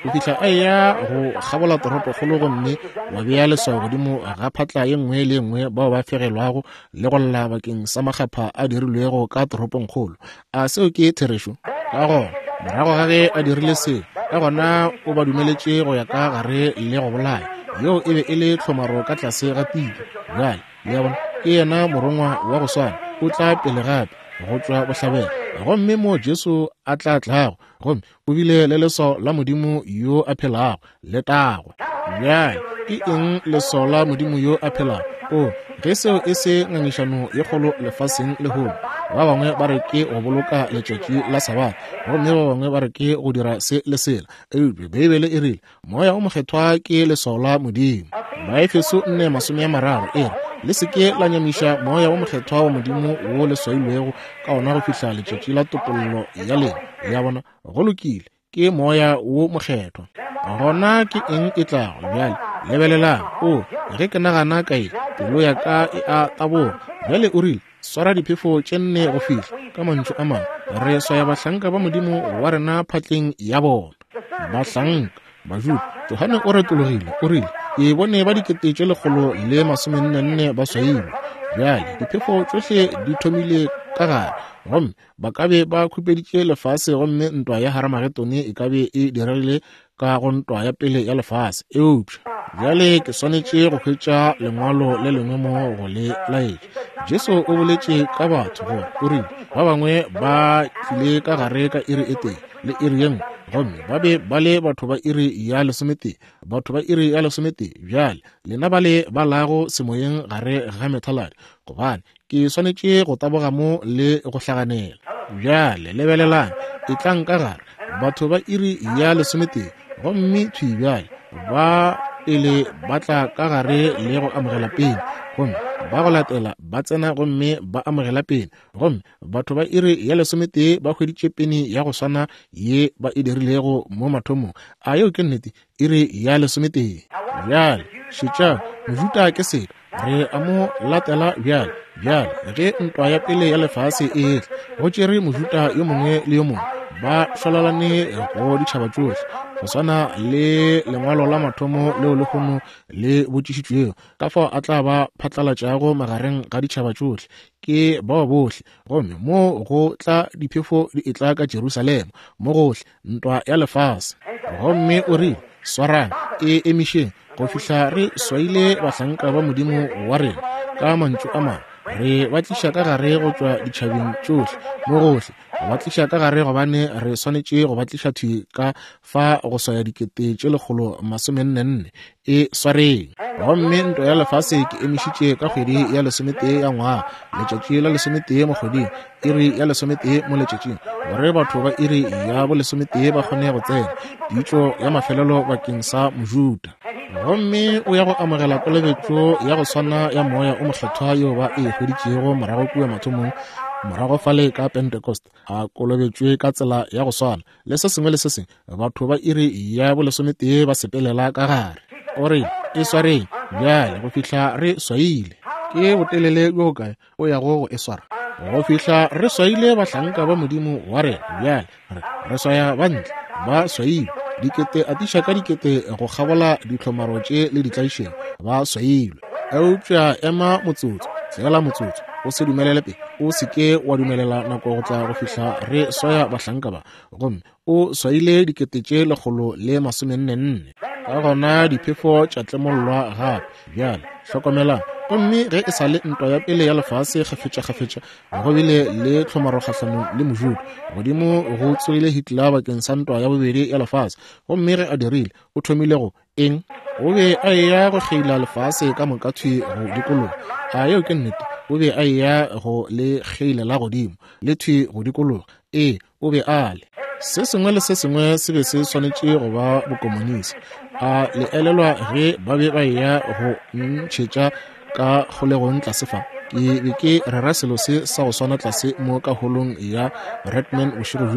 o fihla a ya go gabola toropo kgolo gomme wa beya leswao godimo ga phatla ye nngwe le nngwe bao ba fegelwago le go lla bakeng sa magapha a dirilwego ka toropong kgolo. A seo ke therešo ka gona morago ga ge a dirile seo ka gona o ba dumeletše go ya ka gare le go bolaya yo e be e le tlhomaro ka tlase ga tiro. Bjale le bona ke yena morongwa wa go swana o tla pele gape go tswa bohlabela gomme mo Jesu a tla tlago gomme o bile le leswao la Modimo yo a phelago le tagwe. Bjale ke eng leswao la Modimo yo a phelago? O ge seo e se ngangišano ye kgolo lefaseng le holo. Ba bangwe ba re ke go boloka letšatši la Sabata gomme ba bangwe ba re ke go dira se le sela. Bibele e rile moya o mokgethwa ke leswao la Modimo. Baefeso nne masome a mararo e re le seke la nyamiša moya wa mokgethwa wa Modimo wo le swailwego ka ona go fihla letšatši la topollo ya lena ya bona go lokile ke moya wo mokgethwa. Gona ke eng e tlago? Bjale lebelelang o ge ke nagana kae pelo ya ka e a taboga. Bjale o rile swara diphefo tše nne go fihla ka mantšu a mangwe re swaya bahlanka ba Modimo wa rena phatleng ya bona. Bahlanka Bajuda Johane o retologile o rile e bone ba dikete tše lekgolo le masomennenne ba swailwe. Bjale diphefo tšohle di thomile ka gare gomme ba ka be ba khupeditše lefase gomme ntwa ya Haramagetone e ka be e diregile ka go ntwa ya pele ya lefase eupša. Bjale ke swanetše go hwetša lengwalo le lengwe mo go le laetša. Jesu o boletše ka batho gore o rile ba bangwe ba tlile ka gare ka iri e tee le iri ye nngwe gomme ba be ba le batho ba iri ya lesometee batho ba iri ya lesometee. Bjale lena ba le ba lago semoyeng gare ga methaladi gobane ke swanetše go taboga mo le go hlaganela. Bjale lebelelang e tlang ka gare batho ba iri ya lesometee gomme thwi bjale ba pele ba tla ka gare le go amogela pene gomme ba go latela ba tsena gomme ba amogela pene gomme batho ba iri ya lesometee ba hweditše pene ya go swana ye ba e dirilego mo mathomong a yeo ke nnete iri ya lesometee. Bjale šetša mojuta ke selo re a mo latela. Bjale bjale ge ntwa ya pele ya lefase e etla go tšere mojuta yo mongwe le yo mongwe ba šwalalane go ditšhaba tšohle go swana le lengwalo la mathomo leo le kgono le botšišitšwego ka fao a tla ba phatlalatšago magareng ga ditšhaba tšohle ke bao bohle gomme mo go tla diphefo di etla ka Jerusalema mo gohle ntwa ya lefase. Gomme o rile swarang e emišeng go fihla re swaile bahlanka ba Modimo wa rena ka mantšu a mangwe re ba tliša ka gare go tšwa ditšhabeng tšohle mo gohle go ba tliša ka gare gobane re swanetše go ba tliša thwi ka fa go swaya dikete tše lekgolo masomennenne e swareng. Gomme ntwa ya lefase ke emišitše ka kgwedi ya lesometee ya ngwaga letšatši la lesometee mo kgweding iri ya lesometee mo letšatšing gore batho ba iri ya bo lesometee ba kgone go tsena pitšo ya mafelelo bakeng sa Mojuda. Gomme o ya go amogela kolobetšo ya go swana ya moya o mokgethwa yo ba e hweditšego morago kua mathomong morago fale ka Pentecost a kolobetšwe ka tsela ya go swana le se sengwe le se sengwe batho ba iri ya bo lesometee ba sepelela ka gare. O rile e swareng bjale go fihla re swaile ke botelele bjo kae o ya go go e swara go fihla re swaile bahlanka ba Modimo wa rena. Bjale re swaya bantle ba swailwe dikete atiša ka dikete go gabola ditlhomaro tše le ditlaišeng ba swailwe. Eupša ema motsotso tseela motsotso o se dumelele pele o seke wa dumelela nako go tla go fihla re swaya bahlanka ba gomme o swaile dikete tše lekgolo le masomennenne ka gona diphefo tša tlemollwa gape. Bjale hlokomelang gomme ge e sa le ntwa ya pele ya lefase kgafetša-kgafetša go bile le tlhomaro kgahlanong le Mojuda godimo go tsoile Hitler bakeng sa ntwa ya bobedi ya lefase gomme ge a dirile o thomile go eng o be a eya go kgeila lefase ka moka thwi go dikologa a yeo ke nnete o be a eya go le kgeile la godimo le thwi go dikologa ee o be a le se sengwe le se sengwe se be se swanetše go ba bokomonisi a le elelwa ge ba be ba eya go ntšhetša ka kgolegong tlase fa ke be ke rera selo se sa go swana tlase mo ka holong ya Redman bošego bjo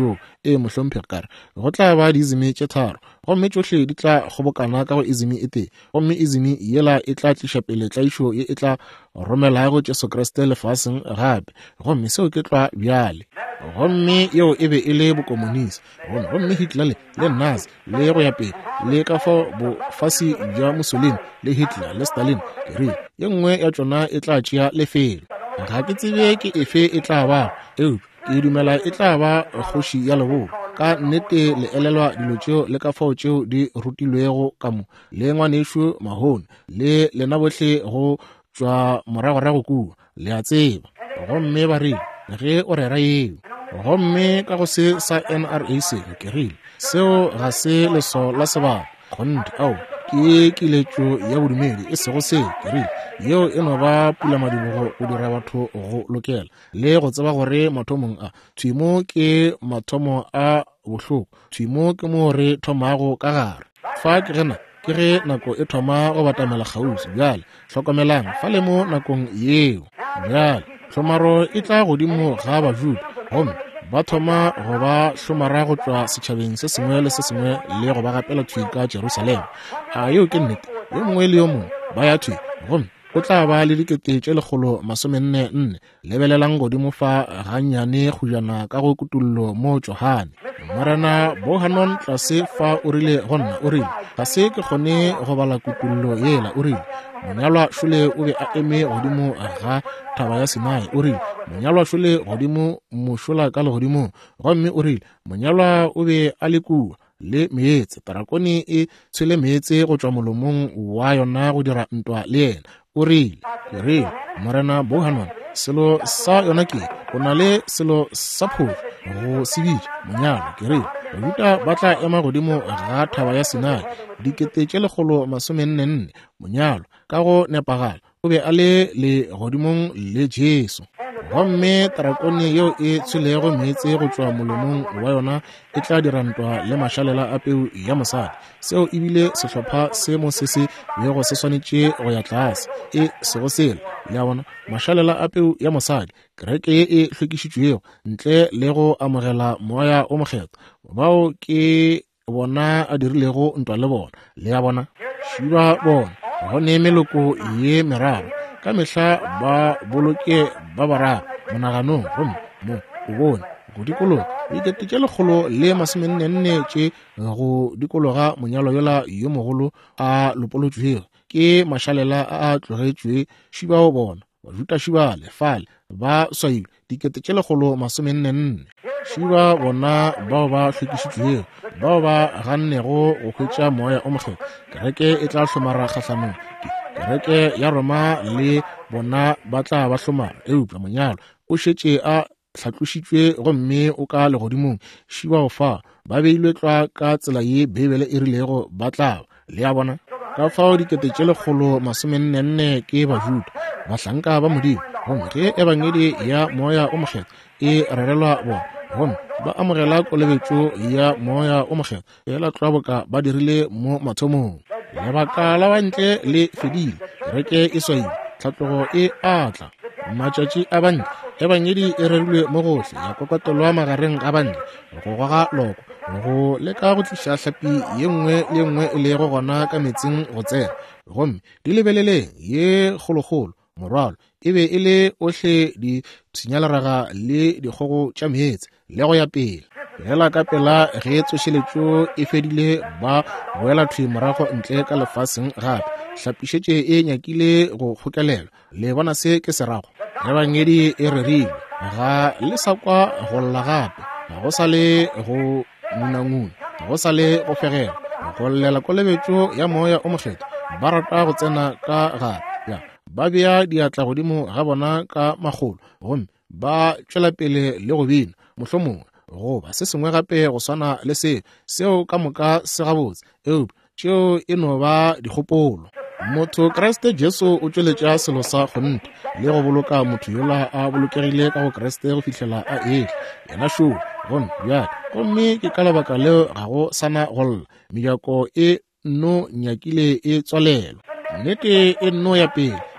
e mohlomphegi kare go tla ba diizimi tše tharo gomme tšohle di tla kgobokana ka go izimi e tee gomme izimi yela e tla tliša pele tlaišo ye e tla romelago Jesu Kriste lefaseng gape gomme seo ke tlwa bjale gomme yeo e be e le bokomonisi gomme Hitler le Nazi le go ya pele le ka fao bofasi bja Mussolini le Hitler le Stalin kere ye nngwe ya tšona e tla tšea lefelo ga ke tsebe ke efe e tla ba eo ke dumela e tla ba kgoši ya leboa ka nnete le elelwa dilo tšeo le ka fao tšeo di rutilwego ka mo le ngwanešo Mahone le lena bohle go tšwa moragorago kua le a tseba gomme ba rile ge o rera yeo gomme ka go se sa N R A se ke rile seo ga se leso la sebaka gonte ao ke kiletšo ya bodumedi e sego se ke rile yeo e no ba pula madibogo go dira batho go lokela le go tseba gore mathomong a thwimo ke mathomo a bohloko thwimo ke mo re thomago ka gare fa ke gena ke ge nako e thoma go batamela kgausi bjale hlokomelang fa le mo nakong yeo bjale hlomaro e tla godimo ga bajuda gomme ba thoma go ba hlomara go tšwa setšhabeng se sengwe le se sengwe le go ba gapela thwi ka Jerusalem a yeo ke nnete yo mongwe le yo mongwe ba ya thwi gomme go tla ba le dikete tše lekgolo masomenne nne lebelelang godimo fa gannyane go jana ka go kutullo mo Johane morena Bohanon tlase fa o rile gonna o rile ga se ke kgone go bala kutullo yela o rile monyalwa šole o be a eme godimo ga thaba ya Sinai o rile monyalwa šole godimo mošola ka legodimo gomme o rile monyalwa o be a le kua le meetse tarakone e tshwele meetse go tšwa molomong wa yona go dira ntwa le yena o rile ke rile morena Bohanon selo sa yona ke o na le selo sa pholo go sebitša monyalo ke rile bajuda ba tla ema godimo ga thaba ya Sinai dikete tše lekgolo masomenne monyalo ka go nepagala o be a le le godimong le Jesu gomme tarakone yeo e tshwelego meetse go tšwa molomong wa yona e tla dira ntwa le mašalela a peu ya mosadi seo ebile sehlopha se mo se se bego se swanetše go ya tlase e sego sele le a bona mašalela a peu ya mosadi kereke ye e hlwekišitšwego ntle le go amogela moya o mokgetho bao ke bona a dirilego ntwa le bona le a bona šiba bona go ne meloko ye meraro ka mehla ba boloke ba bararo monaganong gomme mo o bone go dikolo dikete tše lekgolo le masomenne tše go dikologa monyalo yola yo mogolo a lopolotšwego ke mašalela a tlogetšwe šibao bona bajuta šiba lefale ba swailwe dikete tše lekgolo masomenne šiba bona bao ba hlwekišitšwego bao ba gannego go hwetša moya o mokgetho kereke e tla hlomara kgahlanong kereke ya Roma le bona ba tla ba hlomara eupša monyalo o šetše a hlatlošitšwe gomme o ka legodimong šiba go fa ba beilwe tlwa ka tsela ye bebele e rilego ba tla le a bona ka fao dikete tše lekgolo masomenne ke bajuda bahlanka ba modimo gomme ge ebangedi ya moya o mokgetho e rerelwa bona gomme ba amogela kolebetšo ya moya o mokgetho ela tloa boka ba dirile mo mathomong lebaka la bantle le fedile kereke e swaile tlhatlogo e atla matšatši a bantle ebangedi e rerilwe mo gohle ya kokotolwa magareng a bantle go goga loko go leka go tliša hlapi ye nngwe le nngwe e le go gona ka metsing go tsena gomme di lebeleleng ye kgolokgolo morwalo e be e le ohle di tshenyalerega le dikgogo tša meetse le go ya pele fela ka pela ge tsošeletšo e fedile ba boela thwi morago ntle ka lefaseng gape hlapišetše e nyakile go kgokelelwa le bona se ke serago ge bangedi e rerile ga le sa kwa go lla gape ga go sa le go ngunanguna ga go sa le go fegela go llela kolebetšo ya moya o mokgetho ba rata go tsena ka gare ya ba bea diatla godimo ga bona ka magolo gomme ba tšwela pele le go bina mohlomongwe goba se sengwe gape go swana le seo seo ka moka se gabotse eupša tšeo e no ba dikgopolo motho Kriste Jesu o tšweletša selo sa kgonte le go boloka motho yola a bolokegile ka go Kriste go fihlela a ehle yena šo gomme bjale gomme ke ka lebaka leo ga go sana go lla mejako e no nyakile e tswalelwa nnete e nno ya pele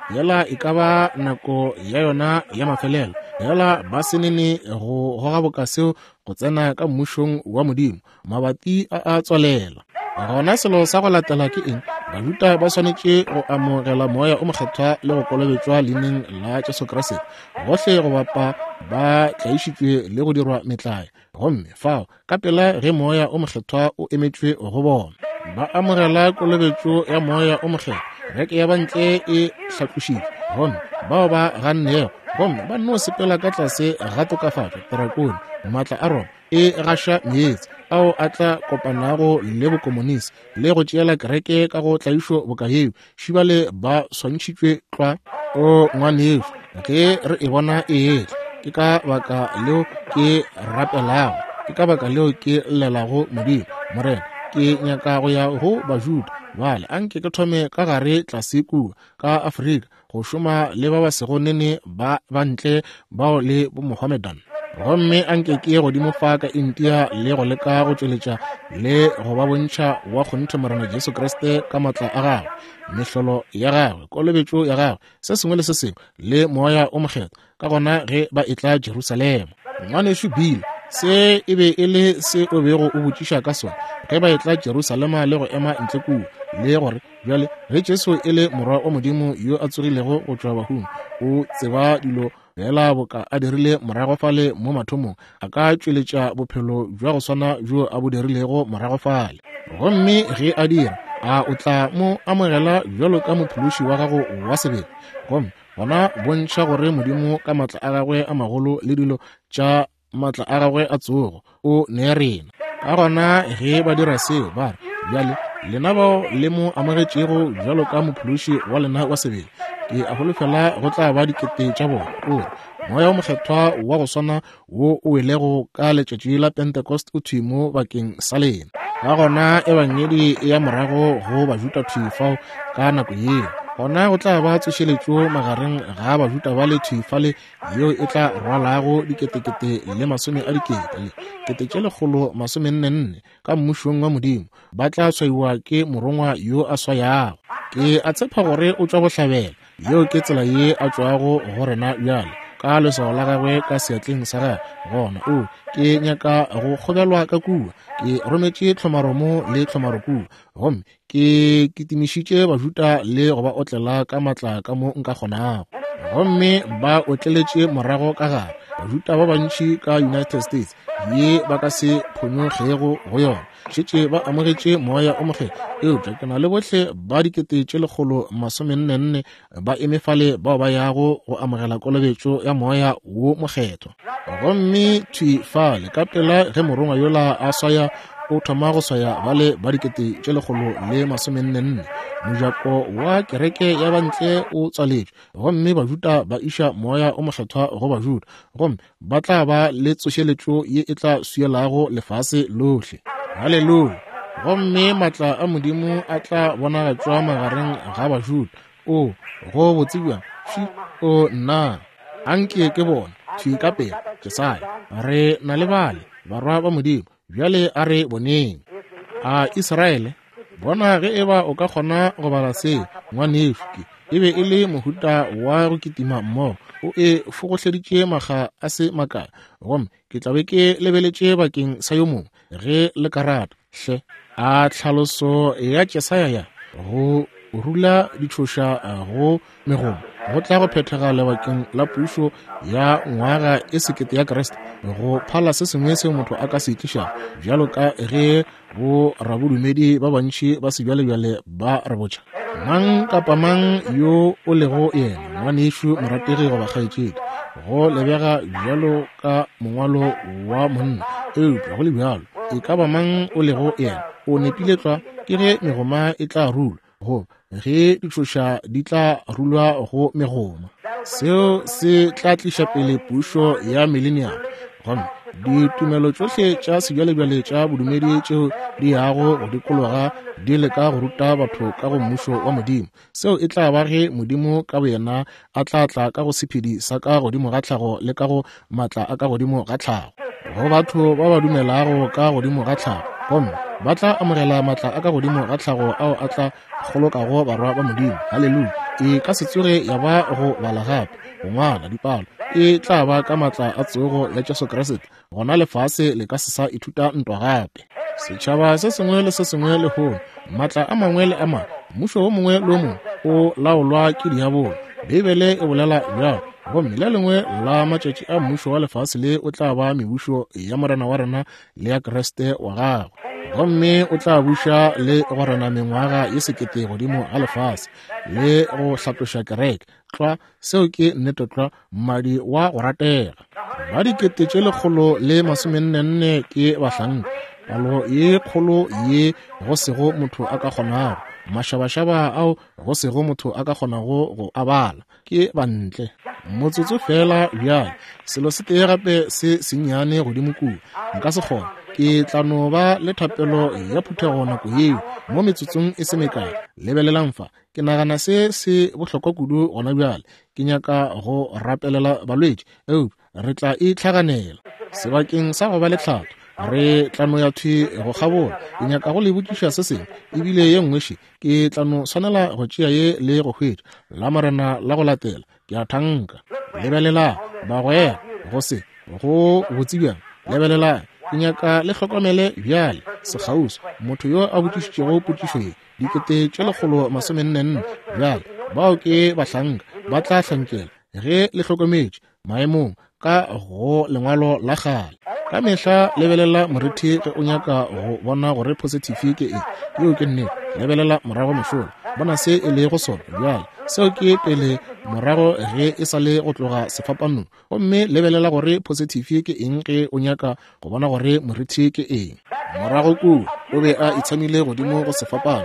yela e ka ba nako ya yona ya mafelelo yela ba senene go goga bokaseo go tsena ka mmušong wa modimo mabati a a tswalela gona selo sa go latela ke eng bajuta ba swanetše go amogela moya o mokgethwa le go kolobetšwa leineng la Jesu Kriste gohle go bapa ba tlaišitšwe le go dirwa metlae gomme fao ka pela ge moya o mokgethwa o emetšwe go bona ba amogela kolobetšo ya moya o mokgethwa reke ya bantle e hlaklošitšwe gomme bao ba gannego gomme ba no sepela ka tlase ga tokafatšo terakone maatla a rona e gaša meetse ao a tla kopanago le bokomonisi le go tšeela kereke ka go tlaišo bokaeo šibale ba swantšhitšwe tlwa o ngwaneo ge re e bona e etla ke ka baka leo ke rapelago ke ka baka leo ke llelago modimo morena ke nyaka go ya go bajuda bale anke ke thome ka gare tlase kua ka Afrika go šoma le ba ba segonene ba bantle bao le bomohamedan gomme anke ke ye godimo fa ka India le go leka go tšweletša le go ba bontšha wa kgonthe morena Jesu Kriste ka matla a gagwe mehlolo ya gagwe kolobetšo ya gagwe se sengwe le se sengwe le moya o mokgethwa ka gona ge ba etla Jerusalema ngwanešo bile se e be e le se o bego o botšiša ka sona ge ba etla Jerusalema le go ema ntle kua le gore bjale ge Jesu e le morwa wa modimo yo a tsogilego go tšwa bahung o tseba dilo fela boka a dirile morago fale mo mathomong a ka tšweletša bophelo jwa go swana jo a bo dirilego morago fale gomme ge a dira a o tla mo amogela jalo ka mophološi wa gago wa sebele gomme gona bontšha gore modimo ka matla a gagwe a magolo le dilo tša matla a gagwe a tsogo o ne rena ka gona ge ba dira seo ba re bjale lena bao le mo amogetšego jalo ka mophološi wa lena wa sebele ke a holofela go tla ba dikete tša bona ore moya o mokgethwa wa go swana wo o welego ka letšatši la Pentecost o thwi mo bakeng sa lena ka gona e bangedi ya morago go bajuta thwi fao ka nako yeo gona go tla ba tsošeletšo magareng ga bajuta ba le thwi fale yeo e tla rwalago diketekete le masome a dikete kete tše lekgolo masome nne nne ka mmušong wa modimo ba tla swaiwa ke morongwa yo a swayago ke a tshepa gore o tšwa bohlabela yeo ke tsela ye a tšwago go rena bjale ka leswao la gagwe ka seatleng sa gagwe gona o ke nyaka go kgobelwa ka kua ke rometše tlhomaromo le tlhomaro kua gomme ke kitimišitše bajuta le go ba otlela ka matla ka mo nka kgonago gomme ba otleletše morago ka gare bajuta ba bantši ka United States ye ba ka se phonyogego go yona šetše ba amogetše moya o mokgethwa eupša ke na le bohle ba dikete tše lekgolo masome nne nne ba emefale bao ba yago go amogela kolobetšo ya moya wo mokgethwa gomme thwi fale ka pela ge morongwa yola a swaya o thoma go swaya bale ba dikete tše lekgolo le masome nne nne mojako wa kereke ya bantle o tswaletšwe gomme bajuta ba iša moya o mokgethwa go bajuda gomme ba tla ba le tsošeletšo ye e tla suelago lefase lohle halleluja gomme matla a modimo a tla bonagatšwa magareng ga bajuda o go botsebjang fi o nna anke ke bona thwi ka pela Jesaya re na le bale barwa ba modimo bjale a re boneng a Israele bona ge e ba o ka kgona go bala se ngwanešo e be e le mohuta wa go kitima mmogo o e fogohleditše maga a se makala gomme ke tlabe ke lebeletše bakeng sa yo mongwe ge le karata hle a tlhaloso ya Jesaya ya go rula ditšhoša go megomo go tla go phethega lebakeng la pušo ya ngwaga e sekete ya Kriste go phala se sengwe se motho a ka se itliša bjalo ka ge bo rabodumedi ba bantši ba sebjalebjale ba re botša mang kapa mang yo o lego yena ngwanešo morategi goba kgaetšedi go lebega bjalo ka mongwalo wa monna eupša go le bjalo e ka ba mang o lego yena o nepile tlwa ke ge megoma e tla rulwa go ge ditšhoša di tla rulwa go megoma seo se tla tliša pele pušo ya millennium gomme ditumelo tšohle tša sebjalebjale tša bodumedi tšeo di yago go dikologa di leka go ruta batho ka go mmušo wa modimo seo e tla ba ge modimo ka boyena a tla tla ka go sephedi sa ka godimo ga tlhago le ka go matla a ka godimo ga tlhago go batho ba ba dumelago ka godimo ga tlhago gomme ba tla amogela matla a ka godimo ga tlhago ao a tla golokago barwa ba modimo halleluja e ka se tsoge ya ba go bala gape go ngwala dipalo e tla ba ka matla a tsogo ya Jesu Kriste gona lefase le ka se sa ithuta ntwa gape. Setšhaba se sengwe le se sengwe le hono matla a mangwe le a mangwe mmušo o mongwe le o mongwe o laolwa ke diabolo. Bibele e bolela bjalo gomme le lengwe la matšatši a mmušo wa lefase le o tla ba mebušo ya morena wa rena le ya Kriste wa gagwe, gomme o tla buša le go rena mengwaga ye sekete godimo ga lefase le go hlatloša kereke. Tla seo ke nnete, tla mmadi wa go ratega. Ba dikete tše lekgolo le masomennenne ke bahlanka, palo ye kgolo ye go sego motho a ka kgonago, mašabašaba ao go sego motho a ka kgonago go a bala ke bantle. Motsotso fela bjale selo se tee gape se sennyane godimo kudu nka se kgona ke tla no ba le thapelo ya phuthego nako yeo mo metsotsong e se mekae. Lebelelang fa ke nagana se se bohlokwa kudu gona bjale ke nyaka go rapelela balwetši eo re tla itlhaganela sebakeng sa go ba le tlhatlo re tlano ya thwi go kgabola ke nyaka go le bokiša se sengwe ebile ye nngweši ke tlano tshwanela go tšea ye le go hwetša la morena la go latela ke a thanka. Lebelela bagwera go se go botsibjang, lebelela ke nyaka le hlokomele bjale sekgauso motho yo a bokišitšego pokišo ye dikete tše lekgolo masomennenne bjale bao ke bahlanka ba tla hlankela ge le hlokometše maemong ka go lengwalo la kgale. Ka mehla lebelela moriti ge o nyaka go bona gore positive ke eng yeo ke nnete. Lebelela morago mošola bona se e le go sona bjale seo ke pele morago ge e sa le go tloga sefapanong, gomme lebelela gore positive ke eng ge o nyaka go bona gore moriti ke eng. Morago kudu o be a itshamile godimo go sefapano,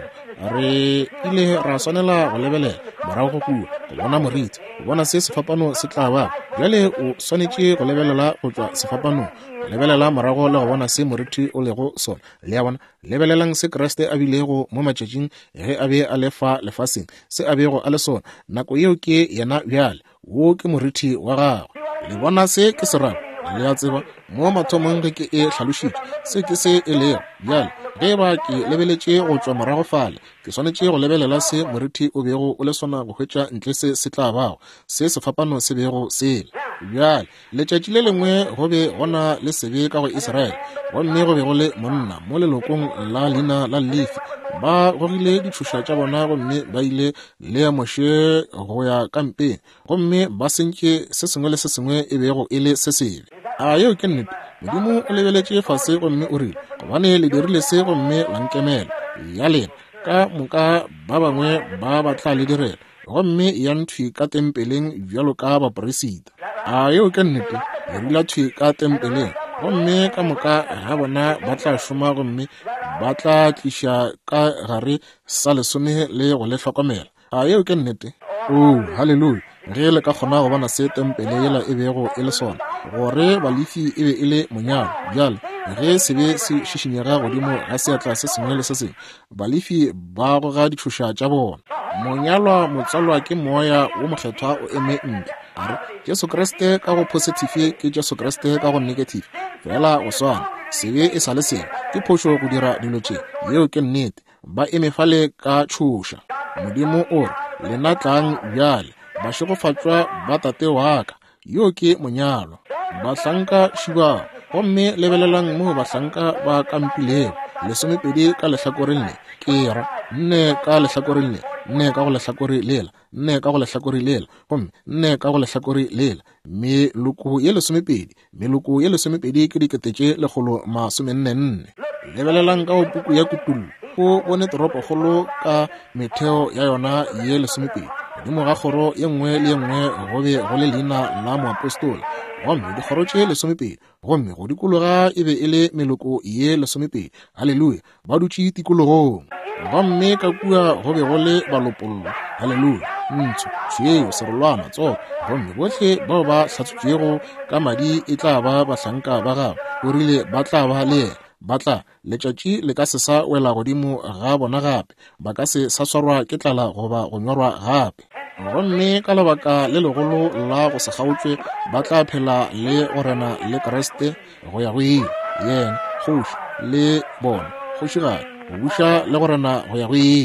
re ile ra swanela go lebelela morago kudu go bona moriti go bona se sefapano se tla ba. Bjale o swanetše go lebelela go tšwa sefapanong, lebelela morago le go bona se moriti o lego sona. Le ya bona lebelelang se Kriste a bilego mo matšatšing ge a be a lefa lefaseng se a bego a le sona nako yeo ke yena bjale wo ke moriti wa gagwe. Le bona se ke serapa le ya tseba mo mathomong ge ke e hlalošitše se ke se e lego bjale ge ba ke lebeletše go tšwa morago fale ke swanetše go lebelela se moriti o bego o le sona go hwetša ntle se se tla bago se sefapano se bego sele. Bjale letšatši le lengwe go be gona le sebe ka go Israele, gomme go be go le monna mo lelokong la leina la Lefi ba gogile ditšhoša tša bona gomme ba ile le ya moše go ya kampeng gomme ba sentše se sengwe le se sengwe e bego e le se sebe. A yeo ke nnete modimo o lebeletše fase gomme o rile gobane le dirile se gomme la nkemela ya lena ka moka ba bangwe ba ba tla le direla gomme ya nthwi ka tempeleng bjalo ka baporesita. A yeo ke nnete e rile thwi ka tempeleng gomme ka moka ga bona ba tla šoma gomme ba tla tliša ka gare sa lesome le go le hlokomela. A yeo ke nnete. Oh, haleluya. Ge le ka kgona go bona se tempele yela e bego e le sona gore balifi e be e le monyalo bjale ge se be se šišinyega godimo ga seatla se sengwe le se sengwe balifi ba goga ditšhoša tša bona. Monyalwa motsalwa ke moya wo mokgethwa o eme ntle are Jesu Kriste ka go positive ke Jesu Kriste ka go negative fela go swana sebe e sa le seng ke phošo go dira dilo tše yeo ke nnete ba emefale ka tšhoša. Modimo o re lena tlang bjale ba šegofatšwa ba tate wa ka yo ke monyalo bahlanka šiba gomme lebelelang mo bahlanka ba kampilego lesomepedi ka lehlakoreng le ke ra nne ka lehlakoreng le nne ka go lehlakore lela nne ka go lehlakore lela gomme nne ka go lehlakore lela meloko ye lesomepedi meloko ye lesomepedi ke dikete tše lekgolo masomennenne. Lebelelang ka go puku ya kutullo go bone toropokgolo ka metheo ya yona ye lesomepedi godimo ga kgoro ye nngwe le ye nngwe go be go le leina la moapostola gomme dikgoro tše lesomepedi gomme go dikologa e be e le meloko ye lesomepedi. Haleluya. Ba dutše tikologong gomme ka kua go be go le balopollo. Haleluya. Ntsho tšeo serolwana tso gomme bohle bao ba hlatsotšego ka madi e tla ba bahlanka ba gago o rile ba tla ba le yena ba tla letšatši le ka se sa wela godimo ga bona gape ba ka se sa swarwa ke tlala goba go nyorwa gape gomme ka lebaka le legolo la go se kgaotšwe ba tla phela le go rena le Kriste go ya go ile yena kgoši le bona kgošigadi go buša le go rena go ya go ile.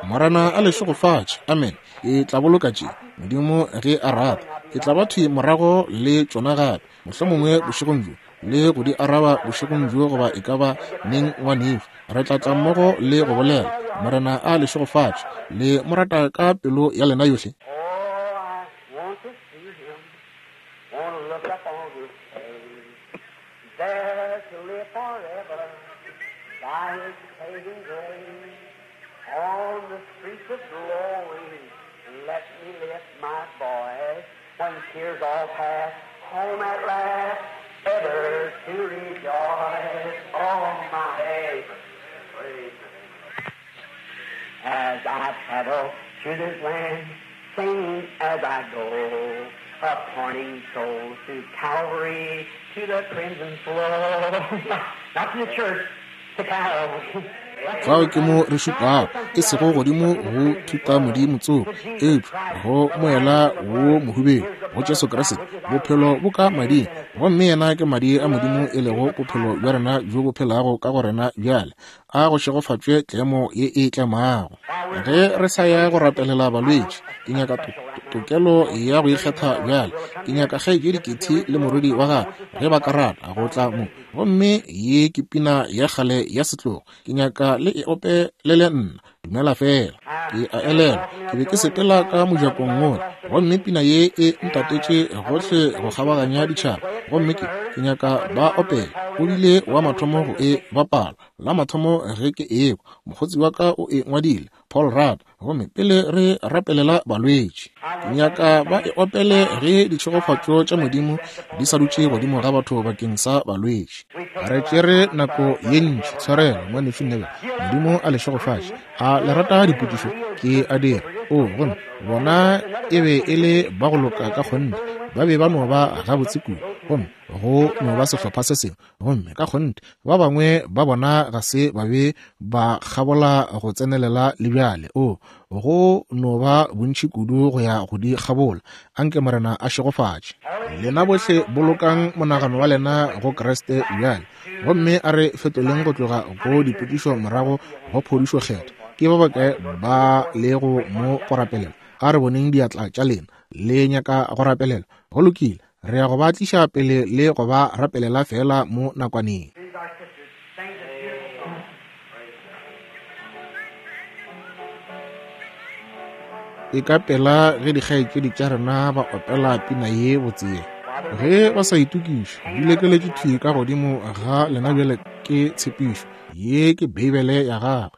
Morana a lešogofatše, amen, e tla boloka tše, modimo ge a rata, e tla batho morago le tšona gape, mohlomongwe bošegong bjo, le go di araba bošegong bjo goba e ka ba neng ngwanefe, re tla tla mmogo le go bolela, morana a lešogofatše, le morata ka pelo ya lena yohle. By his saving grace, on the streets of glory, let me lift my voice, when tears all pass, home at last, ever to rejoice, oh my praise. As I travel through this land, sing as I go, appointing souls to Calvary, to the crimson flow, not to the church, Fa ke mo re shupa e se go godimo go thuta modimo tso e go moela wo mohube go Jesu Kriste bophelo bo ka madi go mme yena ke madi a modimo e le go bophelo jwa rena jo bophelago ka go rena bjale a go shego fatswe tlemo e e tlemago ge re sa ya go rapelela balwetši ke nyaka tokelo ya go ikgetha bjale ke nyaka ge je dikiti le morodi wa ga ge ba karata go tla mo go mme ye ke pina ya gale ya setlogo ke nyaka le e ope le le nna dumela fela ke a elela ke be ke sepela ka mojakong ngwe go mme pina ye e ntatetše gohle go kgabaganya ditšhaba go mme ke nyaka ba opela o bile wa mathomo go e bapala la mathomo ge ke eo mokgotsi wa ka o e ngwadile Paul Rudd gomme pele re rapelela balwetši ke nyaka ba e opele ge ditšhogofatšo tša modimo di sa dutše godimo ga batho bakeng sa balwetši re tšere nako ye ntši tshwarelo mo nefinebe modimo a lešogofatše a lerata diputišo ke a dira o gomme bona e be e le ba go loka ka kgonne ba be ba no ba gabotse kudu gomme go no ba sehlopha se sengwe gomme ka kgonne ba bangwe ba bona ga se ba be ba gabola go tsenelela le bjale o go no ba bontši kudu go ya go di gabola anke morena a šegofatše lena bohle bolokang monagano wa lena go Kriste bjale gomme a re fetoleng go tloga go diputišo morago go phodišo kgetho ke ba bakae ba le go mo go rapelela ga re boneng diatla tša lena le nyaka go rapelela go lokile re ya go ba tliša pele le go ba rapelela fela mo nakwaneng e ka pela ge dikgaetšedi tša rena ba opela pina ye botsee ge ba sa itukišo di lekeletše thui ka godimo ga lena bjale ke tshepišo ye ke beibele ya gagwe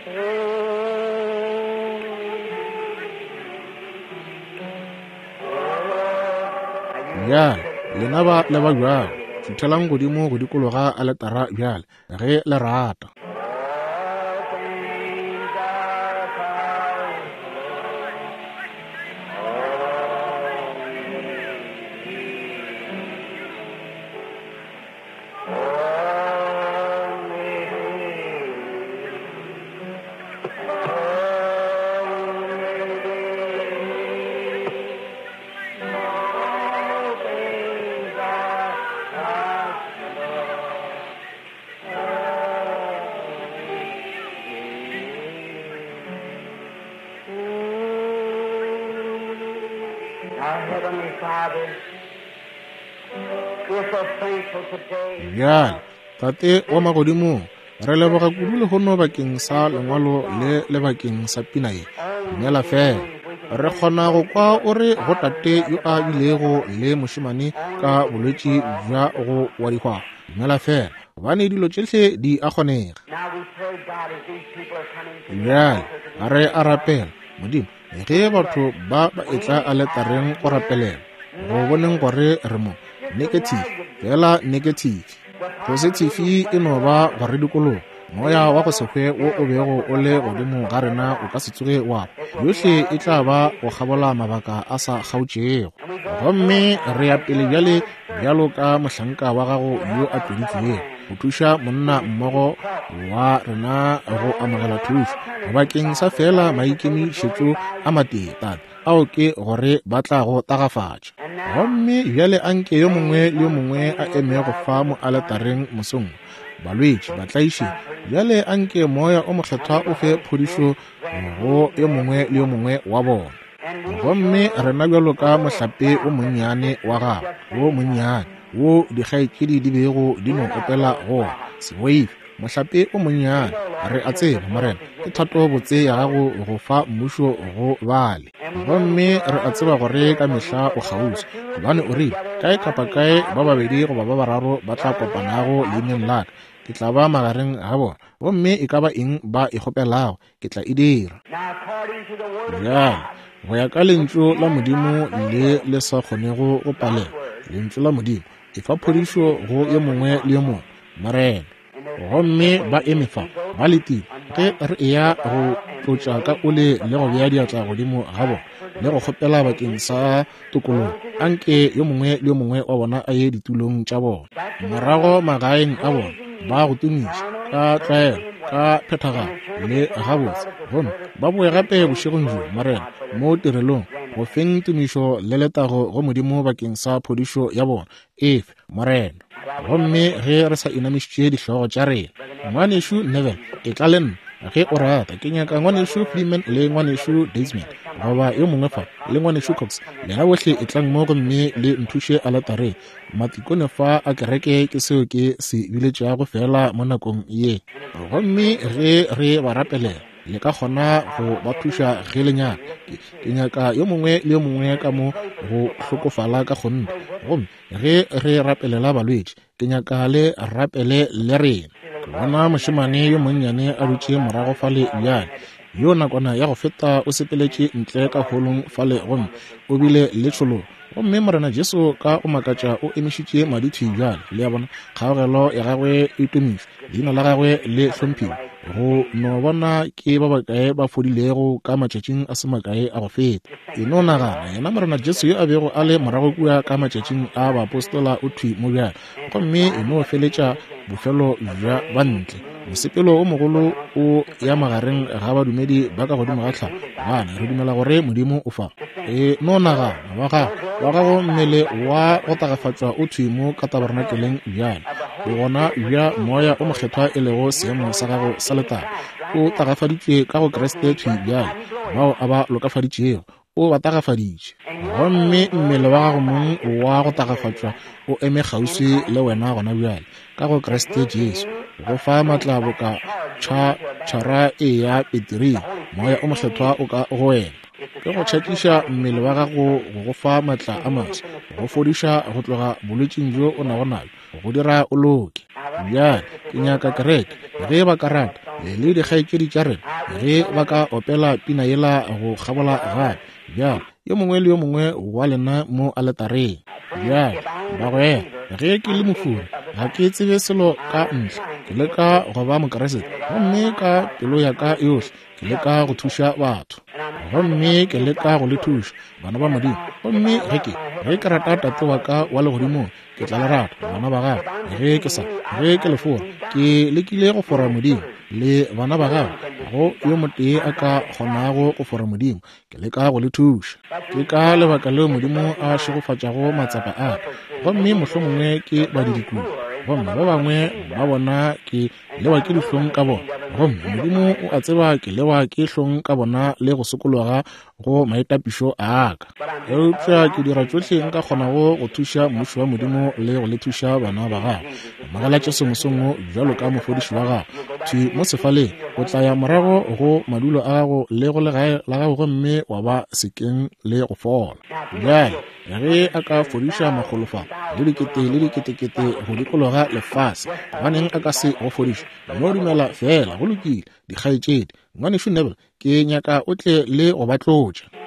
bjale lena ba le ba bjalo fithelang godimo go dikologa a letara bjale ge le rata. Bjale tate wa magodimo re leboga kudu le gono bakeng sa lengwalo le le bakeng sa pina e dumela fela re kgona go kwa o re go tate yo a bilego le moshimane ka bolwetši bja go wa dihwa dumela fela gobane dilo tšohle di a kgonega. Bjale a re a rapela modimo ge batho ba ba etla a letareng go rapelela go boneng gore re mo negative fela negative positive e no ba gore dikolo moya wa go sekwe wo o bego o le godimo ga rena o ka se tsoge wa yohle e tla ba go gabola mabaka a sa gautšego gomme re ya pele bjale bjalo ka mohlanka wa gago yo a tloditsweng go thuša monna mmogo wa rena go amogela thuso bakeng sa fela maikemišetšo a mateta ao ke gore ba tla go tagafatša gomme bjale anke yo mongwe le yo mongwe a eme go fa mo aletareng mosong balwetši batlaiši bjale anke moya o mokgethwa o fe phodišo go yo mongwe le yo mongwe wa bona gomme rena bjalo ka mohlape o monnyane wa gago wo monnyane wo dikgaetšedi di bego di no opela go seoife mohlape o monnyane re a tseba morena ke thato botse ya gago go fa mmušo go bale gomme re a tseba gore ka mehla o kgauswi gobane o rile kae kapa kae ba babedi goba ba bararo ba tla kopanago leineng laka ke tla ba magareng ga bona gomme e ka ba eng ba e kgopelago ke tla e dira. Bjale go ya ka lentšu la modimo le le sa kgonego go palela lentšu la modimo e fa phodišo go yo mongwe le yo mongwe morena gomme ba emefa ba letile ge re eya go tlotša ka ole le go bea diatla godimo ga bona le go kgopela bakeng sa tokologo anke yo mongwe le yo mongwe wa bona a ye ditulong tša bona morago magaeng a bona ba go tumiša ka tlwaelo ka phethagalo le gabotse gomme ba boe gape bošegong jo morena mo tirelong go feng tumišo le letago go modimo bakeng sa phodišo ya bona efe morena gomme ge re sa inamišitše dihlogo tša rena ngwanešo nevel e tla le nna ge o rata ke nyaka ngwanešo freeman le ngwanešo desmond goba yo mongwe fa le ngwanešo cox lena bohle e tlang mo gomme le nthuše a letareng matikone fa a kereke ke seo ke se biletšago fela mo nakong ye gomme ge re ba rapelela le ka kgona go ba thuša ge lenyana ke nyaka yo mongwe le yo mongwe ka mo go hlokofala ka gonne gomme ge re rapelela balwetši ke nyaka le rapele le rena ke bona mošemane yo monnyane a dutše morago fale bjale yo nakwana ya go feta o sepeletše ntle ka holong fale gomme o bile le tšholo gomme morena jesu ka o makatša o emišitše maditšhi bjale le ya bona kgaogelo ya gagwe e tumišwa leina la gagwe le hlomphiwa go no bona ke ba bakae ba fodilego ka matšatšing a se makae a go feta e no nagana yena morena jesu yo a bego a le morago kua ka matšatšing a baapostola o thwi mo bjale gomme e no feletša bofelo bja bantle mosepelo o mogolo o ya magareng ga badumedi ba ka godimo ga tlhaba gana re dumela gore modimo o fa e no nagana wa gago wa gago mmele wa go tagafatswa o thwi mo ka tabernakeleng bjale o gona bja moya o mokgethwa e lego seemo sa gago sa letara o tagafaditšwe ka go keresete thwi bjale bao a ba lokafaditšego o ba tagafaditše gomme mmele wa gago mong wa go tagafatswa o eme kgauswi le wena gona bjale ka go keresete jesu go fa matlabo ka tšhara e ya peteri moya o mokgethwa o ka go wena ke go tšhakiša mmele wa gago go go fa matla a maswa go fodiša go tloga bolwetšing jo o nagonalo go dira o loke bjale ke nyaka kereke ge ba ka rata le dikgaetšedi tša rena ge ba ka opela pina yela go kgabola gape bjale yo mongwe le yo mongwe wa lena mo aletareng bjale bagwe ge ke le mofuri ga ke tsebe selo ka ntlha ke leka go ba mokeresete gomme ka pelo ya ka yohle ke leka go thuša batho gomme ke leka go le thuša bana ba modimo gomme ge ke ge ke rata tate wa ka wa legodimo ke tla lerata bana ba gago ge ke sa ge ke lefora ke lekile go fora modimo le bana ba gago go yo motee a ka kgonago go fora modimo ke leka go le thuša ke ka lebaka leo modimo a šegofatšago matsapa a gomme mohlomongwe ke badirikudi gomme ba bangwe ba bona ke lewa ke dihlong ka bona gomme modimo o a tseba ke lewa ke hlong ka bona le go sokologa go maitapišo a ka eupša ke dira tsohle nka kgonago go thuša mmušo wa modimo le go le thuša bana ba gago magalatše sengwe-sengwe bjalo ka mofodiši wa gago thi mo sefaleng o tla ya morago go madulo a gago le go legae la gago gomme wa ba sekeng le go fola bjale ge a ka fodiša magolofa le dikete le diketekete go dikologa lefase baneng a ka se go fodiša no dumela fela go lokile dikgaetšedi ngwane Nebel ke nyaka o tle le go ba tlotša